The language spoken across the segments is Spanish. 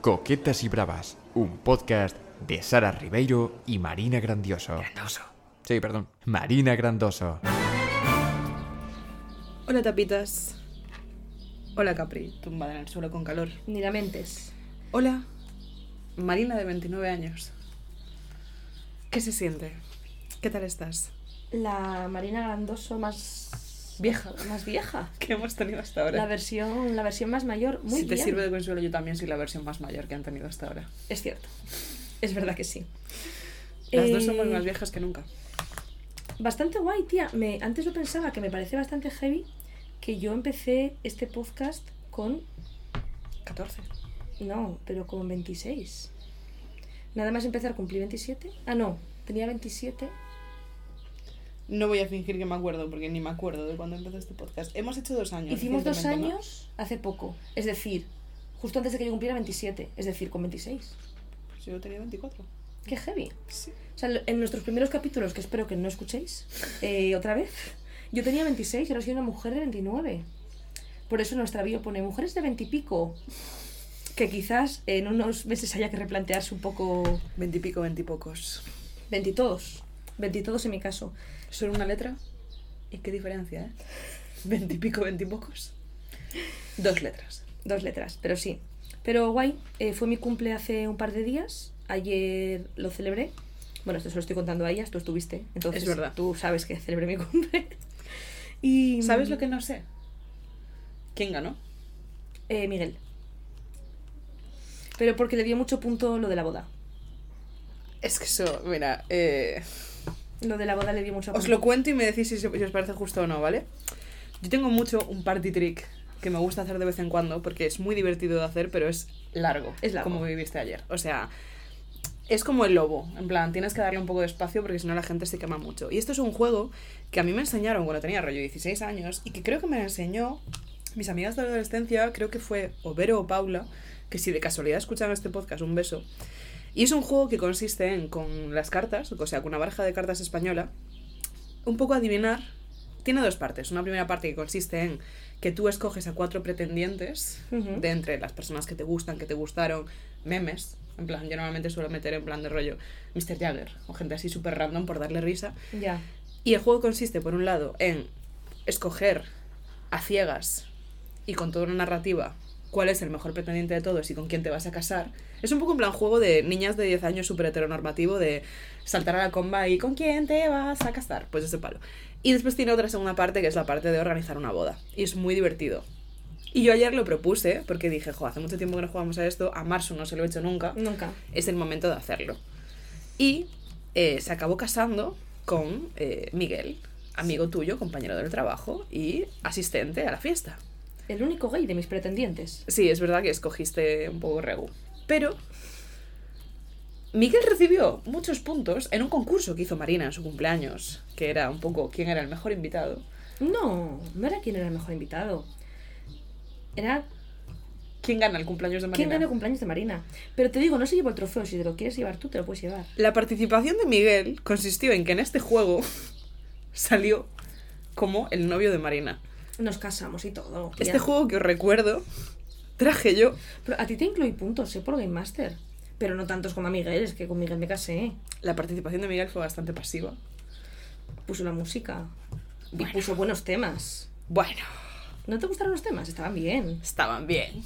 Coquetas y Bravas, un podcast de Sara Ribeiro y Marina Grandioso. Grandoso. Sí, perdón, Marina Grandoso. Hola tapitas. Hola Capri, tumbada en el suelo con calor. Ni la mentes. Hola, Marina de 29 años. ¿Qué se siente? ¿Qué tal estás? La Marina Grandoso más Vieja. Más vieja. ¿Qué hemos tenido hasta ahora? La versión más mayor. Muy si te bien. sirve de consuelo, yo también soy la versión más mayor que han tenido hasta ahora. Es cierto. Es verdad que sí. Las dos somos más viejas que nunca. Bastante guay, tía. Antes lo pensaba, que me parece bastante heavy, que yo empecé este podcast con... 14. No, pero con 26. Nada más empezar cumplí 27. Ah, no. Tenía 27. No voy a fingir que me acuerdo, porque ni me acuerdo de cuando empezó este podcast. Hemos hecho 2 años. Hicimos 2 recientemente, años hace poco. Es decir, justo antes de que yo cumpliera 27. Es decir, con 26. ¿no? Pues yo tenía 24. Qué heavy. Sí. O sea, en nuestros primeros capítulos, que espero que no escuchéis otra vez, yo tenía 26 y ahora soy una mujer de 29. Por eso en nuestra bio pone mujeres de 20 y pico. Que quizás en unos meses haya que replantearse un poco... 20 y pico, 20 y pocos. 20 y todos. 20 y todos en mi caso. ¿Solo una letra? ¿Y qué diferencia, 20 y pico, 20 y pocos. 2 letras. 2 letras, pero sí. Pero guay, fue mi cumple hace un par de días. Ayer lo celebré. Bueno, esto se lo estoy contando a ellas, tú estuviste. Entonces, Es verdad. Tú sabes que celebré mi cumple. Y... ¿Sabes lo que no sé? ¿Quién ganó? Miguel. Pero porque le dio mucho punto lo de la boda. Es que eso, mira, Lo de la boda le dio mucho punto. os lo cuento y me decís si os parece justo o no, ¿vale? Yo tengo mucho un party trick que me gusta hacer de vez en cuando porque es muy divertido de hacer, pero es largo. Es largo. Como viviste ayer. O sea, es como el lobo. En plan, tienes que darle un poco de espacio porque si no la gente se quema mucho. Y esto es un juego que a mí me enseñaron cuando tenía rollo 16 años y que creo que me enseñó mis amigas de la adolescencia, creo que fue o Vero o Paula, que si de casualidad escuchan este podcast, un beso. Y es un juego que consiste en, con las cartas, o sea, con una baraja de cartas española, un poco adivinar. Tiene 2 partes. Una primera parte que consiste en que tú escoges a 4 pretendientes de entre las personas que te gustan, que te gustaron, memes. En plan, yo normalmente suelo meter en plan de rollo Mr. Jagger o gente así súper random por darle risa. Ya. Y el juego consiste, por un lado, en escoger a ciegas y con toda una narrativa cuál es el mejor pretendiente de todos y con quién te vas a casar. Es un poco en plan juego de niñas de 10 años súper heteronormativo de saltar a la comba y ¿con quién te vas a casar? Pues ese palo. Y después tiene otra segunda parte que es la parte de organizar una boda. Y es muy divertido. Y yo ayer lo propuse porque dije, hace mucho tiempo que no jugamos a esto, a Marsu no se lo he hecho nunca. Nunca. Es el momento de hacerlo. Y se acabó casando con Miguel, amigo tuyo, compañero del trabajo y asistente a la fiesta. El único gay de mis pretendientes. Sí, es verdad que escogiste un poco regu. Pero Miguel recibió muchos puntos en un concurso que hizo Marina en su cumpleaños, que era un poco quién era el mejor invitado. No era quién era el mejor invitado. Era ¿Quién gana el cumpleaños de Marina? quién gana el cumpleaños de Marina. Pero te digo, no se llevó el trofeo. Si te lo quieres llevar tú, te lo puedes llevar. La participación de Miguel consistió en que en este juego salió como el novio de Marina. Nos casamos y todo. Tía. Este juego que os recuerdo, traje yo. Pero a ti te incluí puntos, por Game Master. Pero no tantos como a Miguel, es que con Miguel me casé. La participación de Miguel fue bastante pasiva. Puso la música. Bueno. Y puso buenos temas. Bueno, ¿No te gustaron los temas? Estaban bien. estaban bien.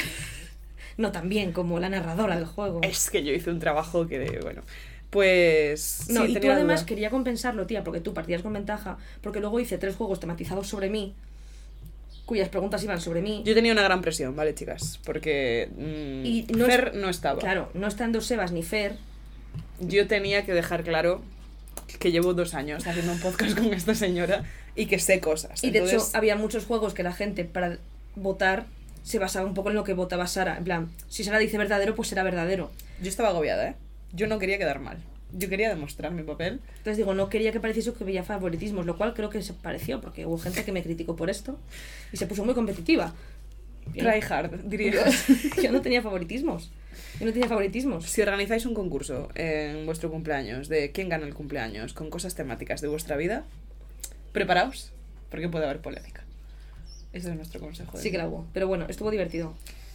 No tan bien como la narradora del juego. Es que yo hice un trabajo que, bueno, pues... No, sí, y tú tenía además duda. quería compensarlo, tía, porque tú partías con ventaja, porque luego hice 3 juegos tematizados sobre mí, cuyas preguntas iban sobre mí. Yo tenía una gran presión, ¿vale, chicas? Porque Y no Fer no estaba. Claro, no estando Sebas ni Fer, Yo tenía que dejar claro que llevo 2 años haciendo un podcast con esta señora y que sé cosas. y de Entonces, hecho había muchos juegos que la gente para votar se basaba un poco en lo que votaba Sara. En plan, si Sara dice verdadero, pues será verdadero. yo estaba agobiada, ¿eh? Yo no quería quedar mal. Yo quería demostrar mi papel. Entonces digo, no quería que pareciese que veía favoritismos, lo cual creo que se pareció, porque hubo gente que me criticó por esto y se puso muy competitiva. Try hard, diría. Yo no tenía favoritismos. Yo no tenía favoritismos. Si organizáis un concurso en vuestro cumpleaños de quién gana el cumpleaños con cosas temáticas de vuestra vida, preparaos, porque puede haber polémica. Ese es nuestro consejo. Sí que la hubo. Pero bueno, estuvo divertido.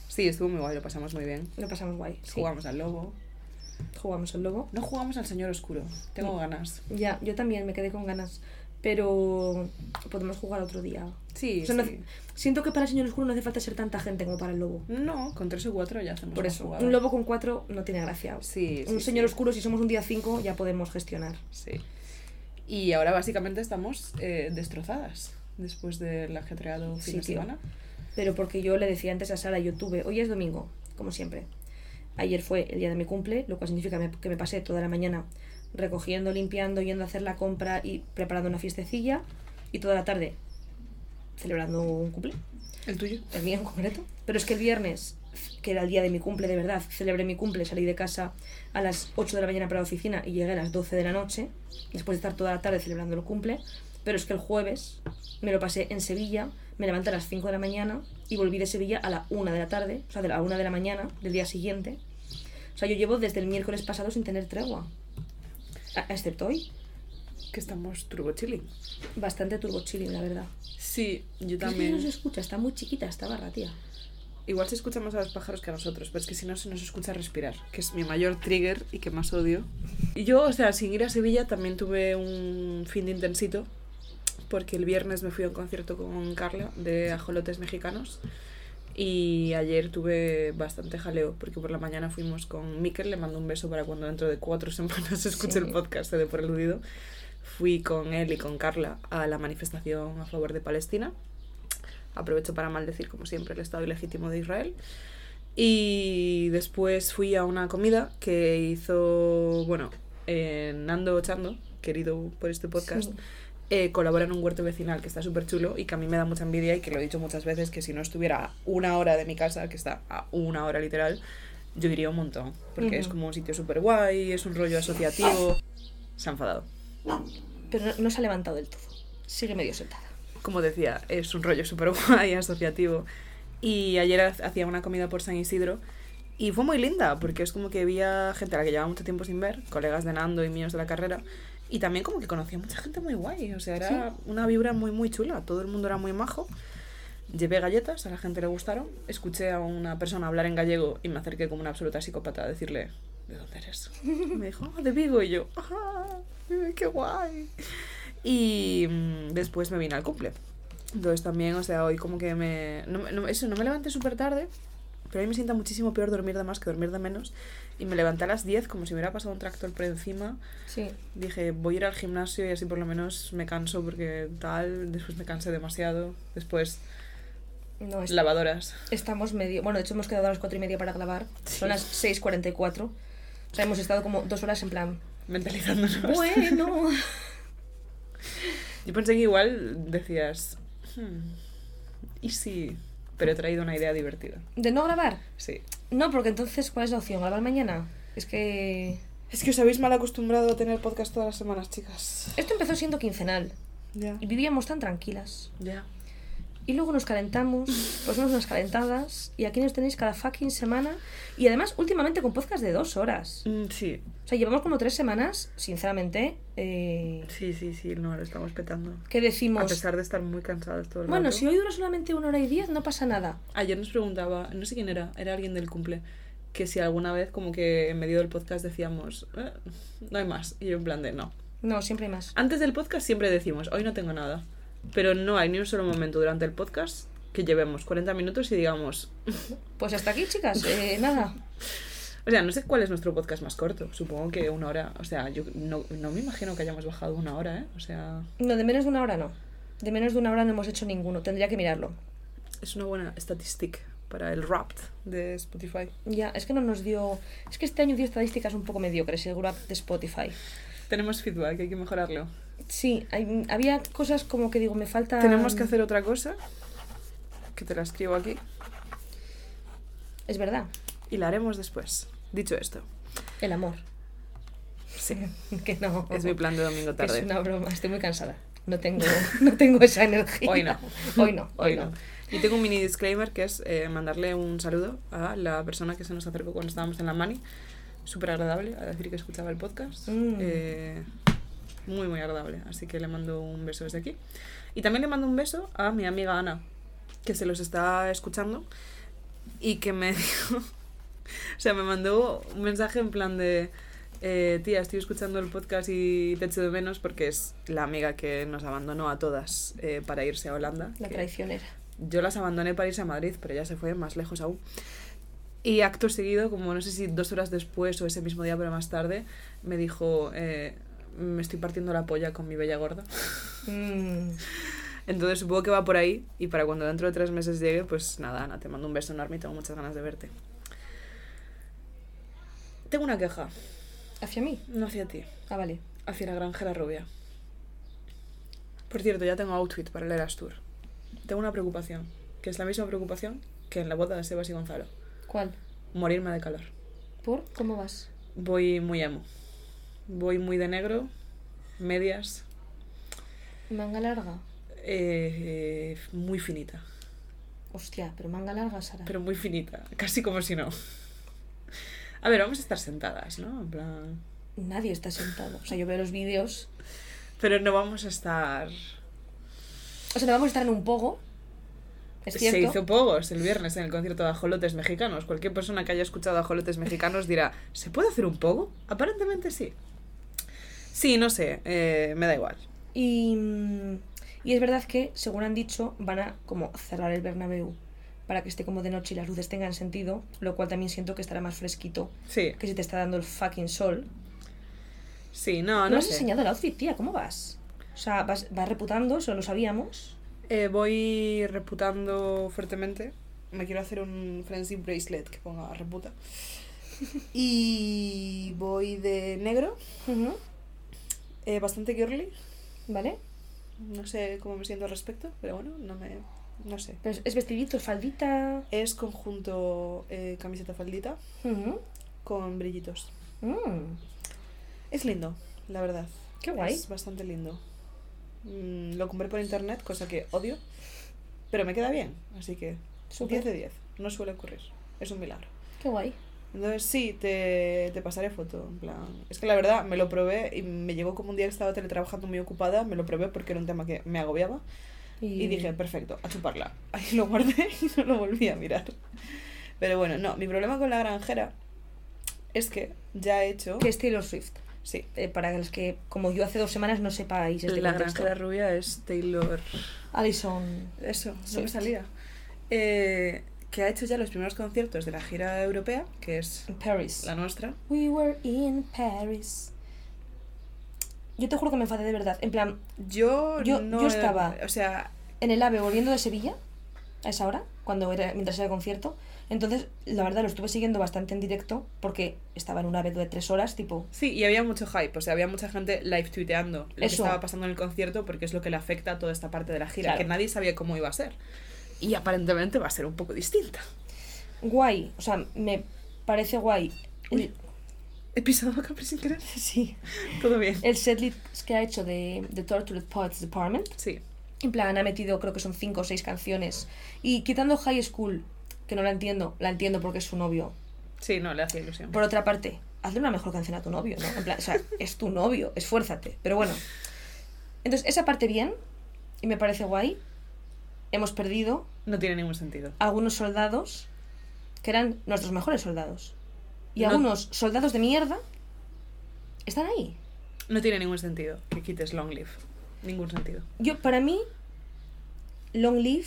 Sí, estuvo muy guay, lo pasamos muy bien. Lo pasamos guay. Sí. Jugamos al lobo. Jugamos al lobo. No jugamos al señor oscuro. Tengo ganas. Ya, yo también me quedé con ganas. Pero podemos jugar otro día. Sí, O sea, no- sí. siento que para el señor oscuro no hace falta ser tanta gente como para el lobo. No, con 3 o 4 ya hacemos Por una eso, jugada. un lobo con 4 no tiene gracia. Sí, Un sí, señor sí. oscuro, si somos un día 5, ya podemos gestionar. Sí. Y ahora básicamente estamos destrozadas después del ajetreado fin Sí, de tío. semana. Pero porque yo le decía antes a Sara, hoy es domingo, como siempre. Ayer fue el día de mi cumple, lo cual significa que me pasé toda la mañana recogiendo, limpiando, yendo a hacer la compra y preparando una fiestecilla. Y toda la tarde celebrando un cumple, ¿El tuyo? el mío en concreto. Pero es que el viernes, que era el día de mi cumple de verdad, celebré mi cumple, salí de casa a las 8 de la mañana para la oficina y llegué a las 12 de la noche, después de estar toda la tarde celebrando el cumple. Pero es que el jueves me lo pasé en Sevilla, me levanté a las 5 de la mañana y volví de Sevilla a la 1 de la tarde, o sea, de la 1 de la mañana del día siguiente. O sea, yo llevo desde el miércoles pasado sin tener tregua. Excepto hoy. Que estamos turbo chilling. Bastante turbo chilling, la verdad. Sí, yo Es que también. no se escucha, está muy chiquita esta barra, tía. Igual se escucha más a los pájaros que a nosotros, pero es que si no se nos escucha respirar, que es mi mayor trigger y que más odio. Y yo, o sea, sin ir a Sevilla también tuve un fin de intensito, porque el viernes me fui a un concierto con Carla de Ajolotes Mexicanos y ayer tuve bastante jaleo, porque por la mañana fuimos con Mikel, le mando un beso para cuando dentro de 4 semanas escuche Sí. el podcast de Por Eludido. Fui con él y con Carla a la manifestación a favor de Palestina. Aprovecho para maldecir, como siempre, el Estado ilegítimo de Israel. Y después fui a una comida que hizo, bueno, Nando Chando, querido por este podcast, colabora en un huerto vecinal que está súper chulo y que a mí me da mucha envidia y que lo he dicho muchas veces, que si no estuviera a 1 hora de mi casa, que está a 1 hora literal, yo diría un montón. Porque es como un sitio súper guay, es un rollo asociativo. Se ha enfadado. Pero no se ha levantado del todo. Sigue medio sentada. Como decía, es un rollo súper guay, asociativo. Y ayer hacía una comida por San Isidro y fue muy linda, porque es como que había gente a la que llevaba mucho tiempo sin ver, colegas de Nando y míos de la carrera, y también como que conocía mucha gente muy guay, o sea, era una vibra muy muy chula, todo el mundo era muy majo. Llevé galletas, a la gente le gustaron, escuché a una persona hablar en gallego y me acerqué como una absoluta psicópata a decirle, ¿de dónde eres? Y me dijo, de Vigo, y yo, qué guay. Y después me vine al cumple. Entonces también, o sea, hoy como que no me levanté súper tarde, pero a mí me sienta muchísimo peor dormir de más que dormir de menos. Y me levanté a las 10 como si me hubiera pasado un tractor por encima. Sí. Dije, voy a ir al gimnasio y así por lo menos me canso porque tal, después me cansé demasiado. Después, No, lavadoras. estamos medio... Bueno, de hecho hemos quedado a las 4:30 para grabar. Sí. Son las 6:44. O sea, hemos estado como 2 horas en plan... Mentalizándonos. Bueno... Yo pensé que igual decías, ¿y si? Pero he traído una idea divertida. ¿De no grabar? Sí. No, porque entonces, ¿cuál es la opción? ¿Grabar mañana? Es que... Es que os habéis mal acostumbrado a tener podcast todas las semanas, chicas. Esto empezó siendo quincenal. Ya. Y vivíamos tan tranquilas. Ya. Y luego nos calentamos, pusimos unas calentadas, y aquí nos tenéis cada fucking semana. Y además, últimamente con podcast de 2 horas. Sí. O sea, llevamos como 3 semanas, sinceramente, Sí, no, lo estamos petando. que decimos... A pesar de estar muy cansados todo el Bueno, rato. si hoy dura solamente 1 hora y 10, no pasa nada. Ayer nos preguntaba, no sé quién era alguien del cumple, que si alguna vez como que en medio del podcast decíamos, no hay más. Y yo en plan de, no. No, siempre hay más. Antes del podcast siempre decimos, hoy no tengo nada. Pero no hay ni un solo momento durante el podcast que llevemos 40 minutos y digamos... Pues hasta aquí, chicas, nada. O sea, no sé cuál es nuestro podcast más corto. Supongo que 1 hora. O sea, yo no me imagino que hayamos bajado 1 hora, ¿eh? O sea, No, de menos de 1 hora no. De menos de 1 hora no hemos hecho ninguno, tendría que mirarlo. es una buena estadística para el Wrapped de Spotify. Ya, es que no nos dio... Es que este año dio estadísticas un poco mediocres, el Wrap de Spotify. Tenemos feedback, hay que mejorarlo. Sí, había cosas como que digo, me falta... Tenemos que hacer otra cosa, que te la escribo aquí, Es verdad, y la haremos después. Dicho esto, el amor. sí, Que no. es mi plan de domingo tarde. Es una broma, estoy muy cansada. No tengo esa energía. Hoy no. Hoy no. Y tengo un mini disclaimer que es mandarle un saludo a la persona que se nos acercó cuando estábamos en la Mani. Súper agradable, a decir que escuchaba el podcast. Muy, muy agradable. Así que le mando un beso desde aquí. Y también le mando un beso a mi amiga Ana, que se los está escuchando. y que me dijo, o sea, me mandó un mensaje en plan de, tía, estoy escuchando el podcast y te echo de menos, porque es la amiga que nos abandonó a todas para irse a Holanda. La traicionera. Yo las abandoné para irse a Madrid, pero ella se fue más lejos aún. Y acto seguido, como no sé si 2 horas después o ese mismo día, pero más tarde, me dijo, me estoy partiendo la polla con mi bella gorda. Entonces supongo que va por ahí, y para cuando dentro de 3 meses llegue, pues nada, Ana, te mando un beso enorme y tengo muchas ganas de verte. Tengo una queja. ¿Hacia mí? No hacia ti, Ah, vale. hacia la granjera rubia. Por cierto, ya tengo outfit para el Eras Tour. Tengo una preocupación, que es la misma preocupación que en la boda de Sebas y Gonzalo. ¿Cuál? Morirme de calor. ¿Por? ¿Cómo vas? Voy muy emo. Voy muy de negro, medias, ¿Manga larga? muy finita. Hostia, pero manga larga, Sara. Pero muy finita, casi como si no. A ver, vamos a estar sentadas, ¿no? En plan... Nadie está sentado. O sea, yo veo los vídeos. Pero no vamos a estar... O sea, no vamos a estar en un pogo. Es cierto. Se hizo pogos el viernes en el concierto de Ajolotes Mexicanos. Cualquier persona que haya escuchado Ajolotes Mexicanos dirá, ¿se puede hacer un pogo? Aparentemente sí. Sí, no sé, me da igual. Y es verdad que, según han dicho, van a como cerrar el Bernabéu para que esté como de noche y las luces tengan sentido, lo cual también siento que estará más fresquito Sí, que si te está dando el fucking sol. sí, no No has sé. enseñado el outfit, tía, ¿cómo vas? O sea, vas reputando, eso lo sabíamos. Voy reputando fuertemente. Me quiero hacer un friendship bracelet que ponga reputa. Y voy de negro, Ujú. bastante girly. ¿Vale? No sé cómo me siento al respecto, pero bueno, no sé. Pero es vestidito, es faldita. Es conjunto camiseta faldita Ujú. con brillitos. Mm. Es lindo, la verdad. Qué guay. Es bastante lindo. Lo compré por internet, cosa que odio, pero me queda bien, así que Súper. 10 de 10. No suele ocurrir. Es un milagro. Qué guay. Entonces sí, te pasaré foto, en plan... Es que la verdad, me lo probé y me llegó como un día que estaba teletrabajando muy ocupada, me lo probé porque era un tema que me agobiaba y dije, perfecto, a chuparla. Ahí lo guardé y no lo volví a mirar. Pero bueno, no, mi problema con la granjera es que ya he hecho... Que es Taylor Swift. Sí, Para los que, como yo hace 2 semanas, no sepáis este la contexto. granjera rubia es Taylor... Alison. Eso, no me Swift. salía. Que ha hecho ya los primeros conciertos de la gira europea, que es In Paris. la nuestra. We were in Paris. Yo te juro que me enfadé de verdad. En plan, Yo Yo estaba- O sea, en el AVE volviendo de Sevilla, a esa hora, mientras era el concierto. Entonces, la verdad, lo estuve siguiendo bastante en directo porque estaba en un AVE de 3 horas, tipo... sí, y había mucho hype, o sea, había mucha gente live tuiteando lo que Eso. estaba pasando en el concierto porque es lo que le afecta a toda esta parte de la gira, Claro. que nadie sabía cómo iba a ser. Y aparentemente va a ser un poco distinta. Guay, o sea, me parece guay. Uy. He pisado a Capri sin querer. Sí. Todo bien. El setlist que ha hecho de The Tortured Poets Department. Sí. En plan, ha metido, creo que son 5 o 6 canciones. Y quitando High School, que no la entiendo porque es su novio. Sí, no, le hacía ilusión. Por otra parte, hazle una mejor canción a tu novio, ¿no? En plan, o sea, es tu novio, esfuérzate. Pero bueno. Entonces, esa parte bien, y me parece guay. Hemos perdido No tiene ningún sentido. algunos soldados que eran nuestros mejores soldados. Y No- algunos soldados de mierda están ahí. No tiene ningún sentido que quites Long Live. Ningún sentido. Para mí, Long Live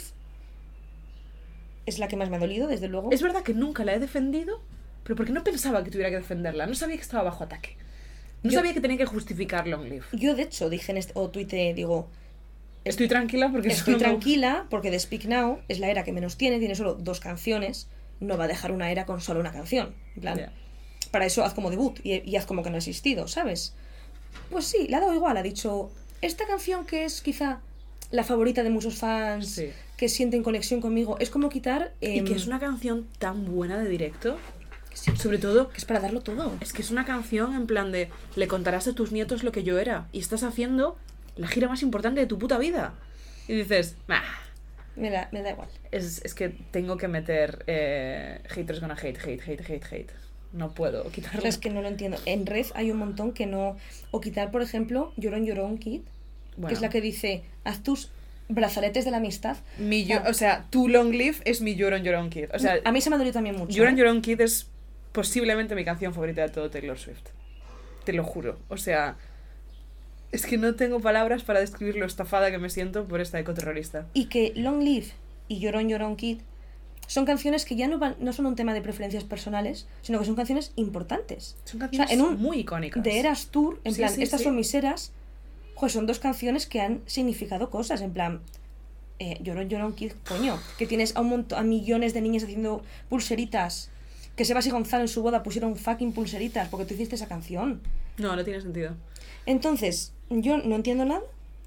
es la que más me ha dolido, desde luego. Es verdad que nunca la he defendido, pero porque no pensaba que tuviera que defenderla. No sabía que estaba bajo ataque. No Yo- sabía que tenía que justificar Long Live. Yo, de hecho, dije o tuiteé, digo, Estoy tranquila porque estoy solo me tranquila porque The Speak Now es la era que menos tiene solo 2 canciones, no va a dejar una era con solo una canción. En plan, Ya. para eso haz como debut y haz como que no ha existido, ¿sabes? Pues sí, le ha dado igual, ha dicho, esta canción que es quizá la favorita de muchos fans, Sí. que sienten conexión conmigo, es como quitar... Y que es una canción tan buena de directo. sí, Sobre todo, que es para darlo todo. es que es una canción en plan de le contarás a tus nietos lo que yo era. Y estás haciendo la gira más importante de tu puta vida. Y dices, "Bah, Me da igual. es que tengo que meter haters gonna hate. No puedo quitarlo. Es que no lo entiendo. En Red hay un montón que no... O quitar, por ejemplo, Llorón Llorón Kid, Bueno, que es la que dice, haz tus brazaletes de la amistad. O sea, tu Long Live es mi You're on Your Own Kid. O sea, a mí se me ha dolido también mucho. You're on Your Own Kid es posiblemente mi canción favorita de todo Taylor Swift. Te lo juro. O sea, es que no tengo palabras para describir lo estafada que me siento por esta ecoterrorista. Y que Long Live y You're on Your Own Kid son canciones que ya no son un tema de preferencias personales, sino que son canciones importantes. Son canciones muy icónicas. De Eras Tour, en plan, estas sí. son mis eras, pues son 2 canciones que han significado cosas, en plan, You're on Your Own Kid, coño, que tienes a millones de niñas haciendo pulseritas, que Sebas y Gonzalo en su boda pusieron fucking pulseritas porque tú hiciste esa canción. No tiene sentido. Entonces, yo no entiendo nada.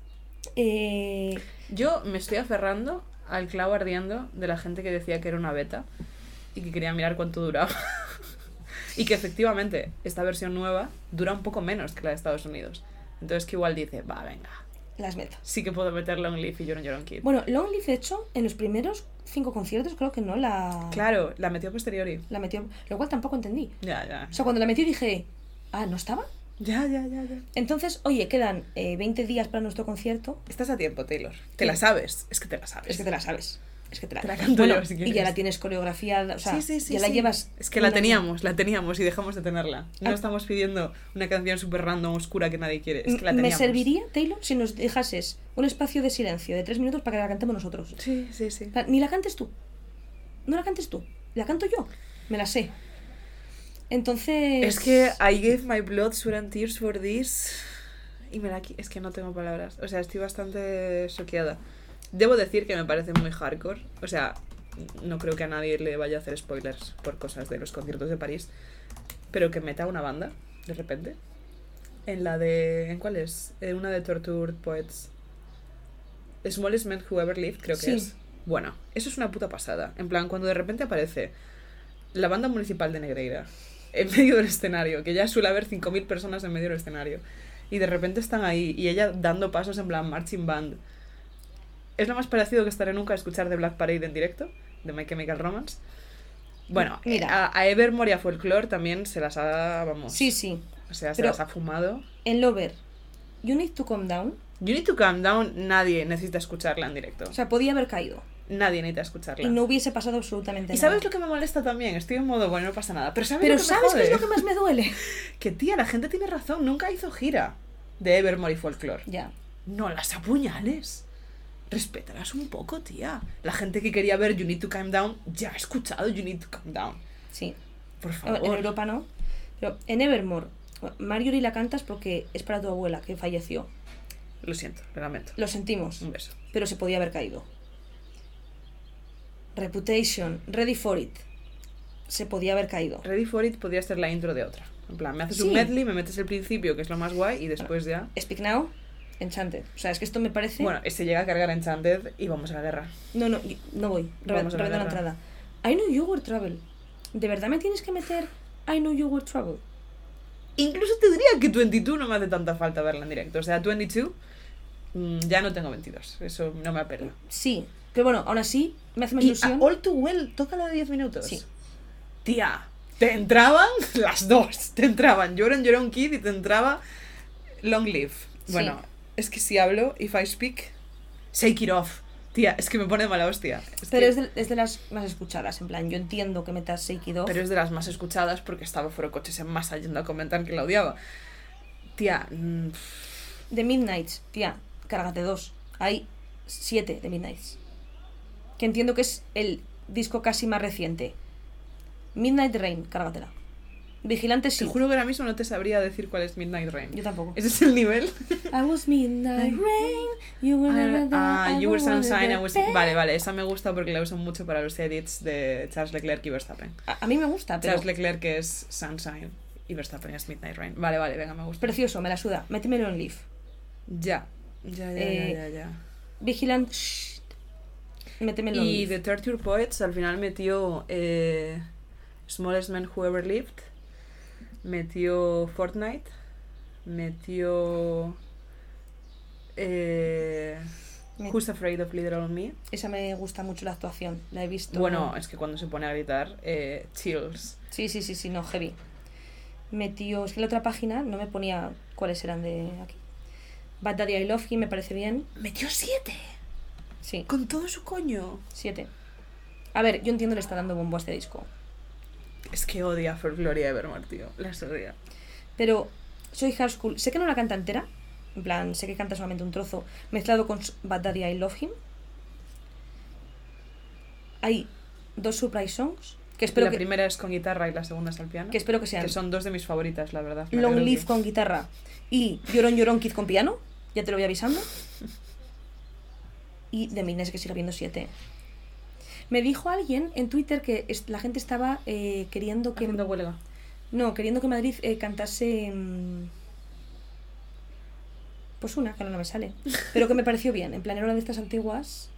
Yo me estoy aferrando al clavo ardiendo de la gente que decía que era una beta y que quería mirar cuánto duraba. Y que efectivamente esta versión nueva dura un poco menos que la de Estados Unidos. Entonces que igual dice, va, venga, Las meto. sí que puedo meter Long Live y You're on Your Own Kid. Bueno, Long Live, de hecho, en los primeros 5 conciertos creo que no la... Claro, la metió a posteriori. La metió, lo cual tampoco entendí. Ya. O sea, cuando la metió dije, ¿no estaba? Ya. Entonces, oye, quedan 20 días para nuestro concierto. Estás a tiempo, Taylor. Te Sí. la sabes. Es que te la sabes. Es que te la sabes. Es que te la, Te la canto bueno, yo, si quieres. y ya la tienes coreografiada, o sea, Sí, ya la llevas... Es que la teníamos y dejamos de tenerla. No estamos pidiendo una canción súper random, oscura que nadie quiere. Es que la Me teníamos. serviría, Taylor, si nos dejases un espacio de silencio de 3 minutos para que la cantemos nosotros. Sí. O sea, ni la cantes tú. No la cantes tú. La canto yo. Me la sé. Entonces... Es que I gave my blood, sweat and tears for this. Y es que no tengo palabras. O sea, estoy bastante choqueada. Debo decir que me parece muy hardcore. O sea, no creo que a nadie le vaya a hacer spoilers por cosas de los conciertos de París. Pero que meta una banda, de repente. ¿En cuál es? Una de Tortured Poets. Smallest Men Who Ever Lived, creo que Sí. es. Bueno, eso es una puta pasada. En plan, cuando de repente aparece la banda municipal de Negreira en medio del escenario, que ya suele haber 5.000 personas en medio del escenario, y de repente están ahí, y ella dando pasos en plan marching band. Es lo más parecido que estaré nunca a escuchar de Black Parade en directo, de My Chemical Romance. Bueno, Mira. a Evermore y a Folklore también se las ha, vamos... Sí. O sea, se Pero- las ha fumado. En Lover, You Need to Calm Down, You Need to Calm Down, nadie necesita escucharla en directo. o sea, podía haber caído. Nadie necesita escucharla. Y no hubiese pasado absolutamente ¿Y nada. sabes lo que me molesta también? Estoy en modo, bueno, no pasa nada. Pero ¿sabes Pero lo que me ¿sabes qué es jode? lo que más me duele? Que tía, la gente tiene razón. Nunca hizo gira de Evermore y Folklore. Ya. No las apuñales. Respétalas un poco, tía. La gente que quería ver You Need to Calm Down ya ha escuchado You Need to Calm Down. Sí. Por En favor. Europa no. Pero en Evermore, Marjorie la cantas porque es para tu abuela que falleció. Lo siento, lo lamento. Lo sentimos. Un beso. Pero se podía haber caído. Reputation, Ready for It. Se podía haber caído. Ready for It podría ser la intro de otra. En plan, me haces Sí. un medley, me metes el principio, que es lo más guay, y después ya... Speak Now, Enchanted. O sea, es que esto me parece... Bueno, se llega a cargar Enchanted y vamos a la guerra. No, no voy. Vamos a la Revendo la guerra. entrada. I Know You Were Trouble. ¿De verdad me tienes que meter I Know You Were Trouble? Incluso te diría que 22 no me hace tanta falta verla en directo. O sea, 22 ya no tengo 22. Eso no me apela. Sí. Pero bueno, aún así, me hace más Y ilusión. a All Too Well, toca la de 10 minutos. Sí. Tía, te entraban las dos. Te entraban You're on Your Own Kid y te entraba Long Live. Bueno, es que si hablo, if I speak, shake it off. Tía, es que me pone de mala hostia. Pero es de las más escuchadas. En plan, yo entiendo que metas Shake It Off. Pero es de las más escuchadas porque estaba Foro Coches en masa yendo a comentar que la odiaba. Tía, The Midnights, tía, cárgate 2. Hay 7 de Midnights. Que entiendo que es el disco casi más reciente. Midnight Rain, cárgatela. Vigilante te sí. juro que ahora mismo no te sabría decir cuál es Midnight Rain. Yo tampoco. Ese es el nivel. I was Midnight Rain, you were never there, You Were I wanted Sunshine, I to Was... be. Vale, esa me gusta porque la uso mucho para los edits de Charles Leclerc y Verstappen. A mí me gusta, pero Charles Leclerc es Sunshine y Verstappen es Midnight Rain. Vale, venga, me gusta. precioso, me la suda. Métemelo en Leaf. Ya. Vigilant, shh. Métemelo en Y Leaf. The Torture Poets al final metió Smallest Men Who Ever Lived, metió Fortnite, metió Who's Afraid of Little Old Me. Esa me gusta mucho la actuación, la he visto. Bueno, es que cuando se pone a gritar, chills. Sí, no, heavy. Metió, es que en la otra página no me ponía cuáles eran de aquí. Bad Daddy I Love You me parece bien. Metió 7. Sí, Con todo su coño. 7. A ver, yo entiendo le está dando bombo a este disco. Es que odia a Folklore Evermore, tío. Las odia. Pero soy hard school. Sé que no la canta entera. En plan, sé que canta solamente un trozo. Mezclado con Bad Daddy I Love Him. Hay 2 surprise songs. Que espero La que, primera es con guitarra y la segunda es al piano. que espero que sean Que son 2 de mis favoritas, la verdad. Me Long alegro Live que- con guitarra y Llorón Llorón Kid con piano. Ya te lo voy avisando. Y de Midnight que sigue habiendo 7. Me dijo alguien en Twitter que la gente estaba queriendo que... Haciendo huelga. No, queriendo que Madrid cantase... pues una, que ahora no me sale. Pero que me pareció bien. En plan, era una de estas antiguas.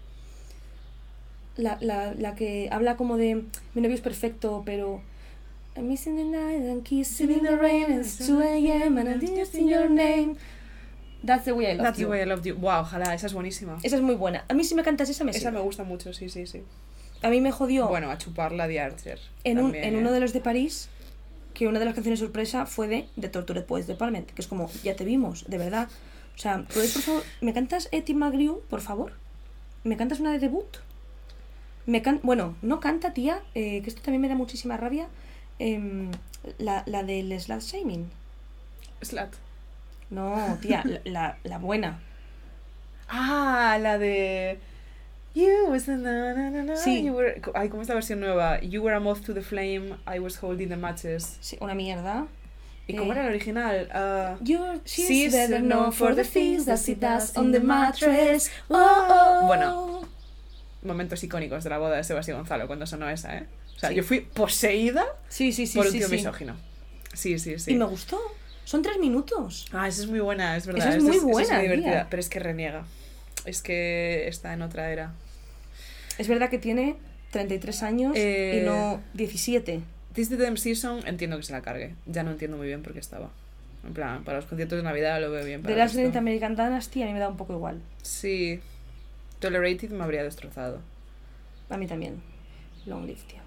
La que habla como de... Mi novio es perfecto, pero... I'm missing the night and kissing in the rain. It's 2 a.m. and I'm just in your name. That's the way I love That's you. the way I loved you. Wow, ojalá, esa es buenísima. Esa es muy buena. A mí si me cantas esa me Esa sirve. me gusta mucho, sí, sí, sí. A mí me jodió Bueno, a chupar la de Archer. en también, uno de los de París que una de las canciones sorpresa fue de Tortured Poets de Parliament, que es como, ya te vimos, de verdad. O sea, ¿puedes, por favor, me cantas Tim McGrew, por favor? ¿Me cantas una de debut? Bueno, no canta, tía, que esto también me da muchísima rabia, la del Slut Shaming. Slut. No, tía, la buena. Ah, la de... You was a na, na, na, na, Sí. you were... Ay, ¿cómo es la versión nueva? You were a moth to the flame, I was holding the matches. Sí, una mierda. ¿Y cómo era el original? She's She's better known for the things that she does on the mattress. Oh, oh. Bueno, momentos icónicos de la boda de Sebastián Gonzalo cuando sonó esa, ¿eh? O sea, Sí. yo fui poseída Sí, sí, sí, por un sí, tío sí. misógino. Sí, sí, sí. Y me gustó. Son 3 minutos. Ah, esa es muy buena, es verdad. Esa es muy esa buena, muy divertida, tía. pero es que reniega. Es que está en otra era. Es verdad que tiene 33 años y no 17. This the Damn Season entiendo que se la cargue. Ya no entiendo muy bien por qué estaba. En plan, para los conciertos de Navidad lo veo bien. De para las el resto. American Dynasty a mí me da un poco igual. Sí. Tolerated me habría destrozado. A mí también. Long Live, tío.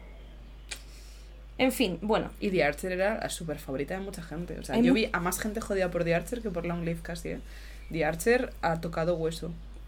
En fin, bueno. Y The Archer era la súper favorita de mucha gente. O sea, Hay yo mu- vi a más gente jodida por The Archer que por Long Live casi, ¿eh? The Archer ha tocado hueso.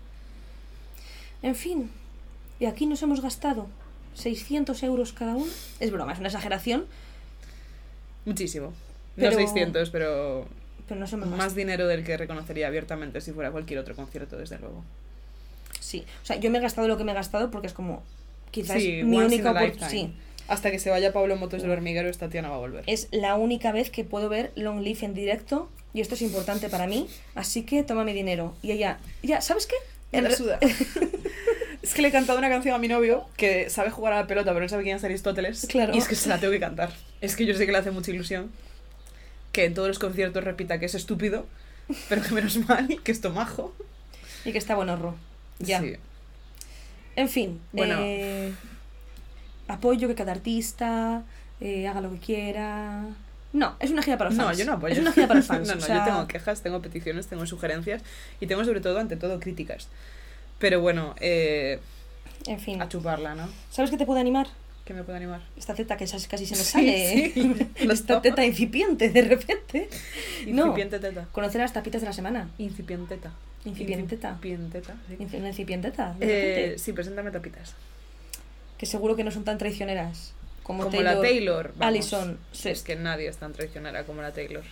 En fin. Y aquí nos hemos gastado 600 euros cada uno. Es broma, es una exageración. Muchísimo. Pero- No 600, pero Pero nos hemos más gastado. dinero del que reconocería abiertamente si fuera cualquier otro concierto, desde luego. Sí. O sea, yo me he gastado lo que me he gastado porque es como... Quizás Sí, mi once única in a oportunidad. lifetime. Sí. Hasta que se vaya Pablo Motos del Hormiguero, esta tía no va a volver. Es la única vez que puedo ver Long Live en directo y esto es importante para mí, así que toma mi dinero. Y ella, ya, ¿sabes qué? Me la suda. Es que le he cantado una canción a mi novio que sabe jugar a la pelota, pero no sabe quién es Aristóteles. Claro. Y es que se la tengo que cantar. Es que yo sé que le hace mucha ilusión que en todos los conciertos repita que es estúpido, pero que menos mal, que es tomajo. Y que está buenorro. Ya. Sí. En fin, Bueno. apoyo que cada artista haga lo que quiera. No, es una gira para los No, fans. yo no apoyo. Es una gira para los fans. No, no, o sea, yo tengo quejas, tengo peticiones, tengo sugerencias y tengo sobre todo, ante todo, críticas. Pero bueno, En fin. a chuparla, ¿no? ¿Sabes qué te puede animar? ¿Qué me puede animar? Esta teta que casi se me Sí, sale. sí. Esta teta incipiente, de repente. No. Incipiente teta. Conocer las tapitas de la semana. Incipiente teta. Incipiente teta. Incipiente teta, sí. Una incipiente teta, de repente. Sí, preséntame tapitas. Que seguro que no son tan traicioneras como, Como la Taylor. Vamos. Alison Es Swift. que nadie es tan traicionera como la Taylor.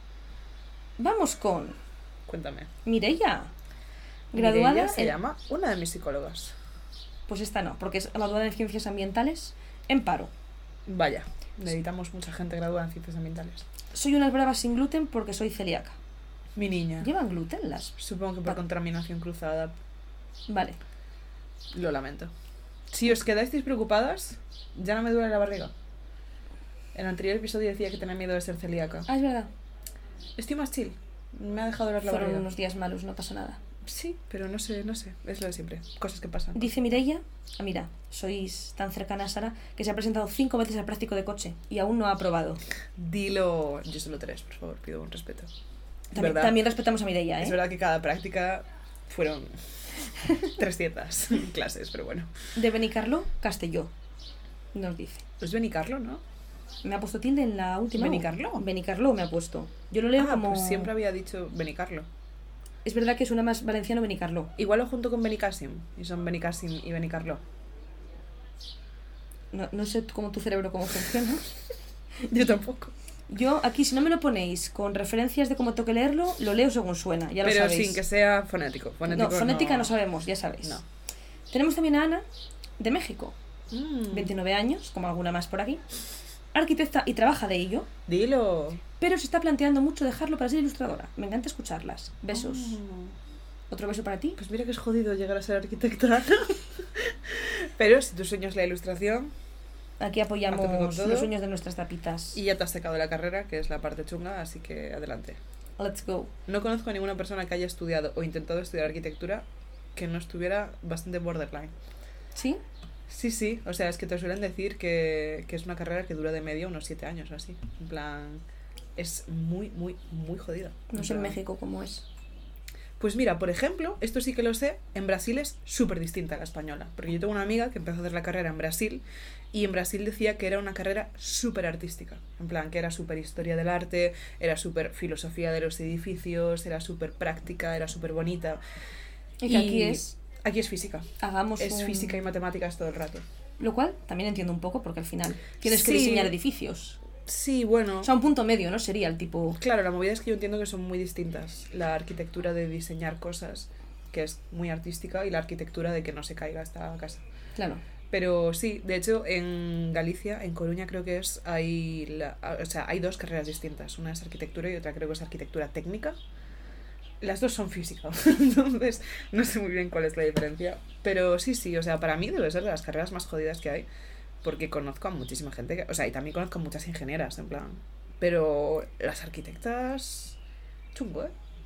Vamos con Cuéntame. Mireia. Graduada Mireia se en... llama una de mis psicólogas. Pues esta no, porque es graduada en Ciencias Ambientales en paro. Vaya, necesitamos mucha gente graduada en ciencias ambientales. Soy unas bravas sin gluten porque soy celíaca. Mi niña. ¿Llevan gluten las? Supongo que por contaminación cruzada. Vale. Lo lamento. Si os quedáis preocupadas, ya no me duele la barriga. En el anterior episodio decía que tenía miedo de ser celíaca. Ah, es verdad. Estoy más chill. Me ha dejado doler la Fueron barriga. unos días malos, no pasa nada. Sí, pero no sé. Es lo de siempre. Cosas que pasan. Dice Mireia, mira, sois tan cercana a Sara que se ha presentado 5 veces al práctico de coche y aún no ha aprobado. Dilo. Yo solo 3, por favor, pido un respeto. También respetamos a Mireia, ¿eh? Es verdad que cada práctica fueron 300 clases, pero bueno. De Benicarló, Castelló. Nos dice. Pues Benicarlo, ¿no? Me ha puesto tilde en la última. ¿Benicarló? Benicarló me ha puesto. Yo lo leo como... Pues siempre había dicho Benicarlo. Es verdad que suena más valenciano Benicarló. Igual lo junto con Benicàssim, y son Benicàssim y Benicarló. No sé cómo tu cerebro cómo funciona. Yo tampoco. Yo aquí, si no me lo ponéis con referencias de cómo tengo que leerlo, lo leo según suena, ya lo Pero sabéis. sin que sea fonético. No, fonética no sabemos, ya sabéis. No. Tenemos también a Ana, de México. 29 años, como alguna más por aquí. Arquitecta y trabaja de ello, Dilo. pero se está planteando mucho dejarlo para ser ilustradora. Me encanta escucharlas. Besos. Otro beso para ti. Pues mira que es jodido llegar a ser arquitecta. Pero si tu sueño es la ilustración Aquí A tope con apoyamos todo. los sueños de nuestras tapitas. y ya te has sacado la carrera, que es la parte chunga, así que adelante. Let's go. No conozco a ninguna persona que haya estudiado o intentado estudiar arquitectura que no estuviera bastante borderline. ¿Sí? Sí, o sea, es que te suelen decir que es una carrera que dura de media unos 7 años o así. En plan, es muy jodida. No sé en México cómo es. Pues mira, por ejemplo, esto sí que lo sé, en Brasil es súper distinta a la española. Porque yo tengo una amiga que empezó a hacer la carrera en Brasil y en Brasil decía que era una carrera súper artística. En plan, que era súper historia del arte, era súper filosofía de los edificios, era súper práctica, era súper bonita. Y que aquí es... Aquí es física. Hagamos Es física y matemáticas todo el rato. Lo cual también entiendo un poco porque al final tienes que Sí. diseñar edificios. Sí, bueno. O sea, un punto medio, ¿no? Sería el tipo... Claro, la movida es que yo entiendo que son muy distintas. La arquitectura de diseñar cosas, que es muy artística, y la arquitectura de que no se caiga esta casa. Claro. Pero sí, de hecho, en Galicia, en Coruña creo que es, hay dos carreras distintas. Una es arquitectura y otra creo que es arquitectura técnica. Las dos son física, entonces no sé muy bien cuál es la diferencia. Pero sí, o sea, para mí debe ser de las carreras más jodidas que hay, porque conozco a muchísima gente, o sea, y también conozco a muchas ingenieras, en plan. Pero las arquitectas, chungo, ¿eh?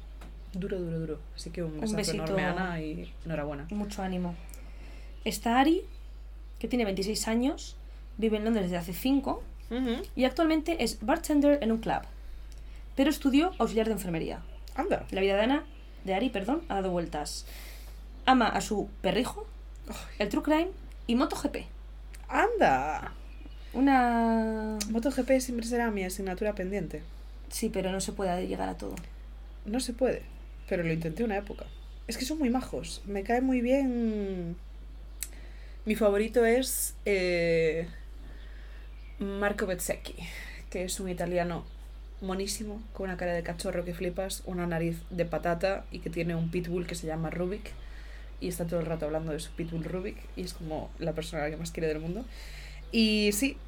Duro. Así que un besazo besito. enorme, Ana, y enhorabuena. Mucho ánimo. Está Ari, que tiene 26 años, vive en Londres desde hace 5 y actualmente es bartender en un club. Pero estudió auxiliar de enfermería. Anda. La vida de Ari, ha dado vueltas. Ama a su perrijo, el true crime y MotoGP. Anda. Una... MotoGP siempre será mi asignatura pendiente. Sí, pero no se puede llegar a todo. No se puede, pero lo intenté una época. Es que son muy majos, me cae muy bien. Mi favorito es Marco Bezzecchi, que es un italiano monísimo, con una cara de cachorro que flipas, una nariz de patata y que tiene un pitbull que se llama Rubik y está todo el rato hablando de su pitbull Rubik y es como la persona que más quiere del mundo. Y sí.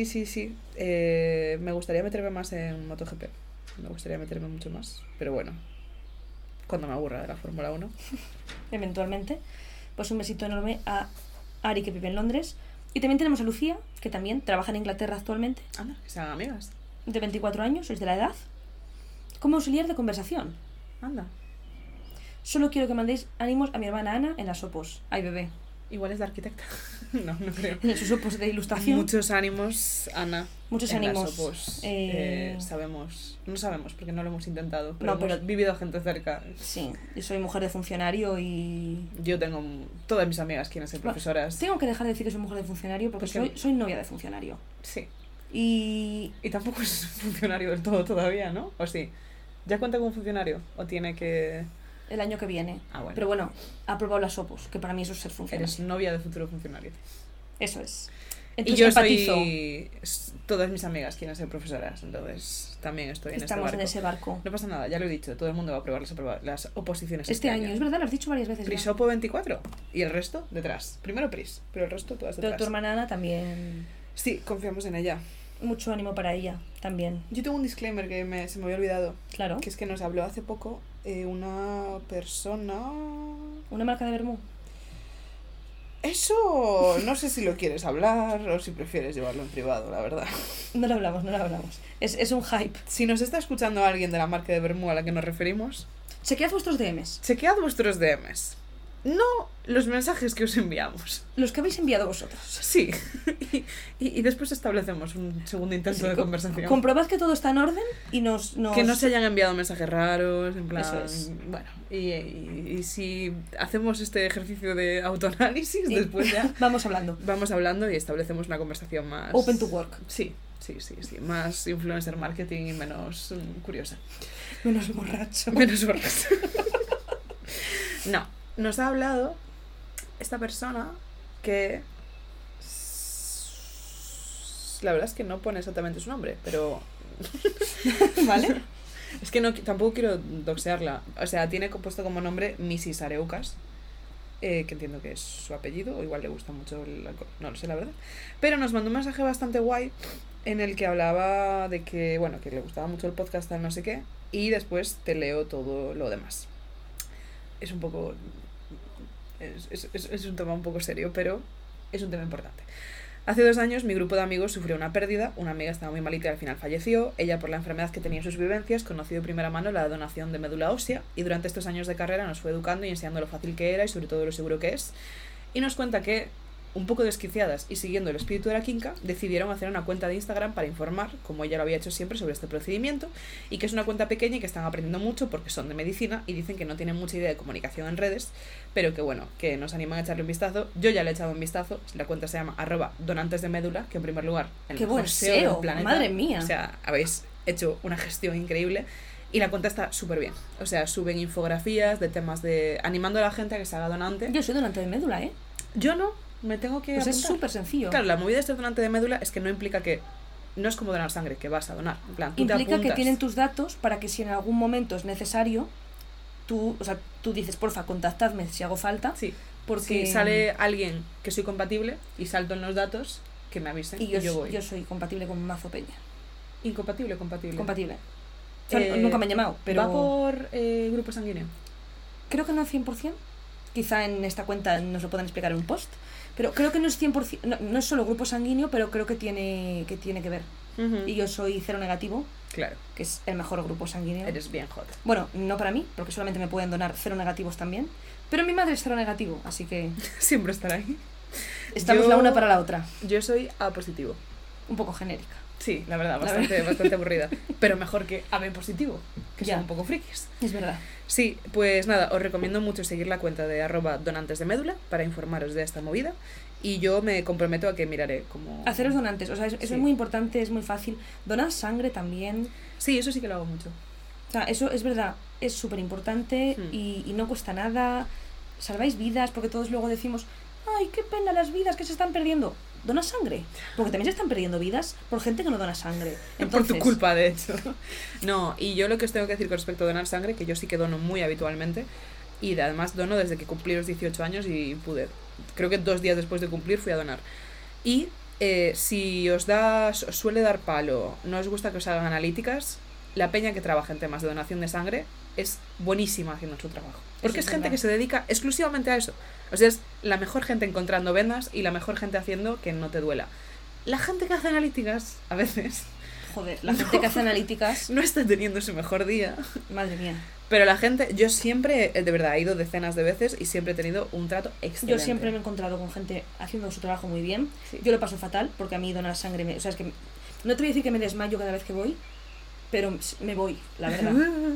Me gustaría meterme más en MotoGP. Me gustaría meterme mucho más, pero bueno, cuando me aburra de la Fórmula 1. Eventualmente. Pues un besito enorme a Ari, que vive en Londres. Y también tenemos a Lucía, que también trabaja en Inglaterra actualmente, Anda, que sean amigas. de 24 años, es de la edad, como auxiliar de conversación. Anda. Solo quiero que mandéis ánimos a mi hermana Ana en las Opos. Ay, bebé. Igual es de arquitecta. No creo. En sus Opos de ilustración. Muchos ánimos, Ana. Muchos en ánimos. Las Opos. No sabemos porque no lo hemos intentado, pero No, pero- hemos vivido gente cerca. Sí, yo soy mujer de funcionario y... Yo tengo todas mis amigas quieren ser profesoras. Tengo que dejar de decir que soy mujer de funcionario porque Porque- soy novia de funcionario. Sí. Y... Y tampoco es funcionario del todo todavía, ¿no? ¿O sí? ¿Ya cuenta como funcionario? ¿O tiene que...? el año que viene. Ah, bueno. Pero bueno, ha aprobado las Opos, que para mí eso es ser funcionario. Eres novia de futuro funcionario. Eso es. Y Entonces yo empatizo. todas mis amigas quieren ser profesoras, entonces también estoy en Estamos este en barco. ese barco. No pasa nada, ya lo he dicho, todo el mundo va a aprobar las oposiciones Este año, es verdad, lo has dicho varias veces. ya. Prisopo 24 y el resto detrás. Primero Pris, pero el resto todas Pero detrás. tu hermana Ana también. Sí, confiamos en ella. Mucho ánimo para ella también. Yo tengo un disclaimer que se me había olvidado, Claro. que es que nos habló hace poco una persona... Una marca de vermú. Eso no sé si lo quieres hablar o si prefieres llevarlo en privado, la verdad. No lo hablamos. Es un hype. Si nos está escuchando alguien de la marca de vermú a la que nos referimos, Chequead vuestros DMs. chequead vuestros DMs. No los mensajes que os enviamos. Los que habéis enviado vosotros. Sí. y después establecemos un segundo intento de conversación. Comprobad que todo está en orden y nos... Que no se hayan enviado mensajes raros, en plan... Eso es. Bueno, y si hacemos este ejercicio de autoanálisis, después ya Vamos hablando. vamos hablando y establecemos una conversación más... Open to work. Sí. Más influencer marketing y menos curiosa. Menos borracho. Menos borracha. No, nos ha hablado esta persona que... La verdad es que no pone exactamente su nombre, pero... ¿Vale? Es que no, tampoco quiero doxearla. O sea, tiene puesto como nombre Mrs. Areucas, que entiendo que es su apellido, o igual le gusta mucho el alcohol, no lo sé la verdad. Pero nos mandó un mensaje bastante guay en el que hablaba de que, bueno, que le gustaba mucho el podcast, tal no sé qué, y después te leo todo lo demás. Es un poco... Es un tema un poco serio, pero es un tema importante. Hace 2 años mi grupo de amigos sufrió una pérdida, una amiga estaba muy malita y al final falleció, ella por la enfermedad que tenía en sus vivencias conoció de primera mano la donación de médula ósea y durante estos años de carrera nos fue educando y enseñando lo fácil que era y sobre todo lo seguro que es, y nos cuenta que, un poco desquiciadas y siguiendo el espíritu de la quinca, decidieron hacer una cuenta de Instagram para informar, como ella lo había hecho siempre, sobre este procedimiento, y que es una cuenta pequeña y que están aprendiendo mucho porque son de medicina y dicen que no tienen mucha idea de comunicación en redes, pero que bueno, que nos animan a echarle un vistazo. Yo ya le he echado un vistazo, la cuenta se llama @donantesdemédula, que en primer lugar, el ¡Qué mejor buen SEO SEO! del planeta. ¡Madre mía! O sea, habéis hecho una gestión increíble. Y la cuenta está súper bien. O sea, suben infografías de temas de... animando a la gente a que se haga donante. Yo soy donante de médula, ¿eh? Yo no, me tengo que Pues es apuntar. súper sencillo. Claro, la movida de ser donante de médula es que no implica que... No es como donar sangre, que vas a donar. En plan, tú te Implica que apuntas. tienen tus datos para que si en algún momento es necesario, tú dices, porfa, contactadme si hago falta. Sí, Porque si sale alguien que soy compatible y salto en los datos, que me avisen y yo voy. yo soy compatible con Mazo Peña. Incompatible, compatible. Compatible. O sea, nunca me han llamado, pero... ¿Va por grupo sanguíneo? Creo que no al 100%. Quizá en esta cuenta nos lo puedan explicar en un post. Pero creo que no es 100%. No es solo grupo sanguíneo, pero creo que tiene que ver. Ujú. Y yo soy cero negativo, Claro, que es el mejor grupo sanguíneo. eres bien hot. Bueno, no para mí, porque solamente me pueden donar cero negativos también. Pero mi madre es cero negativo, así que Siempre estará ahí. estamos Yo- la una para la otra. Yo soy A positivo. Un poco genérica. Sí, la verdad, La bastante aburrida. Pero mejor que AB positivo, que Ya. son un poco frikis. Es verdad. Sí, pues nada, os recomiendo mucho seguir la cuenta de @donantesdemédula para informaros de esta movida. Y yo me comprometo a que miraré como... Haceros donantes, o sea, eso Sí. es muy importante, es muy fácil. Donar sangre también. Sí, eso sí que lo hago mucho. O sea, eso es verdad, es súper importante y no cuesta nada. Salváis vidas, porque todos luego decimos, ay, qué pena las vidas que se están perdiendo. Dona sangre, porque también se están perdiendo vidas por gente que no dona sangre. Entonces, Por tu culpa, de hecho. No, y yo lo que os tengo que decir con respecto a donar sangre, que yo sí que dono muy habitualmente, y además dono desde que cumplí los 18 años y pude. Creo que 2 días después de cumplir fui a donar. Y si os suele dar palo, no os gusta que os hagan analíticas, la peña que trabaja en temas de donación de sangre es buenísima haciendo su trabajo. Porque Eso es es gente verdad. que se dedica exclusivamente a eso. O sea, es la mejor gente encontrando vendas y la mejor gente haciendo que no te duela. La gente que hace analíticas, a veces, joder, la gente que hace analíticas, no está teniendo su mejor día. madre mía. Pero la gente, yo siempre, de verdad, he ido decenas de veces y siempre he tenido un trato excelente. Yo siempre me he encontrado con gente haciendo su trabajo muy bien. Sí. Yo lo paso fatal, porque a mí donar sangre, o sea, es que no te voy a decir que me desmayo cada vez que voy, pero me voy, la verdad.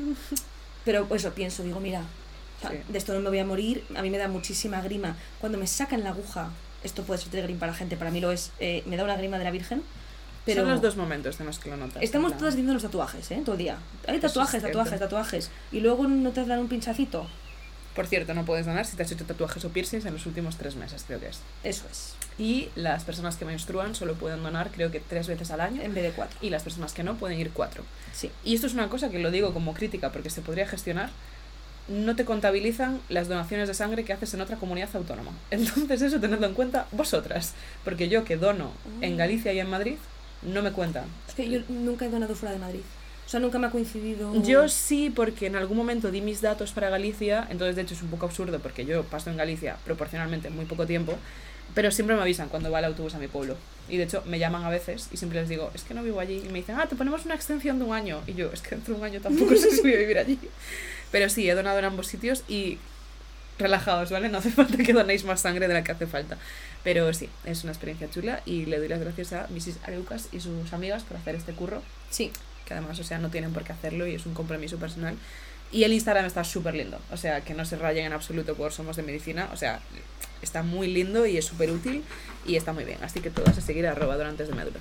Pero eso pienso, digo, mira, o sea, Sí. de esto no me voy a morir, a mí me da muchísima grima. Cuando me sacan la aguja, esto puede ser grima para la gente, para mí lo es, me da una grima de la Virgen. Pero Son los dos momentos en los que lo notas. estamos en plan. todas viendo los tatuajes, ¿eh? Todo el día. Hay Eso es tatuajes, cierto. tatuajes, tatuajes. Y luego no te dan un pinchacito. Por cierto, no puedes donar si te has hecho tatuajes o piercings en los últimos 3 meses, creo que es. Eso es. Y las personas que menstruan solo pueden donar, creo que 3 veces al año. En vez de 4. Y las personas que no pueden ir 4. Sí. Y esto es una cosa que lo digo como crítica porque se podría gestionar. No te contabilizan las donaciones de sangre que haces en otra comunidad autónoma. Entonces eso tenedlo en cuenta vosotras. Porque yo que dono en Galicia y en Madrid, no me cuentan. Es que yo nunca he donado fuera de Madrid. O sea, nunca me ha coincidido. Yo sí, porque en algún momento di mis datos para Galicia, entonces de hecho es un poco absurdo porque yo paso en Galicia proporcionalmente muy poco tiempo, pero siempre me avisan cuando va el autobús a mi pueblo. Y de hecho me llaman a veces y siempre les digo, es que no vivo allí. Y me dicen, te ponemos una extensión de 1 año. Y yo, es que dentro de 1 año tampoco sé si voy a vivir allí. Pero sí, he donado en ambos sitios y relajaos, ¿vale? No hace falta que donéis más sangre de la que hace falta. Pero sí, es una experiencia chula y le doy las gracias a Mrs. Areucas y sus amigas por hacer este curro. Sí. Que además, o sea, no tienen por qué hacerlo y es un compromiso personal. Y el Instagram está súper lindo, o sea, que no se rayen en absoluto por Somos de Medicina, o sea, está muy lindo y es súper útil y está muy bien, así que todas a seguir a @donantesdemédula.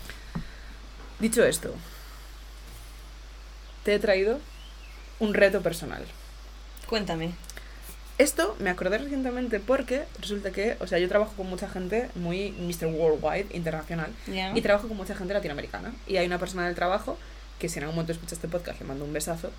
Dicho esto, te he traído un reto personal. Cuéntame. Esto me acordé recientemente porque resulta que, o sea, yo trabajo con mucha gente muy Mr. Worldwide, internacional, Ya. y trabajo con mucha gente latinoamericana. Y hay una persona del trabajo, que si en algún momento escucha este podcast le mando un besazo,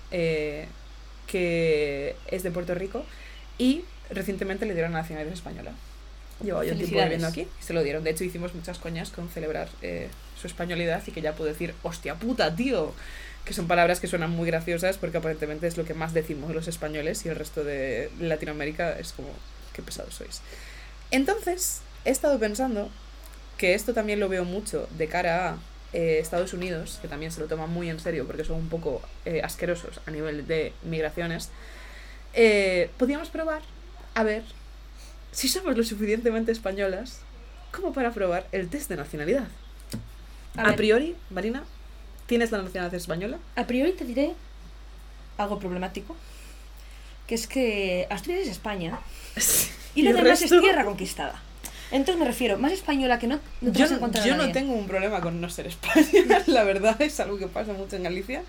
que es de Puerto Rico y recientemente le dieron la nacionalidad española. Llevaba yo un tiempo Felicidades. viviendo aquí y se lo dieron. De hecho, hicimos muchas coñas con celebrar su españolidad y que ya puedo decir, hostia puta, tío. Que son palabras que suenan muy graciosas porque aparentemente es lo que más decimos los españoles y el resto de Latinoamérica es como, qué pesados sois. Entonces, he estado pensando que esto también lo veo mucho de cara a Estados Unidos, que también se lo toman muy en serio porque son un poco asquerosos a nivel de migraciones. Podríamos probar a ver si somos lo suficientemente españolas como para probar el test de nacionalidad. A A ver, priori, Marina, ¿tienes la nacionalidad española? a priori te diré algo problemático, que es que Asturias es España y lo el demás es resto? tierra conquistada. Entonces me refiero, más española que no te Yo, vas a encontrar a yo no nadie. tengo un problema con no ser española, la verdad, es algo que pasa mucho en Galicia.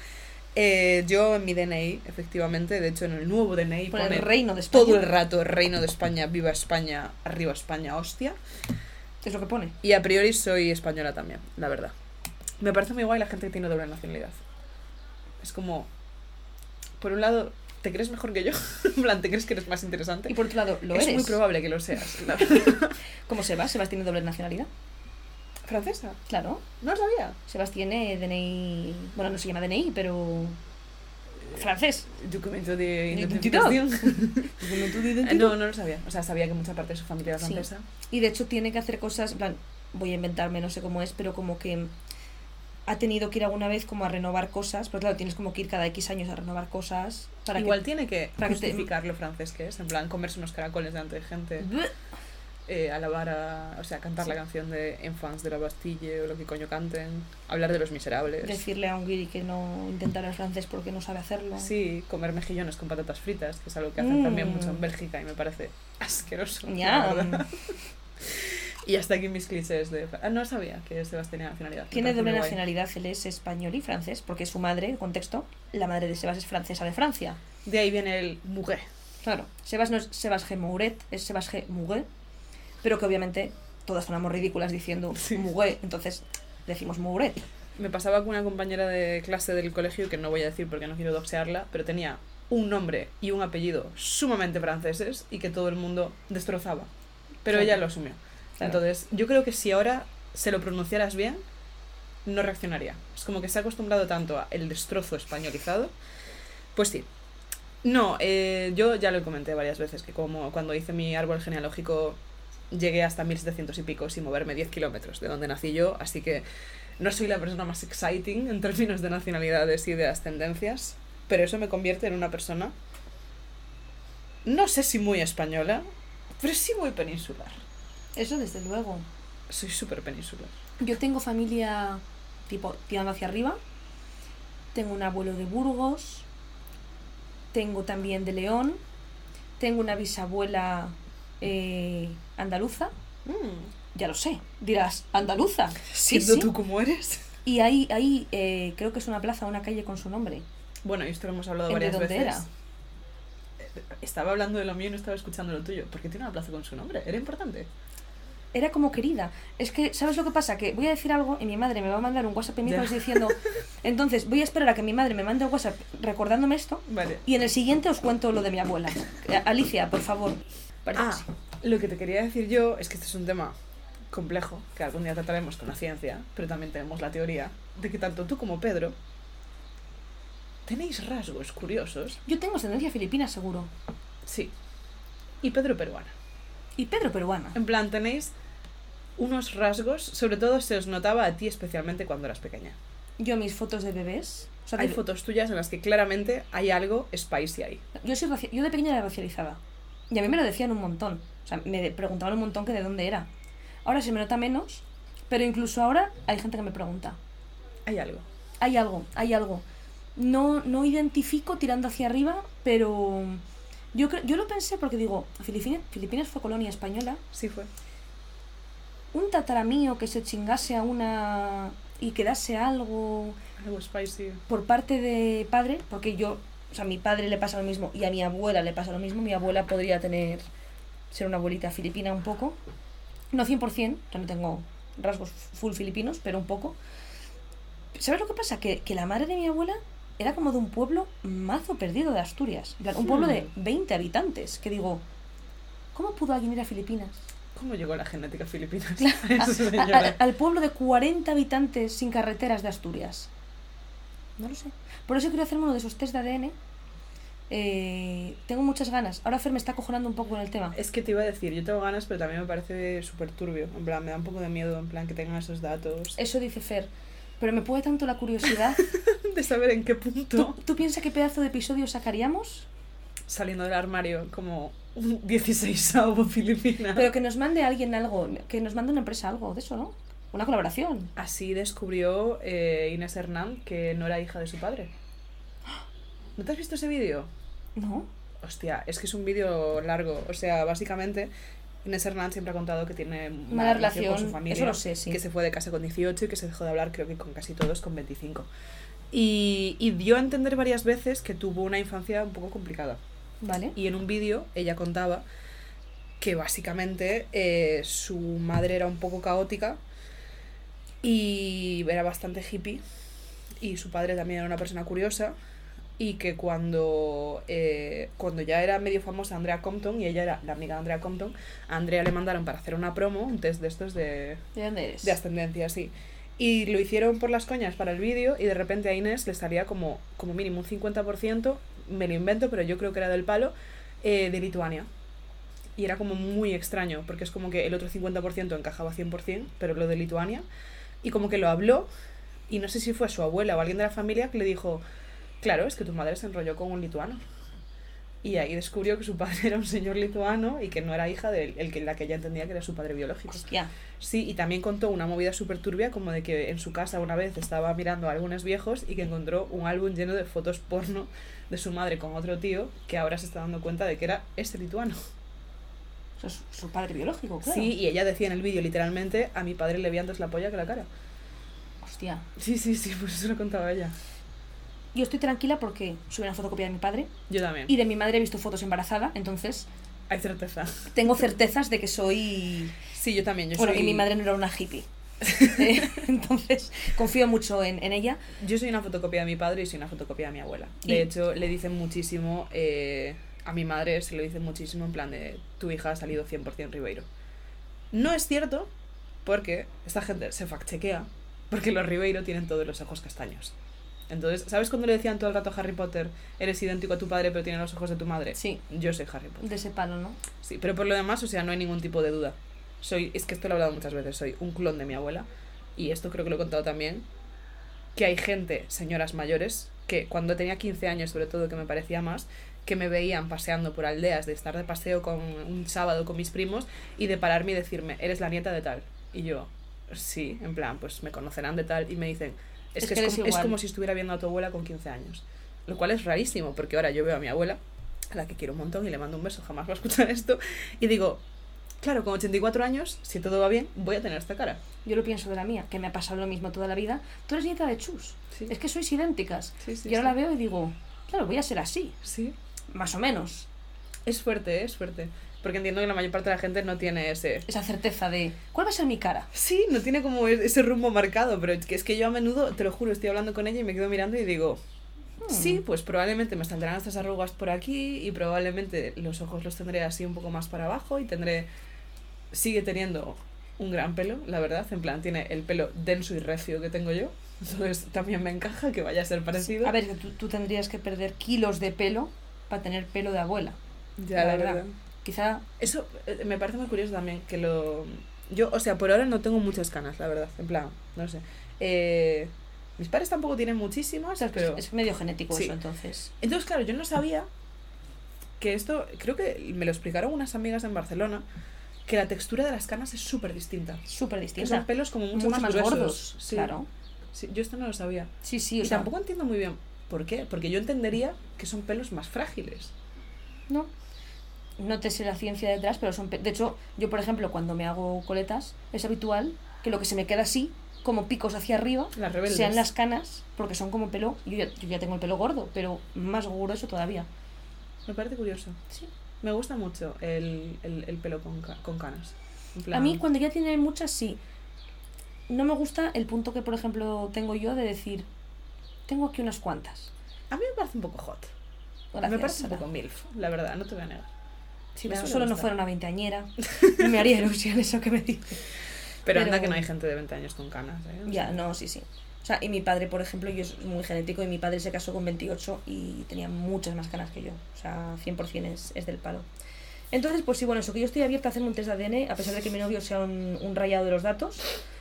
Yo en mi DNI, efectivamente, de hecho en el nuevo DNI Por pone el reino de España. todo el rato Reino de España, viva España, arriba España, hostia. Es lo que pone. Y a priori soy española también, la verdad. Me parece muy guay la gente que tiene doble nacionalidad. Es como, por un lado, ¿te crees mejor que yo? En plan, ¿te crees que eres más interesante? Y por otro lado, lo es eres. muy probable que lo seas, la verdad. ¿Cómo Sebas? Sebas tiene doble nacionalidad. ¿Francesa? Claro. No lo sabía. Sebas tiene DNI... Bueno, no se llama DNI, pero... francés. Documento de Identidad. identificación. No, no lo sabía. O sea, sabía que mucha parte de su familia era Sí. francesa. Y de hecho tiene que hacer cosas, en plan, voy a inventarme, no sé cómo es, pero como que ha tenido que ir alguna vez como a renovar cosas, pero claro, tienes como que ir cada X años a renovar cosas para Igual tiene que para que te- justificar lo francés que es. En plan, comerse unos caracoles delante de gente. Alabar a... O sea, cantar la canción de Enfants de la Bastille o lo que coño canten. Hablar de los miserables. decirle a un guiri que no intentara el francés porque no sabe hacerlo. Sí, comer mejillones con patatas fritas, que es algo que hacen también mucho en Bélgica y me parece asqueroso. la verdad. Ya. Y hasta aquí mis clichés de... No sabía que Sebas tenía nacionalidad. Me Tiene parece doble muy guay. nacionalidad, él es español y francés, porque su madre, contexto, la madre de Sebas es francesa de Francia. De ahí viene el mugué. Claro, Sebas no es Sebas G. Mouret, es Sebas G. Muguet, pero que obviamente todas sonamos ridículas diciendo Sí. Muguet, entonces decimos Mouret. Me pasaba con una compañera de clase del colegio, que no voy a decir porque no quiero doxearla, pero tenía un nombre y un apellido sumamente franceses y que todo el mundo destrozaba. Pero Claro. ella lo asumió. Claro. Entonces, yo creo que si ahora se lo pronunciaras bien, no reaccionaría. Es como que se ha acostumbrado tanto a el destrozo españolizado. Pues sí. No, yo ya lo comenté varias veces, que como cuando hice mi árbol genealógico llegué hasta 1700 y pico sin moverme 10 kilómetros de donde nací yo, así que no soy la persona más exciting en términos de nacionalidades y de ascendencias, pero eso me convierte en una persona, no sé si muy española, pero sí muy peninsular. Eso desde luego. Soy súper peninsular. Yo tengo familia tipo tirando hacia arriba, tengo un abuelo de Burgos, tengo también de León, tengo una bisabuela andaluza, ya lo sé, dirás, andaluza. Sí, Siendo sí. tú como eres. Y ahí creo que es una plaza, una calle con su nombre. Bueno, y esto lo hemos hablado ¿De varias dónde veces. era? Estaba hablando de lo mío y no estaba escuchando lo tuyo. ¿Por qué tiene una plaza con su nombre? ¿Era importante? Era como querida. Es que, ¿sabes lo que pasa? Que voy a decir algo y mi madre me va a mandar un WhatsApp en Ya. diciendo... Entonces, voy a esperar a que mi madre me mande un WhatsApp recordándome esto Vale. y en el siguiente os cuento lo de mi abuela. Alicia, por favor. Parece que sí. Lo que te quería decir yo es que este es un tema complejo que algún día trataremos con la ciencia, pero también tenemos la teoría de que tanto tú como Pedro tenéis rasgos curiosos. Yo tengo ascendencia filipina, seguro. Sí. Y Pedro peruana. Y Pedro peruana. En plan, tenéis unos rasgos, sobre todo se os notaba a ti especialmente cuando eras pequeña. Yo mis fotos de bebés... O sea, Hay de- fotos tuyas en las que claramente hay algo spicy ahí. yo de pequeña era racializada. Y a mí me lo decían un montón. O sea, me preguntaban un montón que de dónde era. Ahora se me nota menos, pero incluso ahora hay gente que me pregunta. Hay algo. Hay algo, hay algo. No identifico tirando hacia arriba, pero yo lo pensé porque digo, Filipinas fue colonia española. Sí fue. Un tataramío que se chingase a una y quedase algo Algo spicy. por parte de padre, porque yo o sea, a mi padre le pasa lo mismo y a mi abuela le pasa lo mismo. Mi abuela podría ser una abuelita filipina un poco. No 100%, yo no tengo rasgos full filipinos, pero un poco. ¿Sabes lo que pasa? Que la madre de mi abuela era como de un pueblo mazo perdido de Asturias. En plan, un pueblo de 20 habitantes. Que digo, ¿cómo pudo alguien ir a Filipinas? ¿Cómo llegó la genética filipina? Al pueblo de 40 habitantes sin carreteras de Asturias. No lo sé. Por eso quiero hacerme uno de esos test de ADN. Tengo muchas ganas. Ahora Fer me está acojonando un poco con el tema. Es que te iba a decir, yo tengo ganas, pero también me parece súper turbio. En plan, me da un poco de miedo, en plan, que tengan esos datos. Eso dice Fer. Pero me puede tanto la curiosidad. De saber en qué punto. ¿Tú piensas qué pedazo de episodio sacaríamos? Saliendo del armario como un 16avo Filipina. Pero que nos mande alguien algo, que nos mande una empresa algo de eso, ¿no? Una colaboración. Así descubrió Inés Hernán que no era hija de su padre. ¿No te has visto ese vídeo? No. Hostia, es que es un vídeo largo. O sea, básicamente, Inés Hernán siempre ha contado que tiene mala relación con su familia. Eso lo sé, sí. Que se fue de casa con 18 y que se dejó de hablar, creo que con casi todos, con 25. Y dio a entender varias veces que tuvo una infancia un poco complicada. Vale. Y en un vídeo ella contaba que básicamente su madre era un poco caótica y era bastante hippie, y su padre también era una persona curiosa, y que cuando ya era medio famosa Andrea Compton, y ella era la amiga de Andrea Compton, a Andrea le mandaron para hacer una promo, un test de estos ¿De dónde eres? de ascendencia, sí. Y lo hicieron por las coñas para el vídeo, y de repente a Inés le salía como mínimo un 50%, me lo invento, pero yo creo que era del palo, de Lituania. Y era como muy extraño, porque es como que el otro 50% encajaba 100%, pero lo de Lituania, y como que lo habló, y no sé si fue su abuela o alguien de la familia que le dijo, claro, es que tu madre se enrolló con un lituano. Y ahí descubrió que su padre era un señor lituano y que no era hija de la que ella entendía que era su padre biológico. Hostia. Sí, y también contó una movida súper turbia, como de que en su casa una vez estaba mirando álbumes viejos y que encontró un álbum lleno de fotos porno de su madre con otro tío, que ahora se está dando cuenta de que era ese lituano. O sea, su padre biológico, claro. Sí, y ella decía en el vídeo literalmente, a mi padre le vi antes la polla que la cara. Hostia. Sí, pues eso lo contaba ella. Yo estoy tranquila porque soy una fotocopia de mi padre. Yo también. Y de mi madre he visto fotos embarazada, entonces Hay certeza. tengo certezas de que soy... Sí, yo también. Bueno, que mi madre no era una hippie. Entonces, confío mucho en ella. Yo soy una fotocopia de mi padre y soy una fotocopia de mi abuela. De hecho, le dicen muchísimo, a mi madre se lo dicen muchísimo en plan de, tu hija ha salido 100% Ribeiro. No es cierto, porque esta gente se fact-chequea, porque los Ribeiro tienen todos los ojos castaños. Entonces, ¿sabes cuando le decían todo el rato a Harry Potter, eres idéntico a tu padre pero tienes los ojos de tu madre? Sí. Yo soy Harry Potter. De ese palo, ¿no? Sí, pero por lo demás, o sea, no hay ningún tipo de duda. Es que esto lo he hablado muchas veces, soy un clon de mi abuela, y esto creo que lo he contado también, que hay gente, señoras mayores, que cuando tenía 15 años, sobre todo, que me parecía más, que me veían paseando por aldeas, de estar de paseo con un sábado con mis primos, y de pararme y decirme, eres la nieta de tal. Y yo, sí, en plan, pues me conocerán de tal, y me dicen, es como si estuviera viendo a tu abuela con 15 años. Lo cual es rarísimo, porque ahora yo veo a mi abuela, a la que quiero un montón y le mando un beso, jamás va a escuchar esto, y digo, claro, con 84 años, si todo va bien, voy a tener esta cara. Yo lo pienso de la mía, que me ha pasado lo mismo toda la vida. Tú eres nieta de Chus. Sí. Es que sois idénticas. Sí, y ahora la veo y digo, claro, voy a ser así. Sí. Más o menos. Es fuerte, es fuerte. Porque entiendo que la mayor parte de la gente no tiene esa certeza de, ¿cuál va a ser mi cara? Sí, no tiene como ese rumbo marcado, pero es que yo a menudo, te lo juro, estoy hablando con ella y me quedo mirando y digo, sí, pues probablemente me saldrán estas arrugas por aquí y probablemente los ojos los tendré así un poco más para abajo y sigue teniendo un gran pelo, la verdad, en plan, tiene el pelo denso y recio que tengo yo, entonces también me encaja que vaya a ser parecido. A ver, tú tendrías que perder kilos de pelo para tener pelo de abuela. Ya, la verdad. Quizá... Eso me parece muy curioso también, que yo, o sea, por ahora no tengo muchas canas, la verdad, en plan, no sé. Mis padres tampoco tienen muchísimas, pero... Es medio genético sí. Eso, entonces. Entonces, claro, yo no sabía que esto, creo que me lo explicaron unas amigas en Barcelona, que la textura de las canas es súper distinta. Súper distinta. Que son pelos como mucho más gruesos. Gordos, sí. Claro. Sí, yo esto no lo sabía. Sí, y tampoco entiendo muy bien por qué, porque yo entendería que son pelos más frágiles. No te sé la ciencia detrás, pero de hecho, yo por ejemplo, cuando me hago coletas, es habitual que lo que se me queda así como picos hacia arriba, Las rebeldes. sean las canas, porque son como pelo, yo ya tengo el pelo gordo, pero más grueso todavía. Me parece curioso. Sí. Me gusta mucho el pelo con canas. En plan- A mí cuando ya tiene muchas, sí. No me gusta el punto que, por ejemplo, tengo yo de decir, tengo aquí unas cuantas. A mí me parece un poco hot. Gracias, me parece Sara. un poco milf, la verdad, no te voy a negar. Si Me eso suele solo no gustar. fuera una veinteañera, me haría ilusión eso que me dice. Pero anda Pero- que no hay gente de 20 años con canas, ¿eh? O Ya, sea, no, sí, sí. O sea, y mi padre, por ejemplo, yo es muy genético y mi padre se casó con 28 y tenía muchas más canas que yo. O sea, 100% es del palo. Entonces, pues sí, bueno, eso, que yo estoy abierta a hacerme un test de ADN, a pesar de que mi novio sea un rayado de los datos.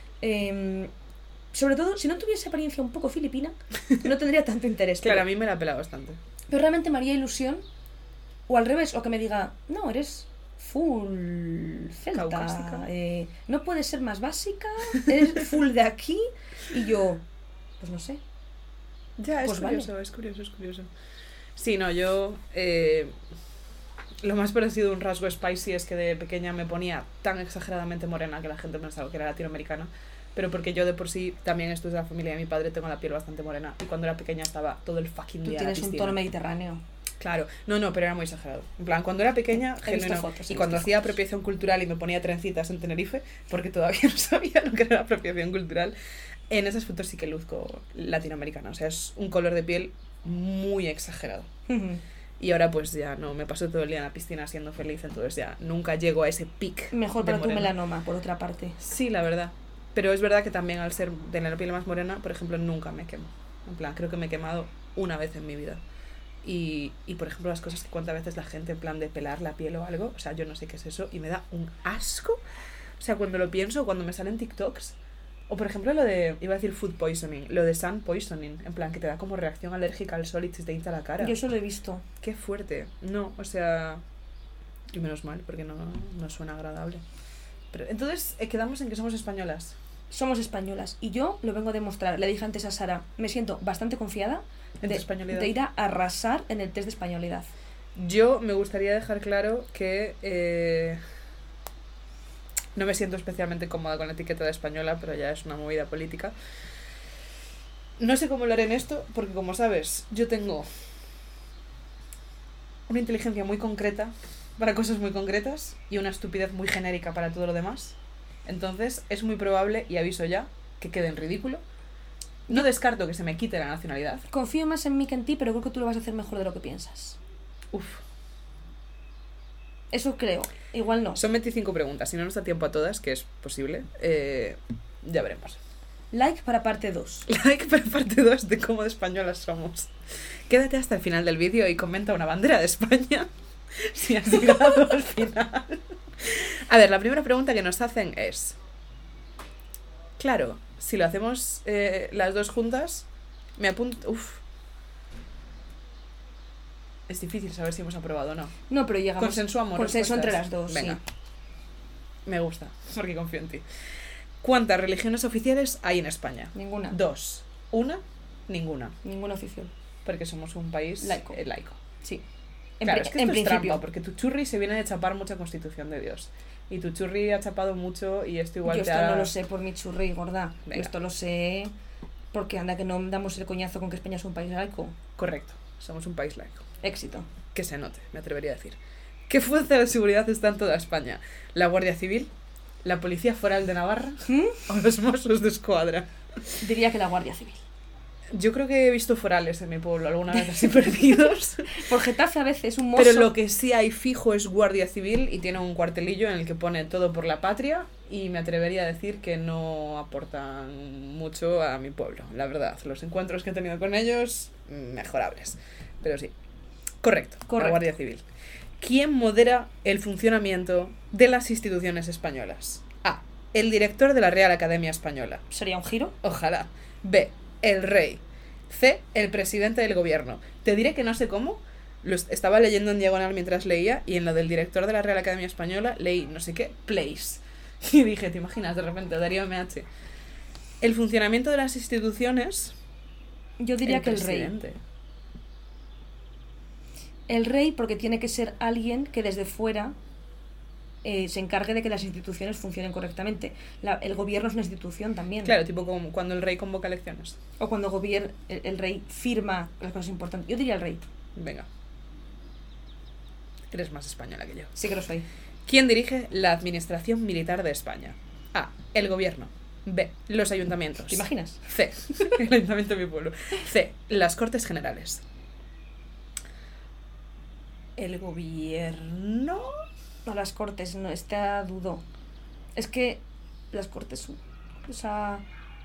Sobre todo, si no tuviese apariencia un poco filipina, no tendría tanto interés. Claro, a pero, mí me la pela bastante. pero realmente me haría ilusión, o al revés, o que me diga, no, eres full celta, Caucásica. no puedes ser más básica, eres full de aquí, y yo, pues no sé. Ya, es Pues curioso, vale. es curioso, es curioso. Sí, no, yo... lo más parecido a un rasgo spicy es que de pequeña me ponía tan exageradamente morena que la gente pensaba que era latinoamericana, pero porque yo de por sí, también esto es de la familia de mi padre, tengo la piel bastante morena, y cuando era pequeña estaba todo el fucking Tú día en la tienes un piscina. tono mediterráneo. Claro, no, pero era muy exagerado. En plan, cuando era pequeña, He visto genuino, fotos, he y cuando visto hacía fotos. apropiación cultural y me ponía trencitas en Tenerife, porque todavía no sabía lo que era la apropiación cultural, en esas fotos sí que luzco latinoamericana. O sea, es un color de piel muy exagerado. Y ahora pues ya no, me paso todo el día en la piscina siendo feliz, entonces ya nunca llego a ese pic. Mejor de para tu morena. melanoma, por otra parte. Sí, la verdad. Pero es verdad que también al ser de la piel más morena, por ejemplo, nunca me quemo. En plan, creo que me he quemado una vez en mi vida. Y por ejemplo, las cosas que cuenta a veces la gente en plan de pelar la piel o algo, o sea, yo no sé qué es eso y me da un asco. O sea, cuando lo pienso, cuando me salen TikToks, o por ejemplo lo de, iba a decir food poisoning, lo de sun poisoning, en plan que te da como reacción alérgica al sol y te hincha la cara. Yo eso lo he visto. Qué fuerte. No, o sea, y menos mal, porque no suena agradable. Pero entonces, quedamos en que somos españolas. Somos españolas. Y yo lo vengo a demostrar. Le dije antes a Sara, me siento bastante confiada En tu españolidad. de ir a arrasar en el test de españolidad. Yo me gustaría dejar claro que no me siento especialmente cómoda con la etiqueta de española, pero ya es una movida política. No sé cómo lo haré en esto, porque como sabes, yo tengo una inteligencia muy concreta para cosas muy concretas y una estupidez muy genérica para todo lo demás. Entonces es muy probable, y aviso ya, que quede en ridículo. No descarto que se me quite la nacionalidad. Confío más en mí que en ti, pero creo que tú lo vas a hacer mejor de lo que piensas. Uf. Eso creo. Igual no. Son 25 preguntas, si no nos da tiempo a todas, que es posible, ya veremos. Like para parte 2. Like para parte 2 de cómo de españolas somos. Quédate hasta el final del vídeo y comenta una bandera de España si has llegado al final. A ver, la primera pregunta que nos hacen es... Claro, si lo hacemos las dos juntas, me apunto... Uf. Es difícil saber si hemos aprobado o no. No, pero llegamos. Consensuamos Consenso entre respuestas. las dos, Venga. sí. Me gusta, porque confío en ti. ¿Cuántas religiones oficiales hay en España? Ninguna. 2. 1. Ninguna. Ninguna oficial. Porque somos un país Laico. laico. Sí. Claro, es que en esto es principio. trampa, porque tu churri se viene de chapar mucha Constitución de Dios. Y tu churri ha chapado mucho y esto igual Yo te esto ha... no lo sé por mi churri gorda. Venga. Yo esto lo sé porque anda que no damos el coñazo con que España es un país laico. Correcto, somos un país laico. Éxito. Que se note, me atrevería a decir. ¿Qué fuerza de seguridad está en toda España? ¿La Guardia Civil? ¿La Policía Foral de Navarra? ¿O los Mossos de Escuadra? Diría que la Guardia Civil. Yo creo que he visto forales en mi pueblo alguna vez así perdidos. Por Getafe a veces, un mozo. Pero lo que sí hay fijo es Guardia Civil y tiene un cuartelillo en el que pone todo por la patria y me atrevería a decir que no aportan mucho a mi pueblo, la verdad. Los encuentros que he tenido con ellos, mejorables. Pero sí. Correcto. La Correcto. Guardia Civil. ¿Quién modera el funcionamiento de las instituciones españolas? A. El director de la Real Academia Española. ¿Sería un giro? Ojalá. B. El rey. C. El presidente del gobierno. Te diré que no sé cómo. Estaba leyendo en diagonal mientras leía y en lo del director de la Real Academia Española leí no sé qué, place. Y dije, ¿te imaginas de repente Darío MH? El funcionamiento de las instituciones... Yo diría que el rey. presidente. El rey porque tiene que ser alguien que desde fuera se encargue de que las instituciones funcionen correctamente. El gobierno es una institución también. Claro, tipo como cuando el rey convoca elecciones. O cuando el rey firma las cosas importantes. Yo diría el rey. Venga. Eres más española que yo. Sí que lo soy. ¿Quién dirige la administración militar de España? A. El gobierno. B. Los ayuntamientos. ¿Te imaginas? C. El ayuntamiento de mi pueblo. C. Las Cortes Generales. El gobierno. No, las Cortes, no, está dudo. Es que las Cortes, o sea,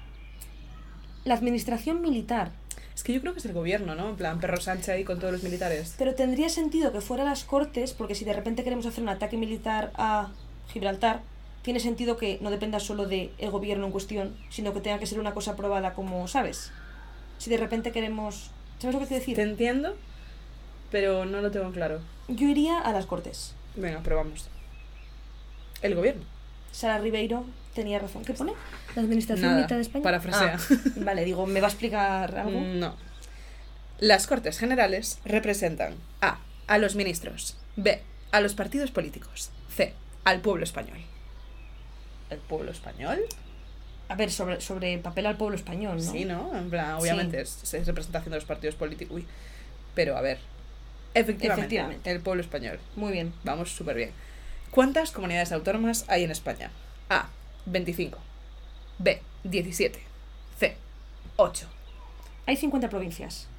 la administración militar. Es que yo creo que es el gobierno, ¿no? En plan, Perro Sánchez ahí con todos los militares. Pero tendría sentido que fuera las Cortes, porque si de repente queremos hacer un ataque militar a Gibraltar, tiene sentido que no dependa solo del gobierno en cuestión, sino que tenga que ser una cosa aprobada como, ¿sabes? Si de repente queremos... ¿Sabes lo que te decir? Te entiendo, pero no lo tengo claro. Yo iría a las Cortes. Venga, probamos. El gobierno. Sara Ribeiro tenía razón. ¿Qué pone? La administración Nada, militar de España. parafrasea. Vale, digo, ¿me va a explicar algo? No. Las Cortes Generales representan a los ministros, B, a los partidos políticos, C, al pueblo español. ¿El pueblo español? A ver, sobre papel al pueblo español, ¿no? Sí, ¿no? En plan, obviamente es representación de los partidos políticos. Uy, pero a ver. Efectivamente, el pueblo español. Muy bien. Vamos súper bien. ¿Cuántas comunidades autónomas hay en España? A, 25. B, 17. C, 8. Hay 50 provincias.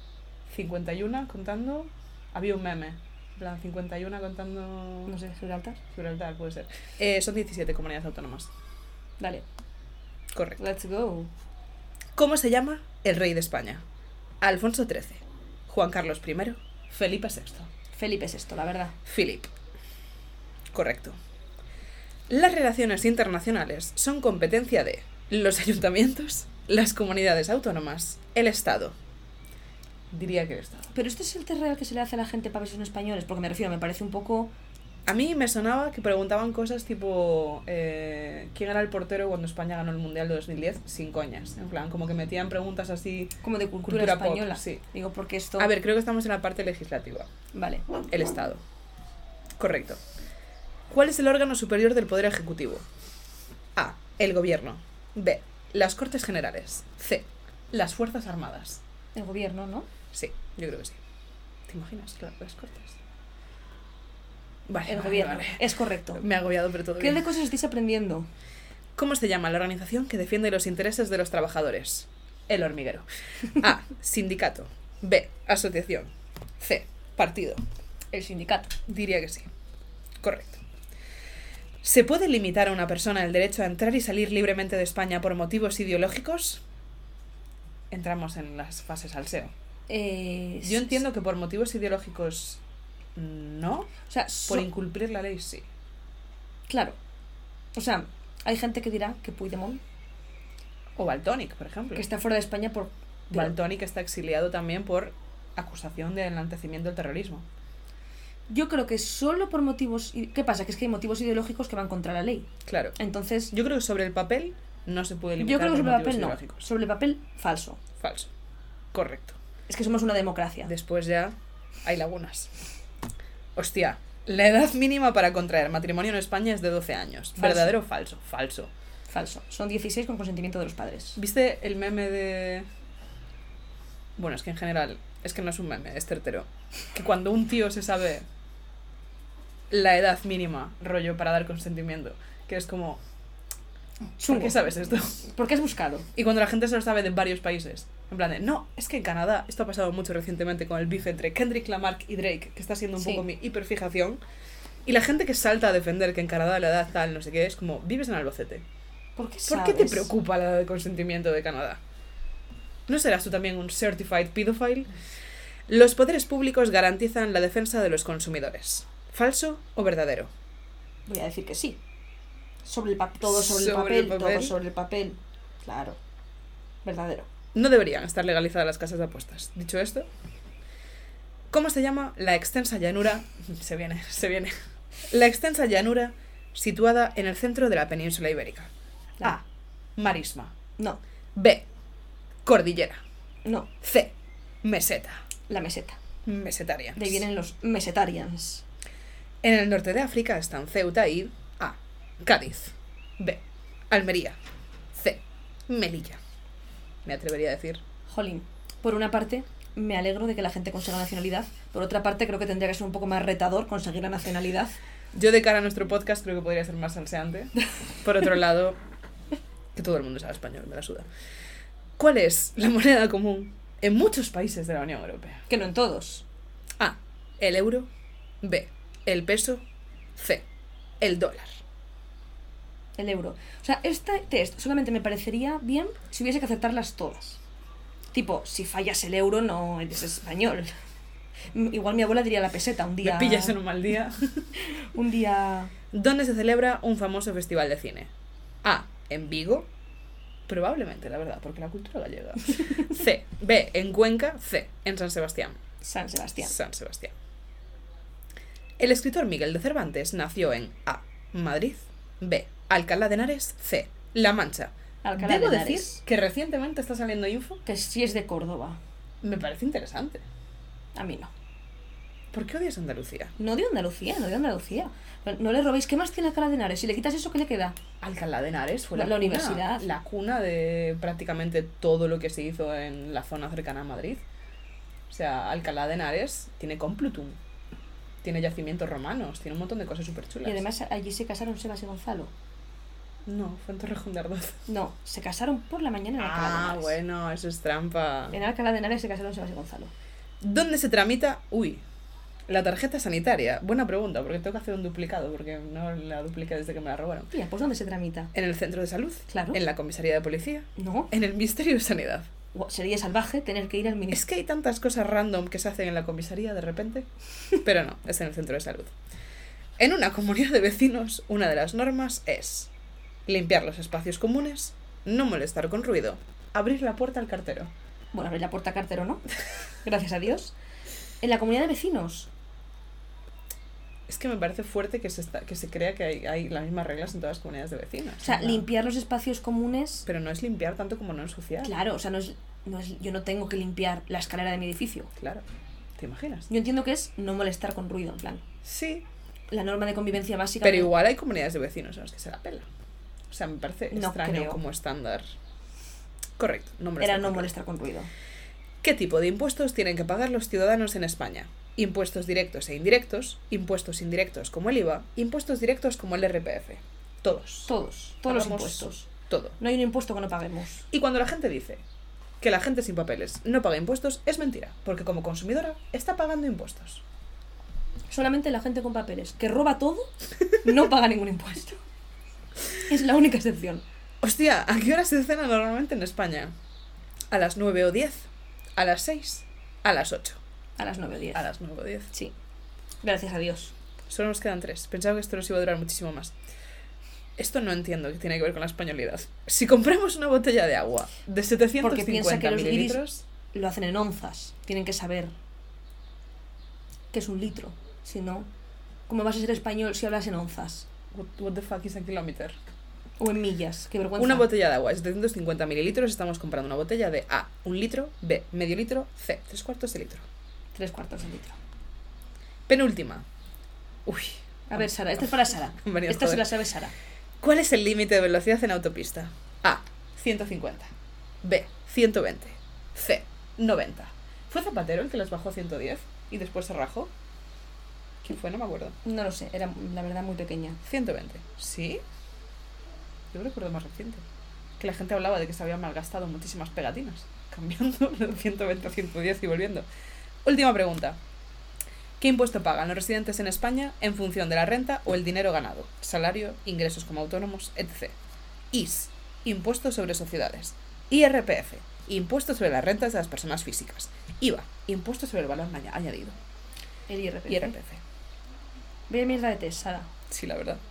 51 contando... Había un meme. En plan, 51 contando... No sé, Gibraltar. Gibraltar, puede ser. Son 17 comunidades autónomas. Dale. Correcto. Let's go. ¿Cómo se llama el rey de España? Alfonso XIII, Juan Carlos I, Felipe VI. Felipe VI, la verdad. Philip. Correcto. Las relaciones internacionales son competencia de los ayuntamientos, las comunidades autónomas, el Estado. Diría que el Estado. Pero este es el test real que se le hace a la gente para ver si son españoles, porque me refiero, me parece un poco... A mí me sonaba que preguntaban cosas tipo ¿quién era el portero cuando España ganó el Mundial de 2010? Sin coñas. En plan, como que metían preguntas así... Como de cultura pop, española. sí. Digo, porque esto... A ver, creo que estamos en la parte legislativa. Vale. El Estado. Correcto. ¿Cuál es el órgano superior del Poder Ejecutivo? A. El Gobierno. B. Las Cortes Generales. C. Las Fuerzas Armadas. El gobierno, ¿no? Sí, yo creo que sí. ¿Te imaginas? Claro, las Cortes. Vale, El vale, gobierno. vale. Es correcto. Me ha agobiado, pero todo ¿Qué bien. de cosas estáis aprendiendo? ¿Cómo se llama la organización que defiende los intereses de los trabajadores? El hormiguero. A. Sindicato. B. Asociación. C. Partido. El sindicato. Diría que sí. Correcto. ¿Se puede limitar a una persona el derecho a entrar y salir libremente de España por motivos ideológicos? Entramos en las fases salseo. Yo entiendo que por motivos ideológicos no. O sea, Por incumplir la ley sí. claro. O sea, hay gente que dirá que Puigdemont, O Valtònyc, por ejemplo. que está fuera de España por... Valtònyc está exiliado también por acusación de enaltecimiento del terrorismo. Yo creo que solo por motivos... ¿Qué pasa? Que es que hay motivos ideológicos que van contra la ley. Claro. Entonces, Yo creo que sobre el papel no se puede yo limitar creo que por sobre el motivos papel no. ideológicos. Sobre el papel, falso. Falso. Correcto. Es que somos una democracia. Después ya hay lagunas. Hostia, la edad mínima para contraer matrimonio en España es de 12 años. Falso. ¿Verdadero o falso? Falso. Falso. Son 16 con consentimiento de los padres. ¿Viste el meme de...? Bueno, es que en general, es que no es un meme, es certero. Que cuando un tío se sabe la edad mínima, rollo, para dar consentimiento, que es como... ¿Por Chungo. qué sabes esto? ¿Por qué has buscado? Y cuando la gente se lo sabe de varios países. En plan de, no, es que en Canadá, esto ha pasado mucho recientemente con el beef entre Kendrick Lamar y Drake, que está siendo un Sí. poco mi hiperfijación. Y la gente que salta a defender que en Canadá la edad tal, no sé qué, es como, vives en Albacete. ¿Por qué ¿Por qué te preocupa la edad de consentimiento de Canadá? ¿No serás tú también un certified pedophile? Los poderes públicos garantizan la defensa de los consumidores. ¿Falso o verdadero? Voy a decir que sí. Sobre el todo sobre, Sobre el el papel, papel. todo sobre el papel. Claro. Verdadero. No deberían estar legalizadas las casas de apuestas. Dicho esto, ¿cómo se llama la extensa llanura? Se viene. La extensa llanura situada en el centro de la península ibérica. A. Marisma. No. B. Cordillera. No. C. Meseta. La meseta. Mesetarians. De ahí vienen los mesetarians. En el norte de África están Ceuta y A. Cádiz. B. Almería. C. Melilla. Me atrevería a decir. Jolín, por una parte me alegro de que la gente consiga nacionalidad, por otra parte creo que tendría que ser un poco más retador conseguir la nacionalidad. Yo de cara a nuestro podcast creo que podría ser más salseante. Por otro lado, que todo el mundo sabe español, me la suda. ¿Cuál es la moneda común en muchos países de la Unión Europea? Que no en todos. A. El euro. B. El peso. C. El dólar. El euro. O sea, este test solamente me parecería bien si hubiese que aceptarlas todas. Tipo, si fallas el euro no eres español. Igual mi abuela diría la peseta un día. Me pillas en un mal día. Un día. ¿Dónde se celebra un famoso festival de cine? A. En Vigo. Probablemente, la verdad, porque la cultura gallega. C. B. En Cuenca. C. En San Sebastián. San Sebastián. San Sebastián. El escritor Miguel de Cervantes nació en A. Madrid. B. Alcalá de Henares. C. La Mancha. Alcalá Debo de Henares. decir que recientemente está saliendo info. Que sí es de Córdoba. Me parece interesante. A mí no. ¿Por qué odias Andalucía? No de Andalucía, no de Andalucía. No le robéis. ¿Qué más tiene Alcalá de Henares? Si le quitas eso, ¿qué le queda? Alcalá de Henares fue La cuna, universidad. la cuna de prácticamente todo lo que se hizo en la zona cercana a Madrid. O sea, Alcalá de Henares tiene Complutum, tiene yacimientos romanos, tiene un montón de cosas súper chulas. Y además allí se casaron Sebas y Gonzalo. No, fue en Torrejón de Ardoz. No, se casaron por la mañana en Alcalá de Ah, Henares. bueno, eso es trampa. En Alcalá de Henares se casaron Sebas y Gonzalo. ¿Dónde se tramita? Uy, la tarjeta sanitaria. Buena pregunta, porque tengo que hacer un duplicado, porque no la dupliqué desde que me la robaron. Tía, pues ¿dónde se tramita? ¿En el centro de salud? Claro. ¿En la comisaría de policía? No. ¿En el Ministerio de Sanidad? Sería salvaje tener que ir al Es ministerio. que hay tantas cosas random que se hacen en la comisaría de repente, pero no, es en el centro de salud. En una comunidad de vecinos, una de las normas es limpiar los espacios comunes, no molestar con ruido, abrir la puerta al cartero. Bueno, abrir la puerta a cartero, ¿no? Gracias a Dios. En la comunidad de vecinos. Es que me parece fuerte que se crea que hay las mismas reglas en todas las comunidades de vecinos. O sea, ¿no? limpiar los espacios comunes. Pero no es limpiar tanto como no ensuciar. Claro, o sea, yo no tengo que limpiar la escalera de mi edificio. Claro, ¿te imaginas? Yo entiendo que es no molestar con ruido, en plan. Sí, La norma de convivencia básica. pero igual hay comunidades de vecinos en las que se la pela. O sea, me parece No extraño creo. como estándar. Correcto, no molestar Era con no ruido. molestar con ruido. ¿Qué tipo de impuestos tienen que pagar los ciudadanos en España? Impuestos directos e indirectos, impuestos indirectos como el IVA, impuestos directos como el RPF. Todos. Todos los Pagamos impuestos. Todo. No hay un impuesto que no paguemos. Y cuando la gente dice que la gente sin papeles no paga impuestos, es mentira, porque como consumidora está pagando impuestos. Solamente la gente con papeles que roba todo no paga ningún impuesto. Es la única excepción. Hostia, ¿a qué hora se cena normalmente en España? ¿A las 9 o 10? ¿A las 6? ¿A las 8? A las 9 o 10. A las 9 o 10. Sí. Gracias a Dios. Solo nos quedan 3. Pensaba que esto nos iba a durar muchísimo más. Esto no entiendo que tiene que ver con la españolidad. Si compramos una botella de agua de 750 Porque piensa que los mililitros... Lo hacen en onzas. Tienen que saber que es un litro. Si no, ¿cómo vas a ser español si hablas en onzas? What the fuck is a kilometer? O en millas. Qué vergüenza. Una botella de agua de 750 mililitros, estamos comprando una botella de A, 1 litro, B, medio litro, C, 3/4 de litro. 3/4 de litro. Penúltima. Uy. A ver, Sara. Esta es para Sara. Han venido Esta a se joder. la sabe Sara. ¿Cuál es el límite de velocidad en autopista? A, 150. B, 120. C, 90. ¿Fue Zapatero el que los bajó a 110 y después se rajó? ¿Quién fue? No me acuerdo. No lo sé. Era, la verdad, muy pequeña. 120. ¿Sí? Yo recuerdo más reciente. Que la gente hablaba de que se habían malgastado muchísimas pegatinas. Cambiando de 120 a 110 y volviendo. Última pregunta. ¿Qué impuesto pagan los residentes en España en función de la renta o el dinero ganado? Salario, ingresos como autónomos, etc. IS. Impuesto sobre sociedades. IRPF. Impuesto sobre las rentas de las personas físicas. IVA. Impuesto sobre el valor añadido. El IRPF. IRPF. Ve mierda de test, Sara. Sí, la verdad.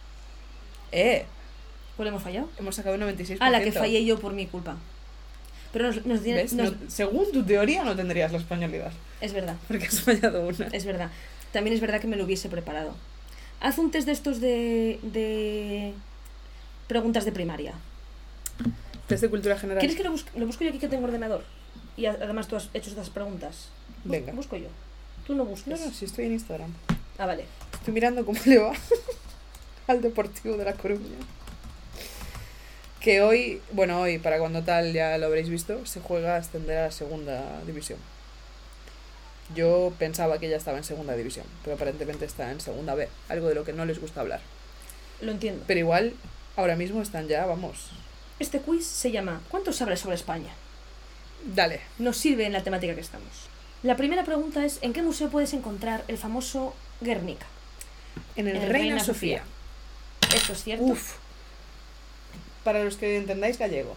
¿Cuál hemos fallado? Hemos sacado un 96%. Ah, la que fallé yo por mi culpa. Pero nos ¿Ves? No, según tu teoría no tendrías la españolidad. Es verdad, Porque has fallado una. es verdad. También es verdad que me lo hubiese preparado. Haz un test de estos de preguntas de primaria. Test de cultura general. ¿Quieres que lo busco yo aquí que tengo ordenador? Y además tú has hecho estas preguntas. Venga. Busco yo. Tú no busques. No, si estoy en Instagram. Ah, vale. Estoy mirando cómo le va al Deportivo de La Coruña. Que hoy, para cuando tal ya lo habréis visto, se juega a ascender a la segunda división. Yo pensaba que ya estaba en segunda división, pero aparentemente está en segunda B, algo de lo que no les gusta hablar. Lo entiendo. Pero igual, ahora mismo están ya, vamos. Este quiz se llama ¿Cuánto sabes sobre España? Dale. Nos sirve en la temática que estamos. La primera pregunta es ¿en qué museo puedes encontrar el famoso Guernica? En el Reina Sofía. ¿Esto es cierto? Uf. Para los que entendáis gallego,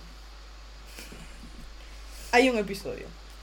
hay un episodio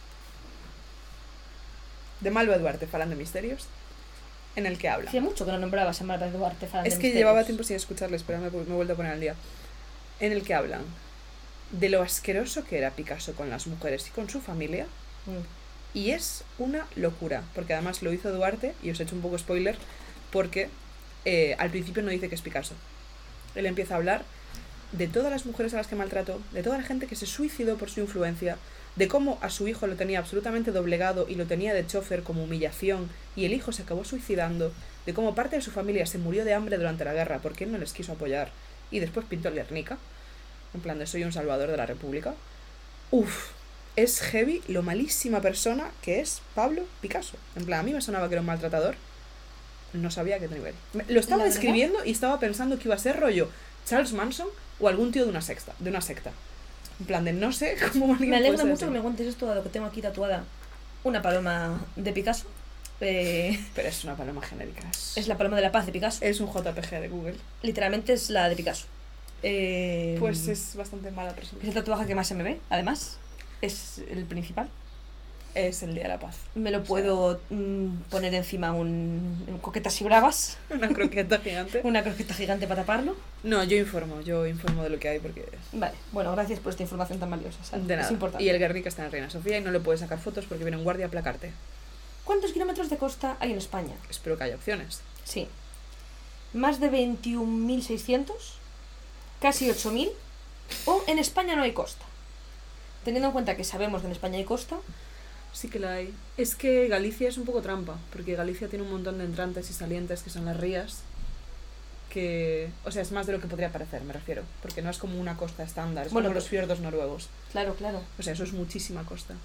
de Malva Duarte falando de misterios en el que habla. Hacía mucho que no nombrabas a Malva Duarte falando de Es que misterios. llevaba tiempo sin escucharles, pero me he vuelto a poner al día. En el que hablan de lo asqueroso que era Picasso con las mujeres y con su familia. Y es una locura, porque además lo hizo Duarte, y os he hecho un poco spoiler, porque al principio no dice que es Picasso. Él empieza a hablar de todas las mujeres a las que maltrató, de toda la gente que se suicidó por su influencia, de cómo a su hijo lo tenía absolutamente doblegado y lo tenía de chofer como humillación, y el hijo se acabó suicidando, de cómo parte de su familia se murió de hambre durante la guerra porque él no les quiso apoyar, y después pintó el Guernica, en plan de soy un salvador de la República. Uf, es heavy lo malísima persona que es Pablo Picasso. En plan, a mí me sonaba que era un maltratador, no sabía a qué nivel. Lo estaba ¿La describiendo y estaba pensando que iba a ser rollo Charles Manson o algún tío de una secta. En plan de no sé cómo alguien Me alegra puede ser mucho así. que me cuentes esto, dado que tengo aquí tatuada una paloma de Picasso. Pero es una paloma genérica. Es la paloma de la paz de Picasso. Es un JPG de Google. Literalmente es la de Picasso. Pues es bastante mala persona. Es el tatuaje que más se me ve, además. Es el principal. Es el Día de la Paz. Me lo puedo poner encima un coquetas y bravas. Una croqueta gigante. Una croqueta gigante para taparlo. No, yo informo de lo que hay porque... Vale, bueno, gracias por esta información tan valiosa. ¿Sabes? De nada. Es importante. Y el Guernica está en Reina Sofía y no le puedes sacar fotos porque viene un guardia a placarte. ¿Cuántos kilómetros de costa hay en España? Espero que haya opciones. Sí. Más de 21.600, casi 8.000, o en España no hay costa. Teniendo en cuenta que sabemos que en España hay costa, Sí que la hay. Es que Galicia es un poco trampa, porque Galicia tiene un montón de entrantes y salientes que son las rías, que... O sea, es más de lo que podría parecer, me refiero, porque no es como una costa estándar, es Bueno, como los fiordos noruegos. claro, claro. O sea, eso es muchísima costa.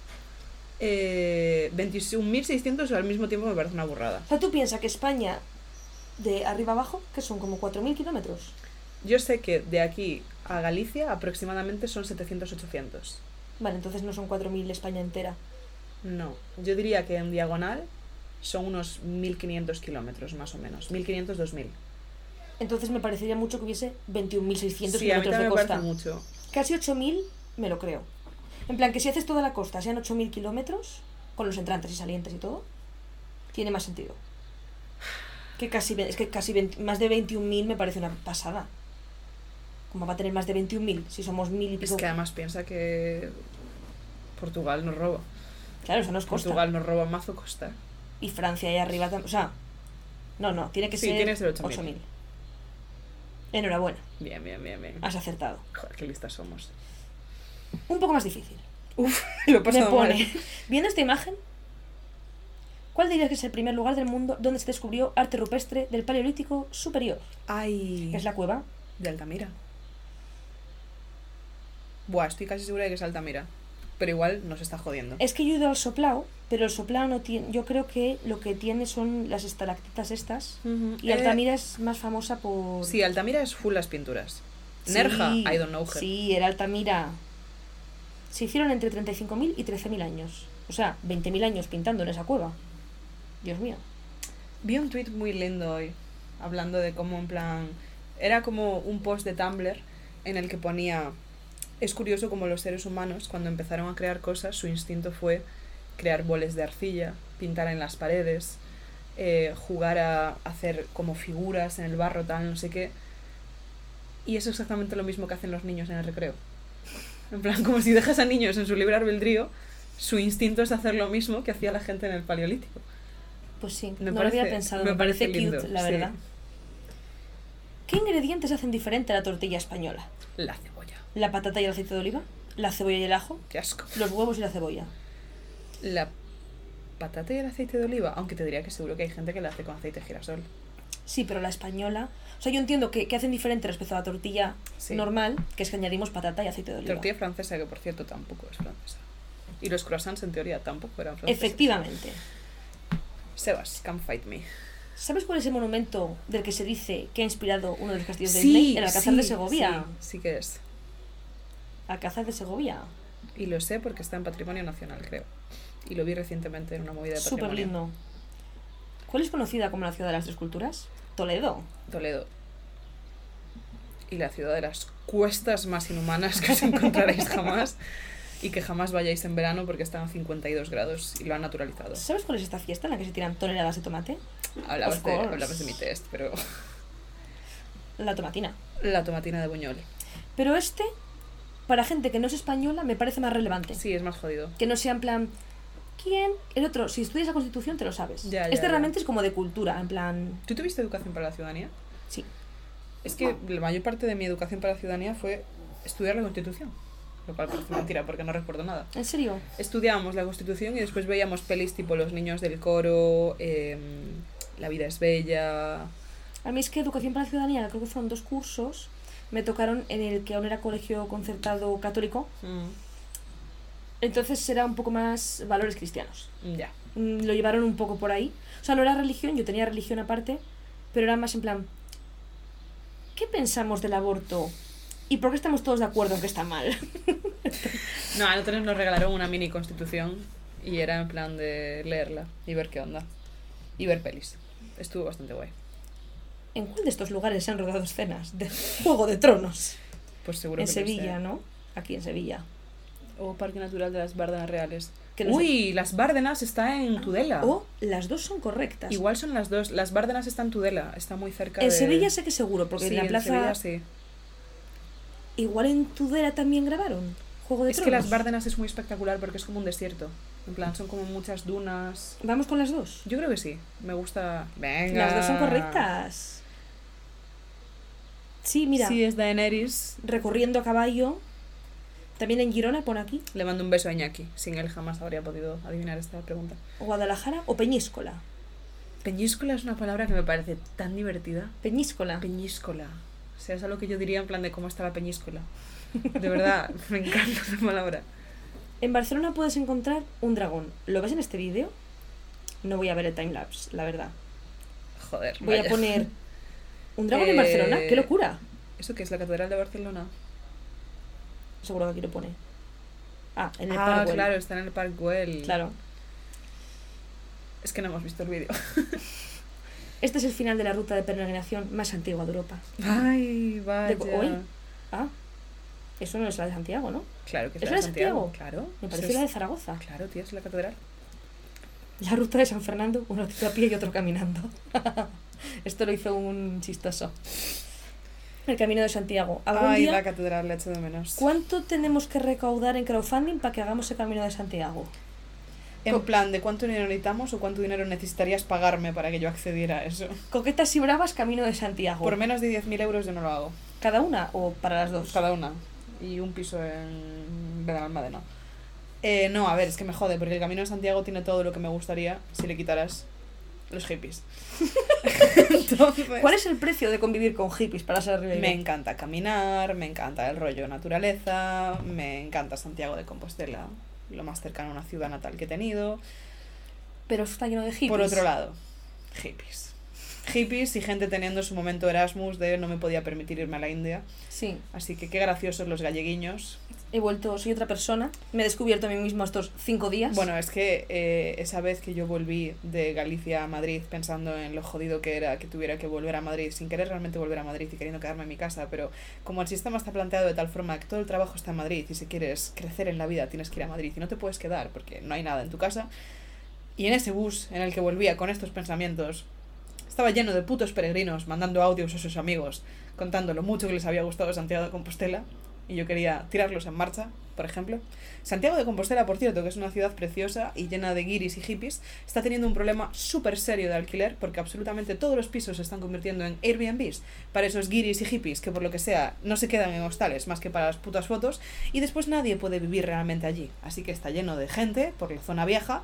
21.600 al mismo tiempo me parece una burrada. O sea, tú piensas que España, de arriba abajo, que son como 4.000 kilómetros. Yo sé que de aquí a Galicia aproximadamente son 700-800. Vale, entonces no son 4.000 España entera. No, yo diría que en diagonal son unos 1.500 kilómetros más o menos, 1.500-2.000. Entonces me parecería mucho que hubiese 21.600 Sí, a mí kilómetros de también me costa. parece mucho. Casi 8.000 me lo creo. En plan, que si haces toda la costa sean 8.000 kilómetros, con los entrantes y salientes y todo, tiene más sentido. Es que casi más de 21.000 me parece una pasada. ¿Cómo va a tener más de 21.000 si somos 1.000 y pico? Es que además piensa que Portugal nos roba. Claro, eso no es costa. Portugal nos roba mazo costa. Y Francia ahí arriba también. O sea, no, tiene que Sí, ser tiene que ser 8.000. 8.000. Enhorabuena, Bien. has acertado. Joder, qué listas somos. Un poco más difícil. Uf, lo he Me pasado pone. mal. Viendo esta imagen, ¿cuál dirías que es el primer lugar del mundo donde se descubrió arte rupestre del Paleolítico Superior? Ay, Es la cueva. de Altamira. Buah, estoy casi segura de que es Altamira. Pero igual nos está jodiendo. Es que yo he ido al Soplao, pero el Soplao no tiene. Yo creo que lo que tiene son las estalactitas estas. Y Altamira es más famosa por. Sí, Altamira es full las pinturas. Sí, Nerja, I don't know her. Sí, era Altamira. Se hicieron entre 35.000 y 13.000 años. O sea, 20.000 años pintando en esa cueva. Dios mío. Vi un tweet muy lindo hoy, hablando de cómo en plan... Era como un post de Tumblr en el que ponía... Es curioso como los seres humanos, cuando empezaron a crear cosas, su instinto fue crear boles de arcilla, pintar en las paredes, jugar a hacer como figuras en el barro, tal, no sé qué. Y es exactamente lo mismo que hacen los niños en el recreo. En plan, como si dejas a niños en su libre albedrío, su instinto es hacer lo mismo que hacía la gente en el Paleolítico. Pues sí, Me no parece- lo había pensado. me Me parece parece lindo, cute, la sí. verdad. ¿Qué ingredientes hacen diferente a la tortilla española? La cebolla. ¿La patata y el aceite de oliva? ¿La cebolla y el ajo? Qué asco. ¿Los huevos y la cebolla? La patata y el aceite de oliva, aunque te diría que seguro que hay gente que la hace con aceite de girasol. Sí, pero la española... O sea, yo entiendo que hacen diferente respecto a la tortilla Sí. normal, que es que añadimos patata y aceite de oliva. Tortilla francesa, que por cierto tampoco es francesa. Y los croissants en teoría tampoco eran franceses. Efectivamente. Sebas, come fight me. ¿Sabes cuál es el monumento del que se dice que ha inspirado uno de los castillos de Disney? El Alcázar de Segovia. Sí, sí que es. Alcázar de Segovia. Y lo sé porque está en Patrimonio Nacional, creo. Y lo vi recientemente en una movida de patrimonio. Súper lindo. ¿Cuál es conocida como la ciudad de las tres culturas? Toledo. Toledo. Y la ciudad de las cuestas más inhumanas que os encontraréis jamás. Y que jamás vayáis en verano porque están a 52 grados y lo han naturalizado. ¿Sabes cuál es esta fiesta en la que se tiran toneladas de tomate? Hablabas de, course. hablabas de mi test, pero... La tomatina. La tomatina de Buñol. Pero para gente que no es española, me parece más relevante. Sí, es más jodido. Que no sea en plan... ¿Quién? El otro, si estudias la Constitución te lo sabes. Ya, ya. Realmente es como de cultura, en plan... ¿Tú tuviste educación para la ciudadanía? Sí. Es que la mayor parte de mi educación para la ciudadanía fue estudiar la Constitución. Lo cual parece mentira porque no recuerdo nada. ¿En serio? Estudiábamos la Constitución y después veíamos pelis tipo Los niños del coro, La vida es bella... A mí es que educación para la ciudadanía, creo que fueron 2 cursos, me tocaron en el que aún era colegio concertado católico. Entonces era un poco más valores cristianos. Ya. Lo llevaron un poco por ahí. O sea, no era religión, yo tenía religión aparte, pero era más en plan... ¿Qué pensamos del aborto? ¿Y por qué estamos todos de acuerdo en que está mal? No, a nosotros nos regalaron una mini constitución y era en plan de leerla y ver qué onda. Y ver pelis. Estuvo bastante guay. ¿En cuál de estos lugares se han rodado escenas de Juego de Tronos? Pues seguro En que Sevilla, lo sé. ¿no? Aquí en Sevilla. O Parque Natural de las Bárdenas Reales. Que no Uy, las Bárdenas está en Tudela. O las dos son correctas. Igual son las dos. Las Bárdenas está en Tudela. Está muy cerca En de... Sevilla sé que seguro, porque sí, en la plaza... Sevilla sí. Igual en Tudela también grabaron Juego de Es Tronos. que las Bárdenas es muy espectacular porque es como un desierto. En plan, son como muchas dunas. ¿Vamos con las dos? Yo creo que sí. Me gusta... Venga. Las dos son correctas. Sí, mira, Sí, es Daenerys. recorriendo a caballo. También en Girona, pone aquí. Le mando un beso a Iñaki. Sin él jamás habría podido adivinar esta pregunta. Guadalajara o Peñíscola. Peñíscola es una palabra que me parece tan divertida. Peñíscola. Peñíscola. O sea, es algo que yo diría en plan de cómo está la peñíscola. De verdad, me encanta esa palabra. En Barcelona puedes encontrar un dragón. ¿Lo ves en este vídeo? No voy a ver el timelapse, la verdad. Joder, Voy vaya. a poner un dragón en Barcelona. ¡Qué locura! ¿Eso qué es? ¿La Catedral de Barcelona? Seguro que aquí lo pone. Ah, en el Ah, Parc Güell. claro, está en el Park Güell. Claro. Es que no hemos visto el vídeo. Este es el final de la ruta de peregrinación más antigua de Europa. Ay, vaya. ¿Hoy? Ah, eso no es la de Santiago, ¿no? Claro que es ¿Es la la de de Santiago. Santiago? Claro. Me Eso parece es- la de Zaragoza. Claro, tío, es la catedral. La ruta de San Fernando, un ratito a pie y otro caminando. Esto lo hizo un chistoso. El Camino de Santiago. ¿Algún Ay, día la catedral, la echo de menos. cuánto tenemos que recaudar en crowdfunding para que hagamos el Camino de Santiago? En plan, ¿de cuánto dinero necesitamos o cuánto dinero necesitarías pagarme para que yo accediera a eso? Coquetas y bravas, Camino de Santiago. Por menos de 10.000 euros yo no lo hago. ¿Cada una o para las dos? Cada una. Y un piso en Benalmádena. No, a ver, es que me jode, porque el Camino de Santiago tiene todo lo que me gustaría si le quitaras los hippies. Entonces, ¿Cuál es el precio de convivir con hippies para ser Ribeiro? me encanta caminar, me encanta el rollo naturaleza, me encanta Santiago de Compostela, lo más cercano a una ciudad natal que he tenido. Pero eso está lleno de hippies. Por otro lado, hippies. Hippies y gente teniendo su momento Erasmus de no me podía permitir irme a la India. Sí. Así que qué graciosos los galleguiños. He vuelto, soy otra persona. Me he descubierto a mí mismo estos 5 días. Bueno, es que esa vez que yo volví de Galicia a Madrid pensando en lo jodido que era que tuviera que volver a Madrid sin querer realmente volver a Madrid y queriendo quedarme en mi casa, pero como el sistema está planteado de tal forma que todo el trabajo está en Madrid y si quieres crecer en la vida tienes que ir a Madrid y no te puedes quedar porque no hay nada en tu casa. Y en ese bus en el que volvía con estos pensamientos estaba lleno de putos peregrinos mandando audios a sus amigos contando lo mucho que les había gustado Santiago de Compostela y yo quería tirarlos en marcha, por ejemplo. Santiago de Compostela, por cierto, que es una ciudad preciosa y llena de guiris y hippies, está teniendo un problema súper serio de alquiler porque absolutamente todos los pisos se están convirtiendo en Airbnbs para esos guiris y hippies que por lo que sea no se quedan en hostales más que para las putas fotos y después nadie puede vivir realmente allí. Así que está lleno de gente por la zona vieja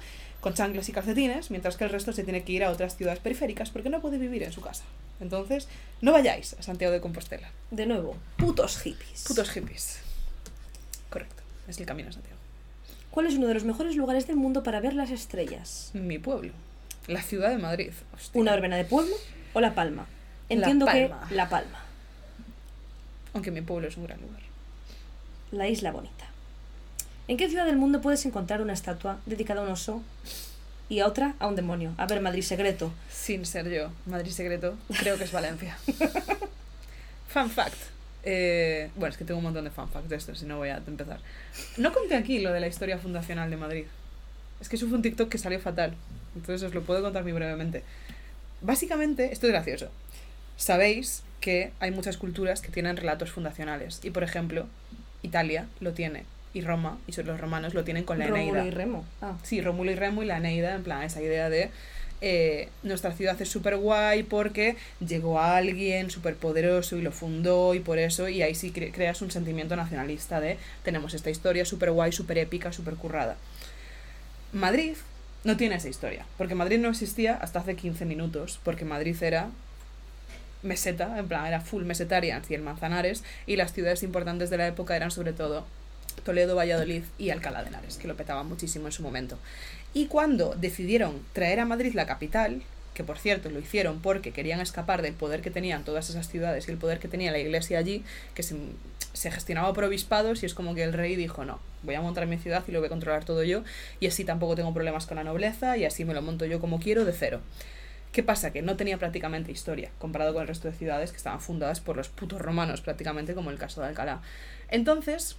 con chanclas y calcetines, mientras que el resto se tiene que ir a otras ciudades periféricas porque no puede vivir en su casa. Entonces, no vayáis a Santiago de Compostela. De nuevo, putos hippies. Putos hippies. Correcto, es el camino a Santiago. ¿Cuál es uno de los mejores lugares del mundo para ver las estrellas? Mi pueblo, la ciudad de Madrid. Hostia. ¿Una verbena de pueblo o La Palma? Entiendo que La Palma. Aunque mi pueblo es un gran lugar. La Isla Bonita. ¿En qué ciudad del mundo puedes encontrar una estatua dedicada a un oso y a otra a un demonio? A ver, Madrid secreto. Sin ser yo, Madrid secreto, creo que es Valencia. Fun fact. Bueno, es que tengo un montón de fun facts de esto, si no voy a empezar. No conté aquí lo de la historia fundacional de Madrid. Es que eso fue un TikTok que salió fatal. Entonces os lo puedo contar muy brevemente. Básicamente, esto es gracioso. Sabéis que hay muchas culturas que tienen relatos fundacionales. Y, por ejemplo, Italia lo tiene. Y Roma, y los romanos lo tienen con la Eneida. Rómulo y Remo. Ah. Sí, Rómulo y Remo y la Eneida, en plan, esa idea de nuestra ciudad es súper guay porque llegó alguien súper poderoso y lo fundó y por eso, y ahí sí creas un sentimiento nacionalista de tenemos esta historia súper guay, súper épica, súper currada. Madrid no tiene esa historia, porque Madrid no existía hasta hace 15 minutos, porque Madrid era meseta, en plan, era full mesetarians y el Manzanares, y las ciudades importantes de la época eran sobre todo Toledo, Valladolid y Alcalá de Henares, que lo petaban muchísimo en su momento. Y cuando decidieron traer a Madrid la capital, que por cierto lo hicieron porque querían escapar del poder que tenían todas esas ciudades y el poder que tenía la iglesia allí, que se gestionaba por obispados, y es como que el rey dijo, no, voy a montar mi ciudad y lo voy a controlar todo yo, y así tampoco tengo problemas con la nobleza, y así me lo monto yo como quiero, de cero. ¿Qué pasa? Que no tenía prácticamente historia, comparado con el resto de ciudades que estaban fundadas por los putos romanos, prácticamente, como el caso de Alcalá. Entonces,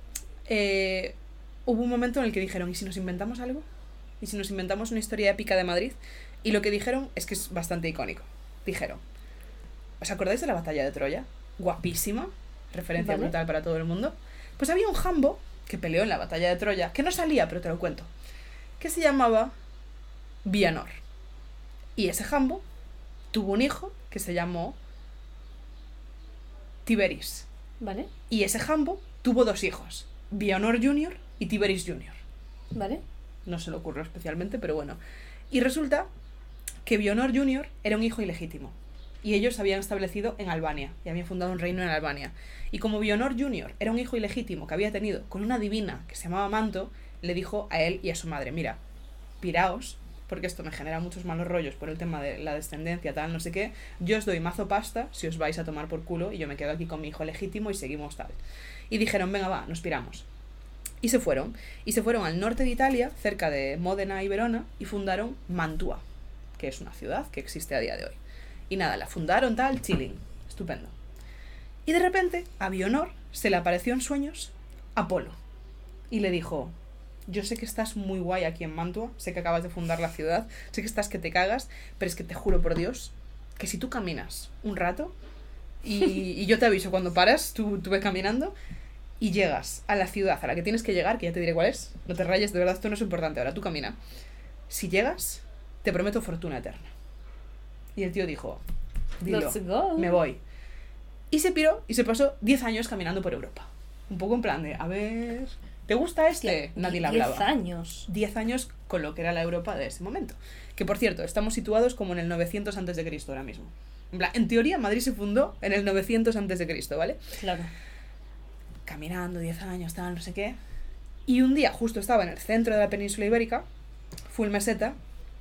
hubo un momento en el que dijeron, ¿y si nos inventamos algo? ¿Y si nos inventamos una historia épica de Madrid? Y lo que dijeron es que es bastante icónico. Dijeron, ¿os acordáis de la batalla de Troya? Guapísima, referencia brutal para todo el mundo. Pues había un jambo que peleó en la batalla de Troya, que no salía, pero te lo cuento, que se llamaba Bianor. Y ese jambo tuvo un hijo que se llamó Tiberis. ¿Vale? Y ese jambo tuvo dos hijos, Bianor Jr. y Tiberis Jr. ¿Vale? No se le ocurrió especialmente, pero bueno. Y resulta que Bianor Jr. era un hijo ilegítimo. Y ellos se habían establecido en Albania. Y habían fundado un reino en Albania. Y como Bianor Jr. era un hijo ilegítimo que había tenido con una divina que se llamaba Manto, le dijo a él y a su madre, mira, piraos, porque esto me genera muchos malos rollos por el tema de la descendencia, tal, no sé qué. Yo os doy mazo pasta si os vais a tomar por culo y yo me quedo aquí con mi hijo legítimo y seguimos tal. Y dijeron, venga, va, nos piramos. Y se fueron. Y se fueron al norte de Italia, cerca de Módena y Verona, y fundaron Mantua, que es una ciudad que existe a día de hoy. Y nada, la fundaron tal, chilling. Estupendo. Y de repente, a Bianor se le apareció en sueños Apolo. Y le dijo, yo sé que estás muy guay aquí en Mantua, sé que acabas de fundar la ciudad, sé que estás que te cagas, pero es que te juro por Dios que si tú caminas un rato, y yo te aviso cuando paras, tú ves caminando, y llegas a la ciudad a la que tienes que llegar, que ya te diré cuál es, no te rayes, de verdad esto no es importante ahora, tú camina. Si llegas, te prometo fortuna eterna. Y el tío dijo, dilo, Let's go. me voy. Y se piró y se pasó 10 años caminando por Europa. Un poco en plan de, a ver, ¿te gusta este? Hostia, Nadie le hablaba. 10 años. 10 años con lo que era la Europa de ese momento. Que por cierto, estamos situados como en el 900 a.C. ahora mismo. En teoría, Madrid se fundó en el 900 a.C., ¿vale? Claro. Caminando 10 años, tal, no sé qué. Y un día, justo estaba en el centro de la península ibérica, full meseta.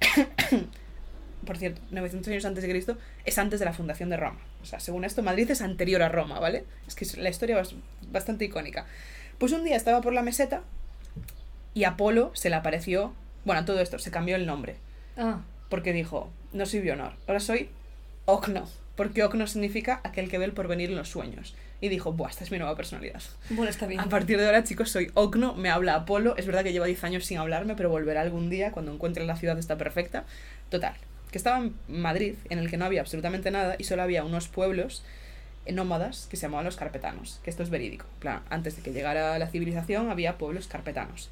Por cierto, 900 años antes de Cristo es antes de la fundación de Roma. O sea, según esto, Madrid es anterior a Roma, ¿vale? Es que la historia es bastante icónica. Pues un día estaba por la meseta y Apolo se le apareció... Bueno, todo esto, se cambió el nombre. Ah, Porque dijo, no soy Bianor, ahora soy Ocno. Porque Ocno significa aquel que ve el porvenir en los sueños. Y dijo, buah, esta es mi nueva personalidad. bueno, está bien. A partir de ahora, chicos, soy Ocno, me habla Apolo. Es verdad que lleva 10 años sin hablarme, pero volverá algún día cuando encuentre la ciudad está perfecta. Total, que estaba en Madrid, en el que no había absolutamente nada y solo había unos pueblos nómadas que se llamaban los carpetanos, que esto es verídico. En plan, antes de que llegara la civilización había pueblos carpetanos.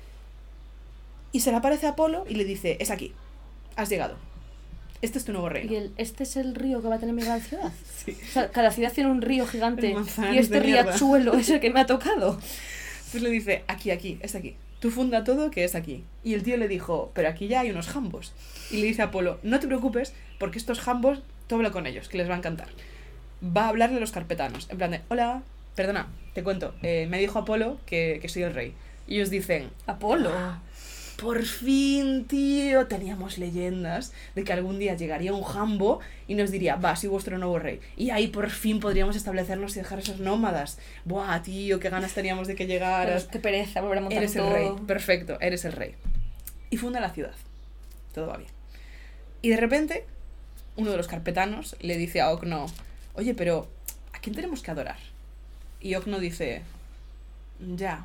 Y se le aparece a Apolo y le dice, es aquí, has llegado. Este es tu nuevo reino. ¿Y este es el río que va a tener mi gran ciudad? Sí. O sea, cada ciudad tiene un río gigante El Manzanares y este de mierda. riachuelo es el que me ha tocado. Pues le dice, aquí, es aquí. tú funda todo que es aquí. Y el tío le dijo, pero aquí ya hay unos jambos. Y le dice a Apolo, no te preocupes, porque estos jambos, tú habla con ellos, que les va a encantar. Va a hablarle a los carpetanos, en plan de, hola, perdona, te cuento, me dijo Apolo que soy el rey. Y ellos dicen, Apolo. por fin, tío, teníamos leyendas de que algún día llegaría un jambo y nos diría, va, soy vuestro nuevo rey. Y ahí por fin podríamos establecernos y dejar esos nómadas. Buah, tío, qué ganas teníamos de que llegaras. Qué pereza volver a montar Eres todo. el rey, perfecto, eres el rey. Y funda la ciudad. Todo va bien. Y de repente, uno de los carpetanos le dice a Ocno, oye, pero ¿a quién tenemos que adorar? Y Ocno dice, ya,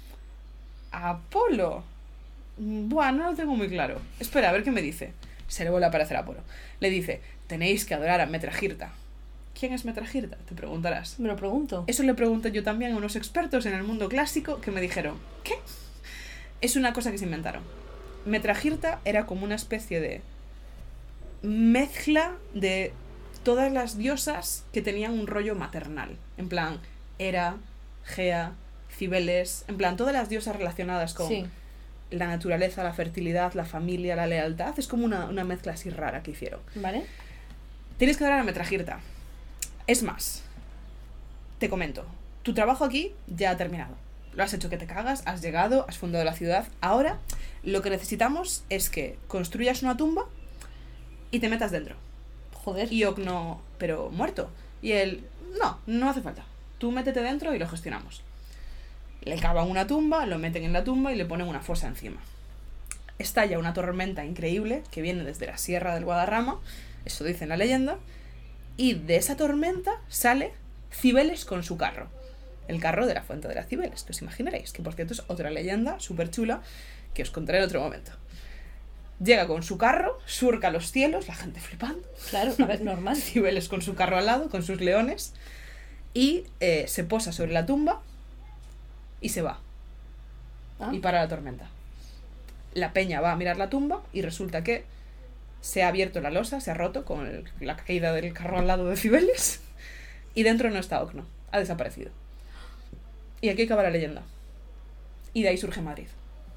a Apolo. Buah, no lo tengo muy claro. Espera, a ver qué me dice. Se le vuelve a aparecer Apolo. Le dice, tenéis que adorar a Metragirta. ¿Quién es Metragirta? Te preguntarás. Me lo pregunto. Eso le pregunté yo también a unos expertos en el mundo clásico que me dijeron, ¿qué? Es una cosa que se inventaron. Metragirta era como una especie de mezcla de todas las diosas que tenían un rollo maternal. En plan, Hera, Gea, Cibeles, en plan, todas las diosas relacionadas con Sí. la naturaleza, la fertilidad, la familia, la lealtad. Es como una mezcla así rara que hicieron. ¿Vale? Tienes que adorar a Metragirta. Es más, te comento, tu trabajo aquí ya ha terminado. Lo has hecho que te cagas, has llegado, has fundado la ciudad. Ahora, lo que necesitamos es que construyas una tumba y te metas dentro. Joder. Y Ocno, pero muerto. Y él, no hace falta. Tú métete dentro y lo gestionamos. Le cavan una tumba, lo meten en la tumba y le ponen una fosa encima. Estalla una tormenta increíble que viene desde la sierra del Guadarrama, eso dice en la leyenda, y de esa tormenta sale Cibeles con su carro. El carro de la fuente de las Cibeles, que os imaginaréis, que por cierto es otra leyenda súper chula que os contaré en otro momento. Llega con su carro, surca los cielos, la gente flipando. Claro, a ver, normal. Cibeles con su carro al lado, con sus leones, y se posa sobre la tumba y se va. Ah. Y para la tormenta. La peña va a mirar la tumba y resulta que se ha abierto la losa, se ha roto con la caída del carro al lado de Cibeles y dentro no está Ocno, ha desaparecido. Y aquí acaba la leyenda. Y de ahí surge Madrid.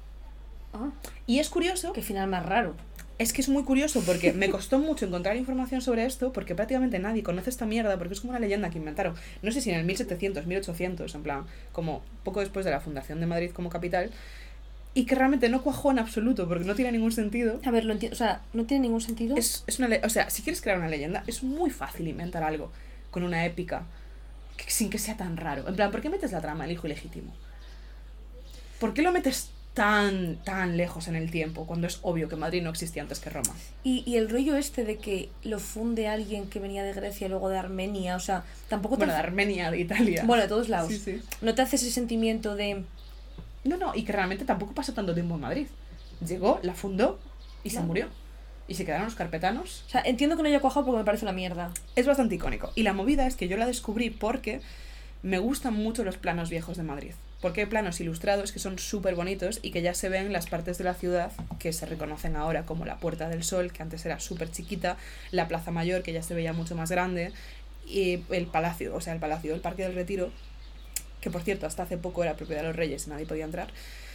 Ah, Y es curioso, qué final más raro. es que es muy curioso porque me costó mucho encontrar información sobre esto porque prácticamente nadie conoce esta mierda porque es como una leyenda que inventaron. No sé si en el 1700, 1800, en plan, como poco después de la fundación de Madrid como capital, y que realmente no cuajó en absoluto porque no tiene ningún sentido. A ver, lo entiendo. O sea, no tiene ningún sentido. Es o sea, si quieres crear una leyenda, es muy fácil inventar algo con una épica sin que sea tan raro. En plan, ¿por qué metes la trama del hijo ilegítimo? ¿Por qué lo metes tan lejos en el tiempo cuando es obvio que Madrid no existía antes que Roma? Y el rollo este de que lo funde alguien que venía de Grecia y luego de Armenia, o sea, tampoco te... Bueno, de Armenia, de Italia. Bueno, de todos lados. Sí, sí. ¿No te hace ese sentimiento de... No, y que realmente tampoco pasó tanto tiempo en Madrid. Llegó, la fundó y se Claro. murió. Y se quedaron los carpetanos. O sea, entiendo que no haya cuajado porque me parece una mierda. Es bastante icónico. Y la movida es que yo la descubrí porque me gustan mucho los planos viejos de Madrid. Porque hay planos ilustrados que son súper bonitos y que ya se ven las partes de la ciudad que se reconocen ahora como la Puerta del Sol, que antes era súper chiquita, la Plaza Mayor, que ya se veía mucho más grande, y el Palacio, el Parque del Retiro, que por cierto hasta hace poco era propiedad de los reyes y nadie podía entrar.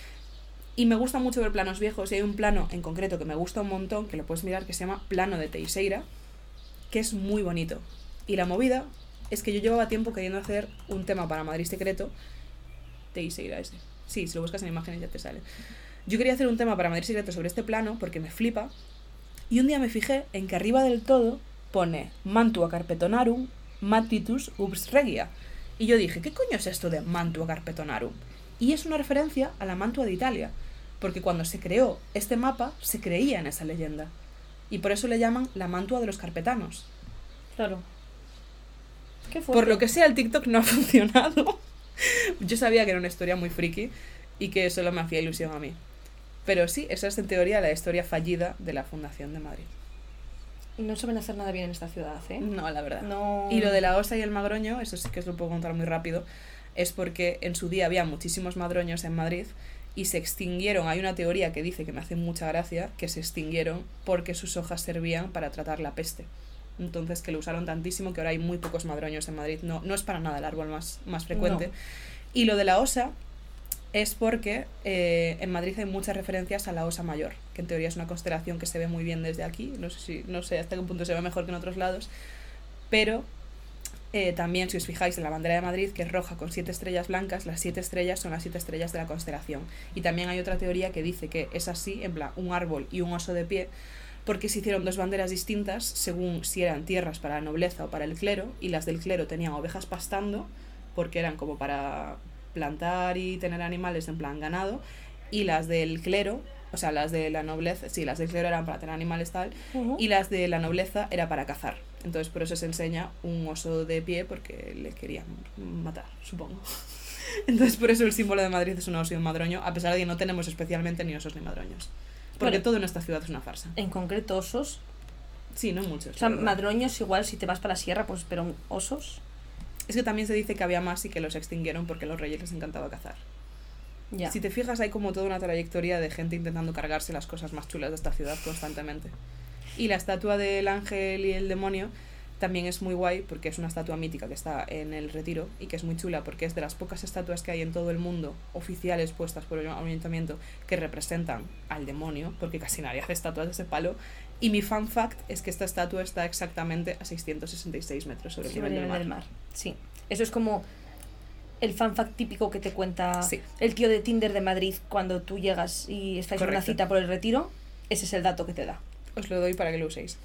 Y me gusta mucho ver planos viejos y hay un plano en concreto que me gusta un montón, que lo puedes mirar, que se llama Plano de Teixeira, que es muy bonito. Y la movida es que yo llevaba tiempo queriendo hacer un tema para Madrid Secreto. Teixeira ese. Sí, si lo buscas en imágenes ya te sale. Yo quería hacer un tema para Madrid Secreto sobre este plano porque me flipa. Y un día me fijé en que arriba del todo pone Mantua Carpetonarum Matitus Urbs Regia. Y yo dije, ¿qué coño es esto de Mantua Carpetonarum? Y es una referencia a la Mantua de Italia, porque cuando se creó este mapa se creía en esa leyenda. Y por eso le llaman la Mantua de los Carpetanos. Claro. ¿Qué fue? Por lo que sea, el TikTok no ha funcionado. Yo sabía que era una historia muy friki y que solo me hacía ilusión a mí. Pero sí, esa es en teoría la historia fallida de la fundación de Madrid. No saben hacer nada bien en esta ciudad, ¿eh? No, la verdad. No... Y lo de la Osa y el Madroño, eso sí que os lo puedo contar muy rápido, es porque en su día había muchísimos madroños en Madrid y se extinguieron. Hay una teoría que dice, que me hace mucha gracia, que se extinguieron porque sus hojas servían para tratar la peste. Entonces que lo usaron tantísimo que ahora hay muy pocos madroños en Madrid. No es para nada el árbol más frecuente. No. Y lo de la Osa es porque en Madrid hay muchas referencias a la Osa Mayor, que en teoría es una constelación que se ve muy bien desde aquí, no sé hasta qué punto se ve mejor que en otros lados, pero también si os fijáis en la bandera de Madrid, que es roja con 7 estrellas blancas, las 7 estrellas son las 7 estrellas de la constelación. Y también hay otra teoría que dice que es así, en plan, un árbol y un oso de pie, porque se hicieron 2 banderas distintas según si eran tierras para la nobleza o para el clero, y las del clero tenían ovejas pastando, porque eran como para plantar y tener animales en plan ganado, y las del clero, o sea, las de la nobleza, sí, las del clero eran para tener animales tal, y las de la nobleza era para cazar. Entonces por eso se enseña un oso de pie, porque le querían matar, supongo. Entonces por eso el símbolo de Madrid es un oso y un madroño, a pesar de que no tenemos especialmente ni osos ni madroños. Porque todo en esta ciudad es una farsa. En concreto osos. Sí, no muchos. O sea, madroños igual si te vas para la sierra, pues, pero osos. Es que también se dice que había más y que los extinguieron porque a los reyes les encantaba cazar. Ya. Si te fijas, hay como toda una trayectoria de gente intentando cargarse las cosas más chulas de esta ciudad constantemente. Y la estatua del ángel y el demonio también es muy guay porque es una estatua mítica que está en el Retiro y que es muy chula porque es de las pocas estatuas que hay en todo el mundo oficiales puestas por el ayuntamiento que representan al demonio, porque casi nadie hace estatuas de ese palo. Y mi fun fact es que esta estatua está exactamente a 666 metros sobre el nivel del mar. Sí, eso es como el fan fact típico que te cuenta Sí. el tío de Tinder de Madrid cuando tú llegas y estáis en una Correcto. cita por el Retiro. Ese es el dato que te da. Os lo doy para que lo uséis.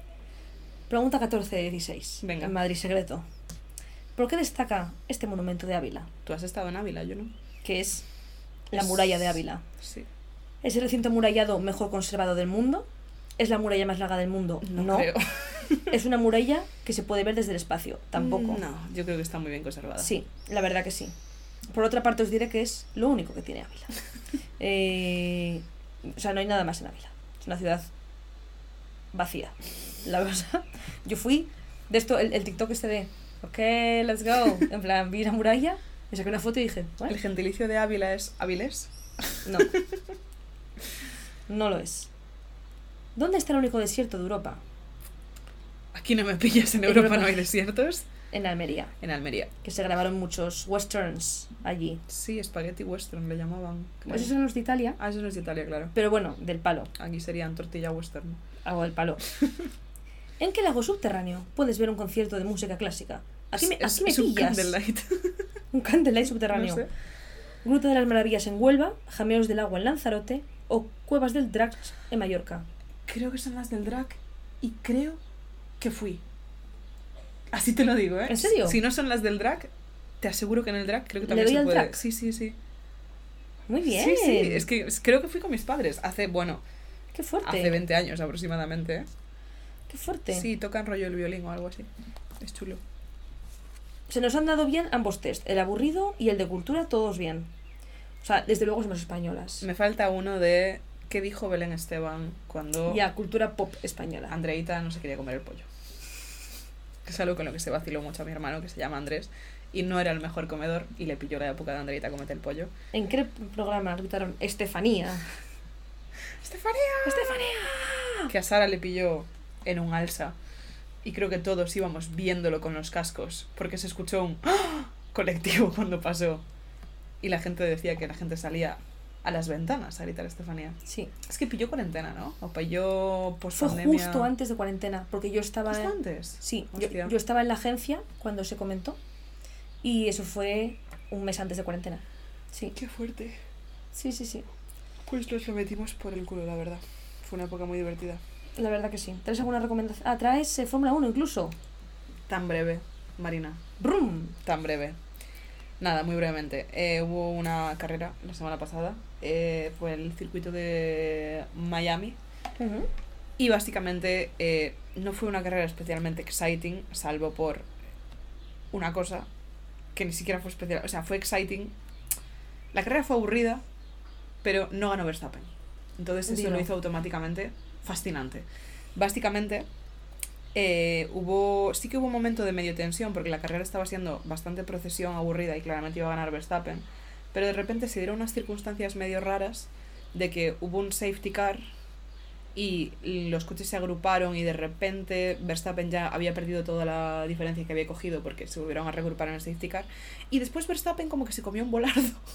Pregunta 14 de 16. Venga. En Madrid Secreto. ¿Por qué destaca este monumento de Ávila? Tú has estado en Ávila, yo no. Que es la muralla de Ávila. Sí. ¿Es el recinto amurallado mejor conservado del mundo? ¿Es la muralla más larga del mundo? No creo. ¿Es una muralla que se puede ver desde el espacio? Tampoco. No, yo creo que está muy bien conservada. Sí, la verdad que sí. Por otra parte os diré que es lo único que tiene Ávila. O sea, no hay nada más en Ávila. Es una ciudad vacía. La verdad. Yo fui de esto, el TikTok este de ok, let's go. En plan, vi la muralla, me saqué una foto y dije, ¿what? ¿El gentilicio de Ávila es Áviles? No. No lo es. ¿Dónde está el único desierto de Europa? Aquí no me pillas, en Europa no hay desiertos. En Almería. En Almería. Que se grabaron muchos westerns allí. Sí, Spaghetti Western le llamaban. Creo. Esos son los de Italia. Ah, eso no es de Italia, claro. Pero bueno, del palo. Aquí serían tortilla western. Hago del palo. ¿En qué lago subterráneo puedes ver un concierto de música clásica? Aquí me es pillas. un candlelight. Un candlelight subterráneo. No sé. Gruta de las Maravillas en Huelva, Jameos del Agua en Lanzarote o Cuevas del Drac en Mallorca. Creo que son las del Drac y creo que fui. Así te lo digo, ¿eh? ¿En serio? Si no son las del Drac, te aseguro que en el Drac creo que ¿Le también doy se al puede. Drac? Sí, sí, sí. Muy bien. Sí, sí, es que creo que fui con mis padres hace, Qué fuerte. hace 20 años aproximadamente, ¿eh? Qué fuerte. Sí, tocan rollo el violín o algo así. Es chulo. Se nos han dado bien ambos test, el aburrido y el de cultura, todos bien. O sea, desde luego somos españolas. Me falta uno de ¿qué dijo Belén Esteban cuando Ya, cultura pop española. Andreita no se quería comer el pollo? Que es algo con lo que se vaciló mucho a mi hermano, que se llama Andrés, y no era el mejor comedor, y le pilló la época de Andreita comete el pollo. ¿En qué programa gritaron Estefanía? ¡Estefanía! ¡Estefanía! Que a Sara le pilló en un alsa, y creo que todos íbamos viéndolo con los cascos, porque se escuchó un ¡ah! Colectivo cuando pasó, y la gente decía que la gente salía a las ventanas a gritar Estefanía. Sí. Es que pilló cuarentena, ¿no? O pilló Fue post-pandemia. justo antes de cuarentena, porque yo estaba... ¿Justo antes? Sí, Hostia. yo estaba en la agencia cuando se comentó y eso fue un mes antes de cuarentena. Sí, ¡Qué fuerte! sí, sí, sí. Pues nos lo metimos por el culo, la verdad. Fue una época muy divertida. La verdad que sí. ¿Traes alguna recomendación? Ah, traes Fórmula 1 incluso. Tan breve, Marina. ¡Brum! Tan breve. Nada, muy brevemente. Hubo una carrera la semana pasada. Fue el circuito de Miami. Ujú. Y básicamente no fue una carrera especialmente exciting, salvo por una cosa que ni siquiera fue especial. O sea, fue exciting. La carrera fue aburrida, pero no ganó Verstappen. Entonces eso Dilo. lo hizo automáticamente fascinante. Básicamente, sí que hubo un momento de medio tensión, porque la carrera estaba siendo bastante procesión, aburrida, y claramente iba a ganar Verstappen. Pero de repente se dieron unas circunstancias medio raras de que hubo un safety car y los coches se agruparon y de repente Verstappen ya había perdido toda la diferencia que había cogido porque se volvieron a reagrupar en el safety car, y después Verstappen como que se comió un volardo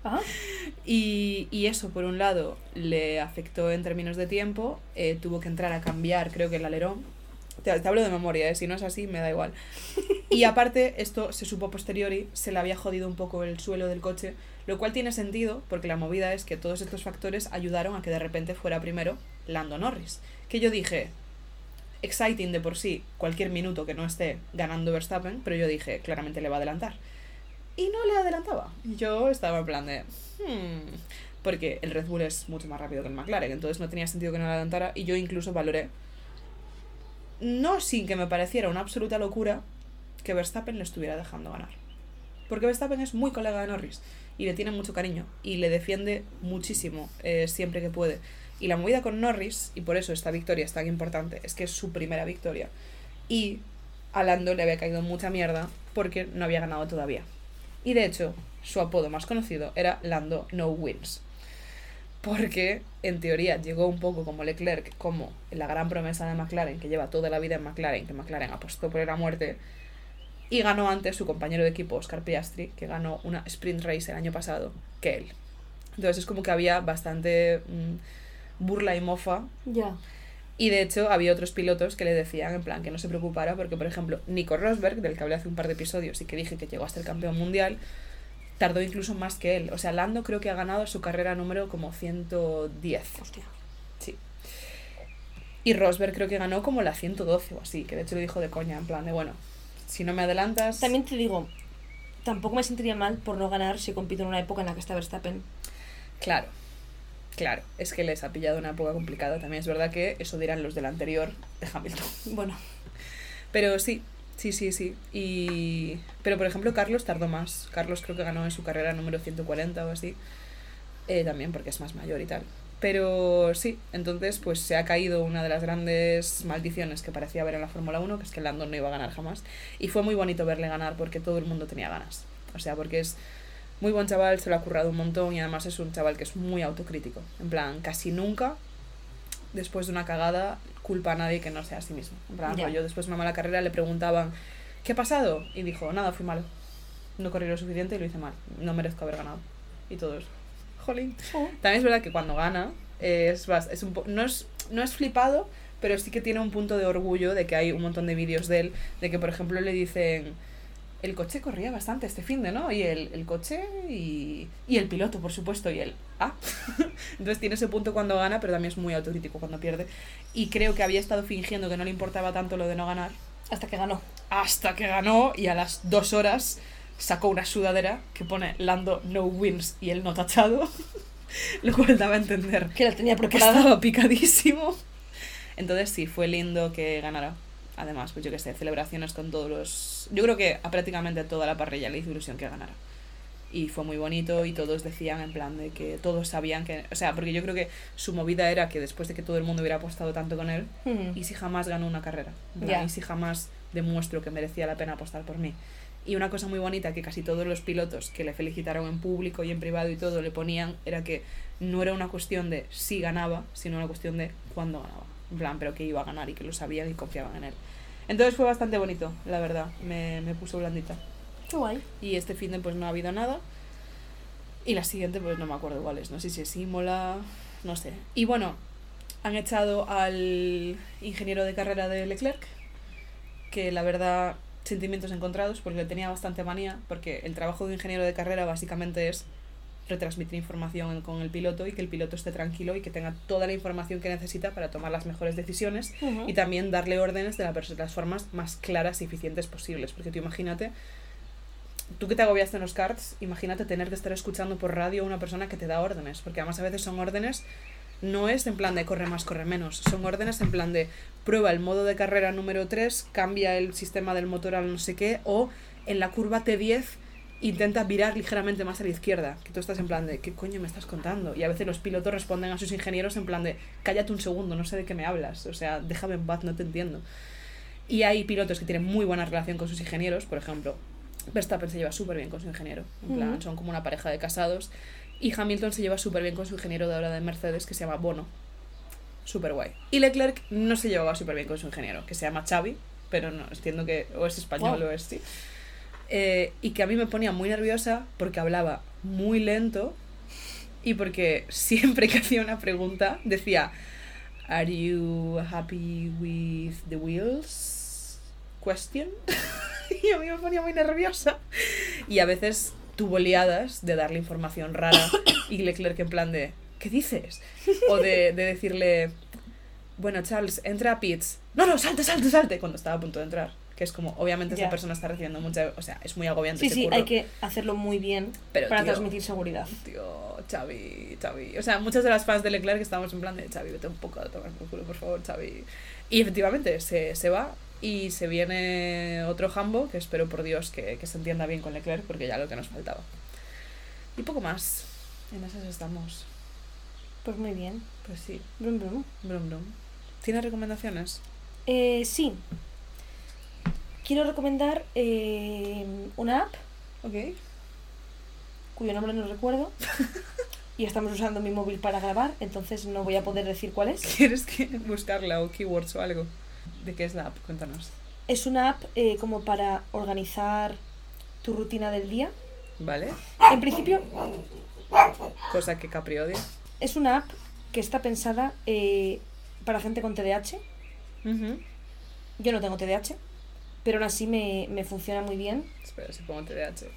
Ah, Y eso, por un lado, le afectó en términos de tiempo, tuvo que entrar a cambiar, creo que el alerón. Te hablo de memoria, si no es así, me da igual. Y aparte, esto se supo a posteriori, se le había jodido un poco el suelo del coche, lo cual tiene sentido, porque la movida es que todos estos factores ayudaron a que de repente fuera primero Lando Norris. Que yo dije, exciting de por sí, cualquier minuto que no esté ganando Verstappen, pero yo dije, claramente le va a adelantar. Y no le adelantaba. Yo estaba en plan de... porque el Red Bull es mucho más rápido que el McLaren, entonces no tenía sentido que no le adelantara, y yo incluso valoré, no sin que me pareciera una absoluta locura, que Verstappen le estuviera dejando ganar. Porque Verstappen es muy colega de Norris, y le tiene mucho cariño, y le defiende muchísimo siempre que puede. Y la movida con Norris, y por eso esta victoria es tan importante, es que es su primera victoria. Y a Lando le había caído mucha mierda porque no había ganado todavía. Y de hecho, su apodo más conocido era Lando No Wins. Porque, en teoría, llegó un poco como Leclerc, como la gran promesa de McLaren, que lleva toda la vida en McLaren, que McLaren apostó por él a muerte, y ganó antes su compañero de equipo, Oscar Piastri, que ganó una sprint race el año pasado, que él. Entonces es como que había bastante burla y mofa. ya. Y de hecho había otros pilotos que le decían en plan que no se preocupara porque, por ejemplo, Nico Rosberg, del que hablé hace un par de episodios y que dije que llegó hasta el campeón mundial, tardó incluso más que él. O sea, Lando creo que ha ganado su carrera número como 110. Hostia. Sí. Y Rosberg creo que ganó como la 112 o así, que de hecho lo dijo de coña, en plan de, bueno, si no me adelantas... También te digo, tampoco me sentiría mal por no ganar si compito en una época en la que está Verstappen. Claro, claro, es que les ha pillado una época complicada. También es verdad que eso dirán los del anterior de Hamilton. Bueno, Pero sí. Pero por ejemplo Carlos tardó más. Carlos creo que ganó en su carrera número 140 o así. También porque es más mayor y tal. Pero sí, entonces pues se ha caído una de las grandes maldiciones que parecía haber en la Fórmula 1, que es que Lando no iba a ganar jamás. Y fue muy bonito verle ganar porque todo el mundo tenía ganas. O sea, porque es muy buen chaval, se lo ha currado un montón y además es un chaval que es muy autocrítico. En plan, casi nunca, después de una cagada, culpa a nadie que no sea a sí mismo. En plan, Ya. yo después de una mala carrera le preguntaban, ¿qué ha pasado? Y dijo, nada, fui malo. No corrí lo suficiente y lo hice mal. No merezco haber ganado. Y todos, jolín. oh, También es verdad que cuando gana, no es flipado, pero sí que tiene un punto de orgullo de que hay un montón de vídeos de él, de que por ejemplo le dicen... El coche corría bastante este finde, ¿no? Y el coche y el piloto, por supuesto, y él. Entonces tiene ese punto cuando gana, pero también es muy autocrítico cuando pierde. Y creo que había estado fingiendo que no le importaba tanto lo de no ganar. hasta que ganó. Hasta que ganó y a las 2 horas sacó una sudadera que pone Lando no wins y él no tachado. Lo cual daba a entender Que la tenía que preparada. estaba picadísimo. Entonces sí, fue lindo que ganara. Además, pues yo que sé, celebraciones con todos los... Yo creo que a prácticamente toda la parrilla le hizo ilusión que ganara. Y fue muy bonito y todos decían en plan de que todos sabían que... O sea, porque yo creo que su movida era que después de que todo el mundo hubiera apostado tanto con él, y si jamás ganó una carrera. En plan, Ya. y si jamás demuestro que merecía la pena apostar por mí. Y una cosa muy bonita que casi todos los pilotos que le felicitaron en público y en privado y todo le ponían era que no era una cuestión de si ganaba, sino una cuestión de cuándo ganaba. En plan, pero que iba a ganar y que lo sabían y confiaban en él. Entonces fue bastante bonito, la verdad. Me puso blandita. Qué guay. Y este fin de pues no ha habido nada. Y la siguiente pues no me acuerdo cuál es. No sé si es Imola, no sé. Y bueno, han echado al ingeniero de carrera de Leclerc, que la verdad, sentimientos encontrados, porque le tenía bastante manía, porque el trabajo de ingeniero de carrera básicamente es retransmitir información con el piloto y que el piloto esté tranquilo y que tenga toda la información que necesita para tomar las mejores decisiones y también darle órdenes de las formas más claras y eficientes posibles. Porque tú imagínate, tú que te agobiaste en los karts, imagínate tener que estar escuchando por radio a una persona que te da órdenes, porque además a veces son órdenes, no es en plan de corre más, corre menos, son órdenes en plan de prueba el modo de carrera número 3, cambia el sistema del motor al no sé qué, o en la curva T10 intenta virar ligeramente más a la izquierda, que tú estás en plan de ¿qué coño me estás contando? Y a veces los pilotos responden a sus ingenieros en plan de cállate un segundo, no sé de qué me hablas, o sea, déjame en paz, no te entiendo. Y hay pilotos que tienen muy buena relación con sus ingenieros, por ejemplo, Verstappen se lleva súper bien con su ingeniero, en plan, son como una pareja de casados, y Hamilton se lleva súper bien con su ingeniero de ahora de Mercedes, que se llama Bono, súper guay. Y Leclerc no se llevaba súper bien con su ingeniero, que se llama Xavi, pero no, entiendo que o es español o es sí. Y que a mí me ponía muy nerviosa porque hablaba muy lento y porque siempre que hacía una pregunta decía ¿Are you happy with the wheels? Question. Y a mí me ponía muy nerviosa. Y a veces tuvo liadas de darle información rara y Leclerc en plan de ¿qué dices? O de decirle bueno, Charles, entra a pits. No, salte cuando estaba a punto de entrar. Que es como, obviamente esta persona está recibiendo mucha... O sea, es muy agobiante ese curro. hay que hacerlo muy bien para transmitir seguridad. Tío, Xavi. O sea, muchas de las fans de Leclerc estamos en plan de Xavi, vete un poco a tomar por culo, por favor, Xavi. Y efectivamente, se va y se viene otro Hambo, que espero por Dios que se entienda bien con Leclerc, porque ya lo que nos faltaba. Y poco más. En esas estamos. Pues muy bien. Pues sí. Brum, brum. Brum, brum. ¿Tienes recomendaciones? Sí. Quiero recomendar una app Ok. cuyo nombre no recuerdo y estamos usando mi móvil para grabar, entonces no voy a poder decir cuál es. ¿Quieres que buscarla o keywords o algo? ¿De qué es la app? Cuéntanos. Es una app como para organizar tu rutina del día. ¿Vale? En principio, Cosa que Capri odia. es una app que está pensada para gente con TDAH. Yo no tengo TDAH, pero aún así me funciona muy bien. Espera, si pongo TDAH.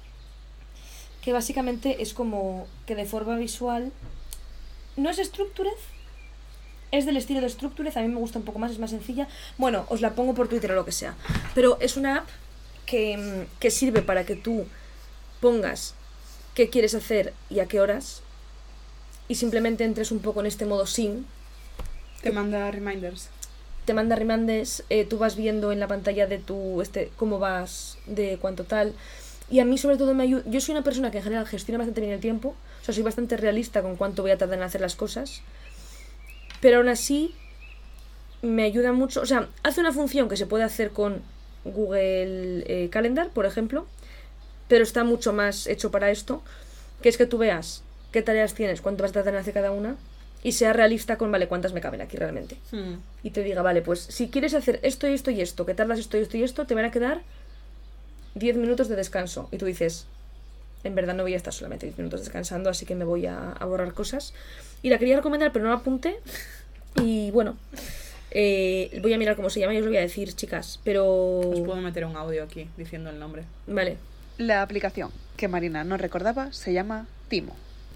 Que básicamente es como que de forma visual no es Structured, es del estilo de Structured, a mí me gusta un poco más, es más sencilla. Bueno, os la pongo por Twitter o lo que sea, pero es una app que sirve para que tú pongas qué quieres hacer y a qué horas y simplemente entres un poco en este modo sin. Te manda reminders. Te manda reminders, tú vas viendo en la pantalla de tu cómo vas, de cuánto tal. Y a mí sobre todo me ayuda. Yo soy una persona que en general gestiona bastante bien el tiempo, o sea, soy bastante realista con cuánto voy a tardar en hacer las cosas, pero aún así me ayuda mucho. O sea, hace una función que se puede hacer con Google Calendar, por ejemplo, pero está mucho más hecho para esto, que es que tú veas qué tareas tienes, cuánto vas a tardar en hacer cada una, y sea realista con, vale, cuántas me caben aquí realmente. Y te diga, vale, pues si quieres hacer esto y esto y esto, que tardas esto y esto y esto, te van a quedar 10 minutos de descanso. Y tú dices, en verdad no voy a estar solamente 10 minutos descansando, así que me voy a borrar cosas. Y la quería recomendar, pero no la apunté. Y bueno, voy a mirar cómo se llama y os lo voy a decir, chicas. Pero... Os puedo meter un audio aquí diciendo el nombre. Vale. La aplicación que Marina no recordaba se llama Timo.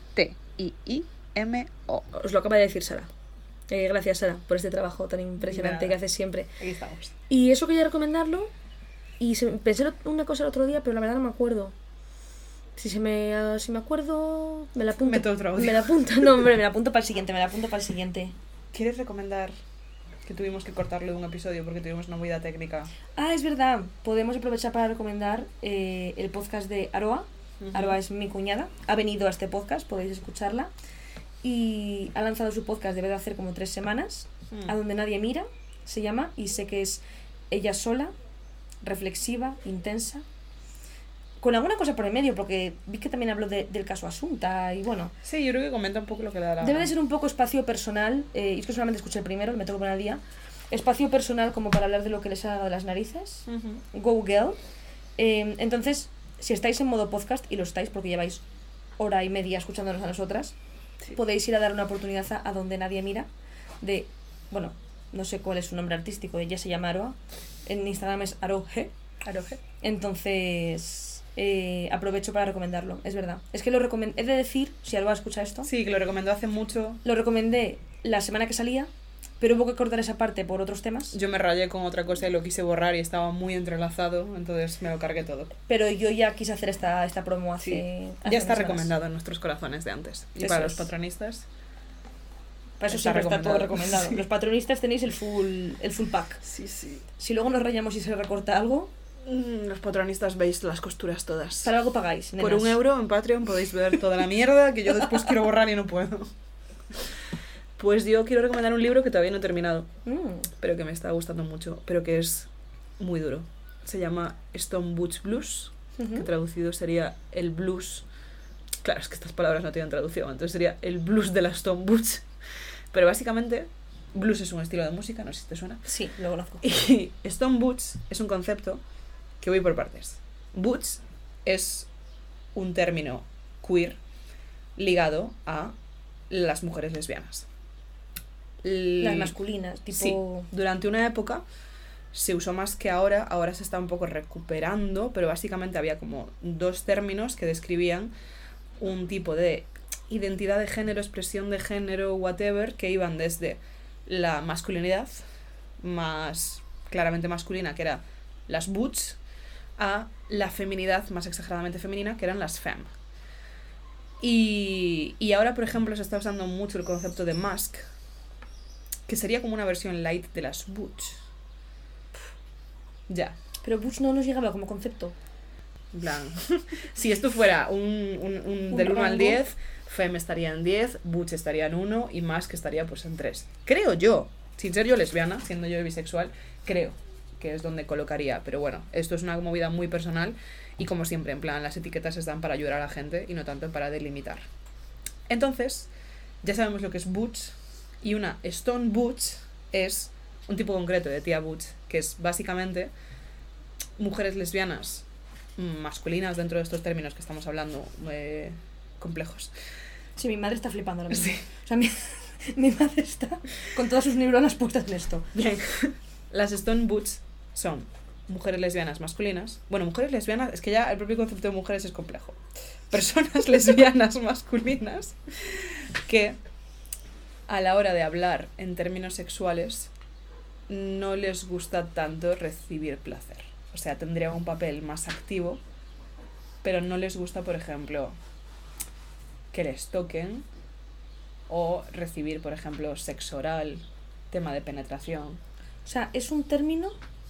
T-I-I-M-O. Os lo acaba de decir Sara. Gracias, Sara, por este trabajo tan impresionante que haces siempre. Aquí estamos. Y eso quería recomendarlo. Y pensé una cosa el otro día, pero la verdad no me acuerdo. Si me acuerdo, me la apunto. Meto otro audio. Me la apunto. No, hombre, me la apunto para el siguiente. ¿Quieres recomendar que tuvimos que cortarlo de un episodio porque tuvimos una movida técnica? Ah, es verdad. Podemos aprovechar para recomendar el podcast de Aroa. Aroa es mi cuñada. Ha venido a este podcast, podéis escucharla. Y ha lanzado su podcast, debe de hacer como 3 semanas, A donde nadie mira, se llama. Y sé que es ella sola, reflexiva, intensa, con alguna cosa por el medio, porque vi que también habló del caso Asunta y bueno. Sí, yo creo que comenta un poco lo que le da la Debe gana. de ser un poco espacio personal, y es que solamente escuché el primero, me tengo que poner al día. Espacio personal como para hablar de lo que les salga de las narices. Go girl. Entonces, si estáis en modo podcast, y lo estáis porque lleváis hora y media escuchándonos a nosotras, Sí. podéis ir a dar una oportunidad a donde nadie mira, de, bueno, no sé cuál es su nombre artístico, ella se llama Aroa, en Instagram es Aroje. Aroje. Entonces aprovecho para recomendarlo, es verdad. Es que lo recomendé, he de decir, si Aroa escucha esto, Sí, que lo recomendó hace mucho. lo recomendé la semana que salía, pero hubo que cortar esa parte por otros temas. Yo me rayé con otra cosa y lo quise borrar y estaba muy entrelazado, entonces me lo cargué todo. Pero yo ya quise hacer esta promo hace... Sí. hace Ya está unas semanas. recomendado en nuestros corazones de antes. Y Eso para los es. patronistas, Para eso Está siempre está todo recomendado. recomendado. Sí. Los patronistas tenéis el full pack. sí. Si luego nos rayamos y se recorta algo, Los patronistas veis las costuras todas. para algo pagáis, nenas. Por €1 en Patreon podéis ver toda la mierda que yo después quiero borrar y no puedo. Pues yo quiero recomendar un libro que todavía no he terminado, pero que me está gustando mucho, pero que es muy duro. Se llama Stone Butch Blues, que traducido sería el blues. Claro, es que estas palabras no tienen traducción, entonces sería el blues de la Stone Butch. Pero básicamente, blues es un estilo de música, no sé si te suena. Sí, lo conozco. Y Stone Butch es un concepto que voy por partes. Butch es un término queer ligado a las mujeres lesbianas. Las masculinas, tipo... Sí, durante una época se usó más que ahora se está un poco recuperando, pero básicamente había como dos términos que describían un tipo de identidad de género, expresión de género, whatever, que iban desde la masculinidad más claramente masculina, que era las butch, a la feminidad más exageradamente femenina, que eran las femme. Y ahora, por ejemplo, se está usando mucho el concepto de mask, que sería como una versión light de las butch. Ya. Pero butch no nos llegaba como concepto. En plan, si esto fuera un del 1 al 10, femme estaría en 10, butch estaría en 1 y mask estaría pues en 3. Creo yo, sin ser yo lesbiana, siendo yo bisexual, creo que es donde colocaría. Pero bueno, esto es una movida muy personal y como siempre, en plan, las etiquetas están para ayudar a la gente y no tanto para delimitar. Entonces, ya sabemos lo que es butch, y una stone butch es un tipo concreto de tía butch, que es básicamente mujeres lesbianas masculinas dentro de estos términos que estamos hablando, complejos. Sí, mi madre está flipando ahora mismo. Sí. O sea, mi madre está con todas sus neuronas puestas en esto. Bien, las stone butch son mujeres lesbianas masculinas. Bueno, mujeres lesbianas, es que ya el propio concepto de mujeres es complejo. Personas lesbianas masculinas que a la hora de hablar en términos sexuales no les gusta tanto recibir placer. O sea, tendrían un papel más activo, pero no les gusta, por ejemplo, que les toquen o recibir, por ejemplo, sexo oral, tema de penetración. O sea, es un término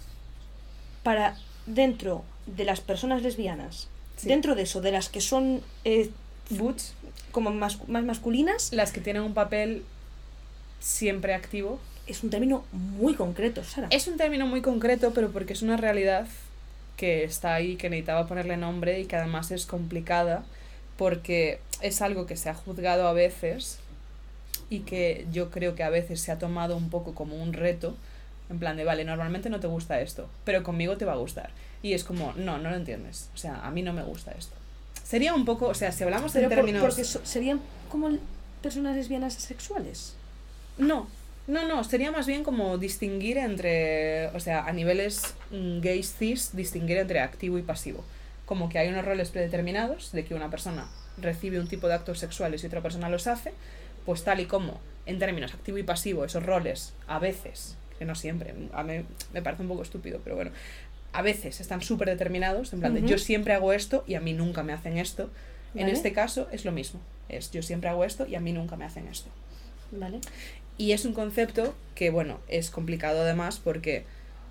para dentro de las personas lesbianas, Sí. dentro de eso, de las que son Butch, como más masculinas, las que tienen un papel siempre activo. es un término muy concreto, Sara. Es un término muy concreto, pero porque es una realidad que está ahí, que necesitaba ponerle nombre y que además es complicada porque es algo que se ha juzgado a veces y que yo creo que a veces se ha tomado un poco como un reto, en plan de, vale, normalmente no te gusta esto, pero conmigo te va a gustar. Y es como, no lo entiendes. O sea, a mí no me gusta esto. Sería un poco, o sea, si hablamos de términos... porque serían como personas lesbianas asexuales. No, sería más bien como distinguir entre, o sea, a niveles gays cis, distinguir entre activo y pasivo. Como que hay unos roles predeterminados de que una persona recibe un tipo de actos sexuales y otra persona los hace, pues tal y como en términos activo y pasivo esos roles a veces, que no siempre, a mí me parece un poco estúpido, pero bueno, a veces están súper determinados, en plan de yo siempre hago esto y a mí nunca me hacen esto. En ¿Vale? este caso es lo mismo, es yo siempre hago esto y a mí nunca me hacen esto. ¿Vale? Y es un concepto que, bueno, es complicado además porque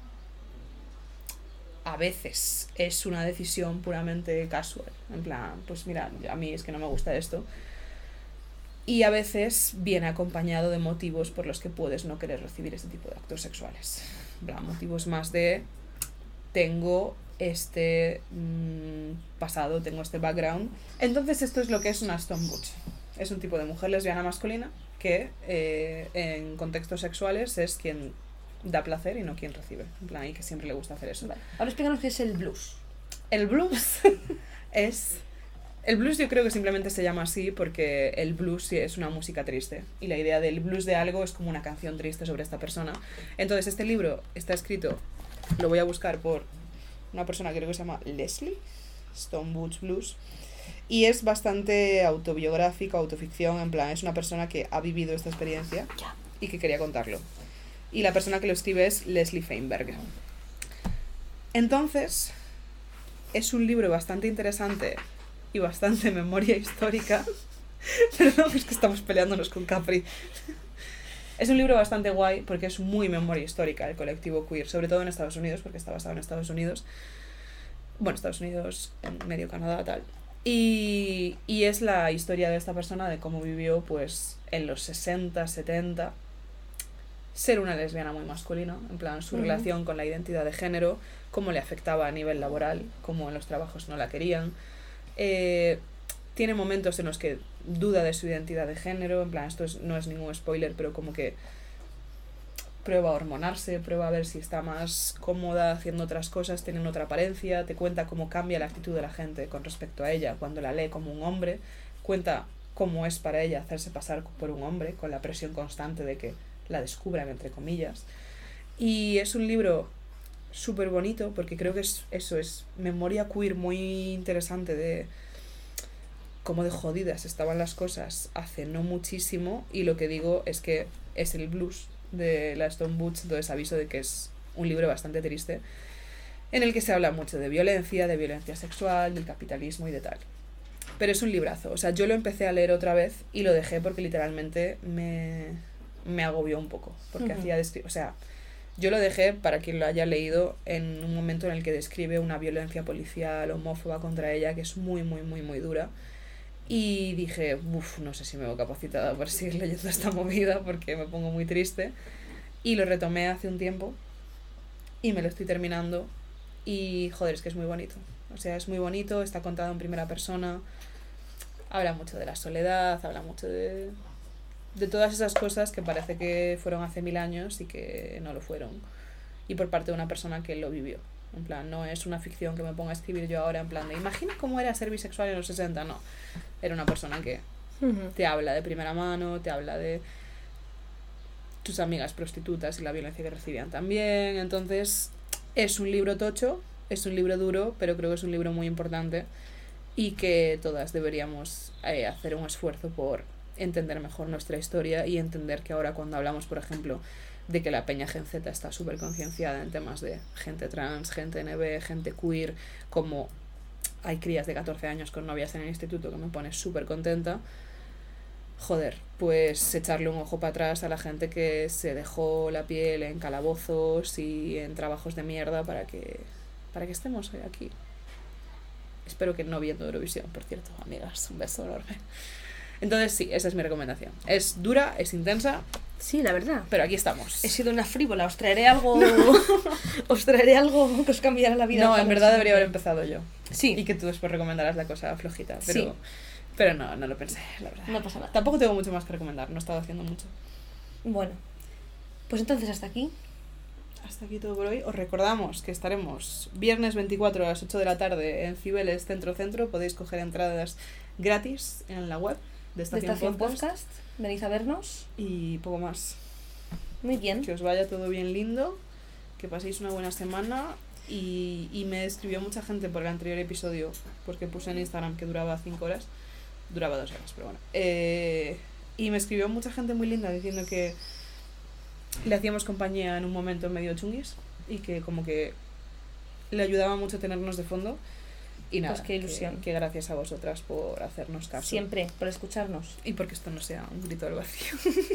a veces es una decisión puramente casual. En plan, pues mira, a mí es que no me gusta esto. Y a veces viene acompañado de motivos por los que puedes no querer recibir este tipo de actos sexuales. En plan, motivos más de tengo este pasado, tengo este background. Entonces esto es lo que es una stone butch. Es un tipo de mujer lesbiana masculina que en contextos sexuales es quien da placer y no quien recibe. En plan, y que siempre le gusta hacer eso. Vale. Ahora explícanos qué es el blues. El blues es... El blues yo creo que simplemente se llama así porque el blues sí es una música triste. Y la idea del blues de algo es como una canción triste sobre esta persona. Entonces este libro está escrito, lo voy a buscar por una persona que creo que se llama Leslie, Stone Butch Blues. Y es bastante autobiográfico, autoficción, en plan, es una persona que ha vivido esta experiencia y que quería contarlo. Y la persona que lo escribe es Leslie Feinberg. Entonces, es un libro bastante interesante y bastante memoria histórica. Perdón, es que estamos peleándonos con Capri. Es un libro bastante guay porque es muy memoria histórica el colectivo queer, sobre todo en Estados Unidos, porque está basado en Estados Unidos. Bueno, Estados Unidos, medio Canadá, tal. Y es la historia de esta persona de cómo vivió pues en los 60, 70 ser una lesbiana muy masculina, en plan su relación con la identidad de género, cómo le afectaba a nivel laboral, cómo en los trabajos no la querían. Tiene momentos en los que duda de su identidad de género, en plan esto no es ningún spoiler, pero como que prueba a hormonarse, prueba a ver si está más cómoda haciendo otras cosas, teniendo otra apariencia, te cuenta cómo cambia la actitud de la gente con respecto a ella cuando la lee como un hombre, cuenta cómo es para ella hacerse pasar por un hombre, con la presión constante de que la descubran, entre comillas. Y es un libro súper bonito porque creo que es memoria queer muy interesante de cómo de jodidas estaban las cosas hace no muchísimo, y lo que digo es que es el blues de la Stone Butch, entonces aviso de que es un libro bastante triste en el que se habla mucho de violencia sexual, del capitalismo y de tal. Pero es un librazo, o sea, yo lo empecé a leer otra vez y lo dejé porque literalmente me agobió un poco, porque o sea, yo lo dejé, para quien lo haya leído, en un momento en el que describe una violencia policial homófoba contra ella que es muy, muy, muy, muy dura. Y dije, no sé si me veo capacitada para seguir leyendo esta movida porque me pongo muy triste. Y lo retomé hace un tiempo y me lo estoy terminando. Y joder, es que es muy bonito. O sea, es muy bonito, está contado en primera persona. Habla mucho de la soledad, habla mucho de todas esas cosas que parece que fueron hace 1000 años y que no lo fueron. Y por parte de una persona que lo vivió. En plan, no es una ficción que me ponga a escribir yo ahora en plan de imagina cómo era ser bisexual en los 60, no. Era una persona que te habla de primera mano, te habla de tus amigas prostitutas y la violencia que recibían también. Entonces, es un libro tocho, es un libro duro, pero creo que es un libro muy importante y que todas deberíamos hacer un esfuerzo por entender mejor nuestra historia y entender que ahora cuando hablamos, por ejemplo, de que la peña Gen Z está súper concienciada en temas de gente trans, gente NB, gente queer, como hay crías de 14 años con novias en el instituto, que me pone súper contenta. Joder, pues echarle un ojo para atrás a la gente que se dejó la piel en calabozos y en trabajos de mierda para que estemos hoy aquí. Espero que no viendo Eurovisión, por cierto, amigas, un beso enorme. Entonces sí, esa es mi recomendación. Es dura, es intensa. Sí, la verdad. Pero aquí estamos. He sido una frívola, os traeré algo. Os traeré algo que os cambiará la vida. No, en verdad debería haber empezado yo. Sí. Y que tú después recomendarás la cosa flojita. Pero, sí. Pero no lo pensé, la verdad. No pasa nada. Tampoco tengo mucho más que recomendar, no he estado haciendo mucho. Bueno, pues entonces hasta aquí. Hasta aquí todo por hoy. Os recordamos que estaremos viernes 24 a las 8 de la tarde en Cibeles Centro. Podéis coger entradas gratis en la web de Estación Podcast. Venid a vernos. Y poco más. Muy bien. Que os vaya todo bien lindo, que paséis una buena semana. Y me escribió mucha gente por el anterior episodio, porque puse en Instagram que duraba 5 horas. Duraba 2 horas, pero bueno. Y me escribió mucha gente muy linda diciendo que le hacíamos compañía en un momento medio chunguis y que como que le ayudaba mucho tenernos de fondo. Y nada, pues qué ilusión. Que gracias a vosotras por hacernos caso. Siempre, por escucharnos. Y porque esto no sea un grito al vacío.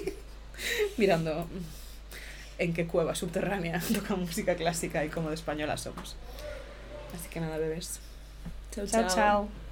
Mirando en qué cueva subterránea toca música clásica y cómo de española somos. Así que nada, bebés. Chao, chao.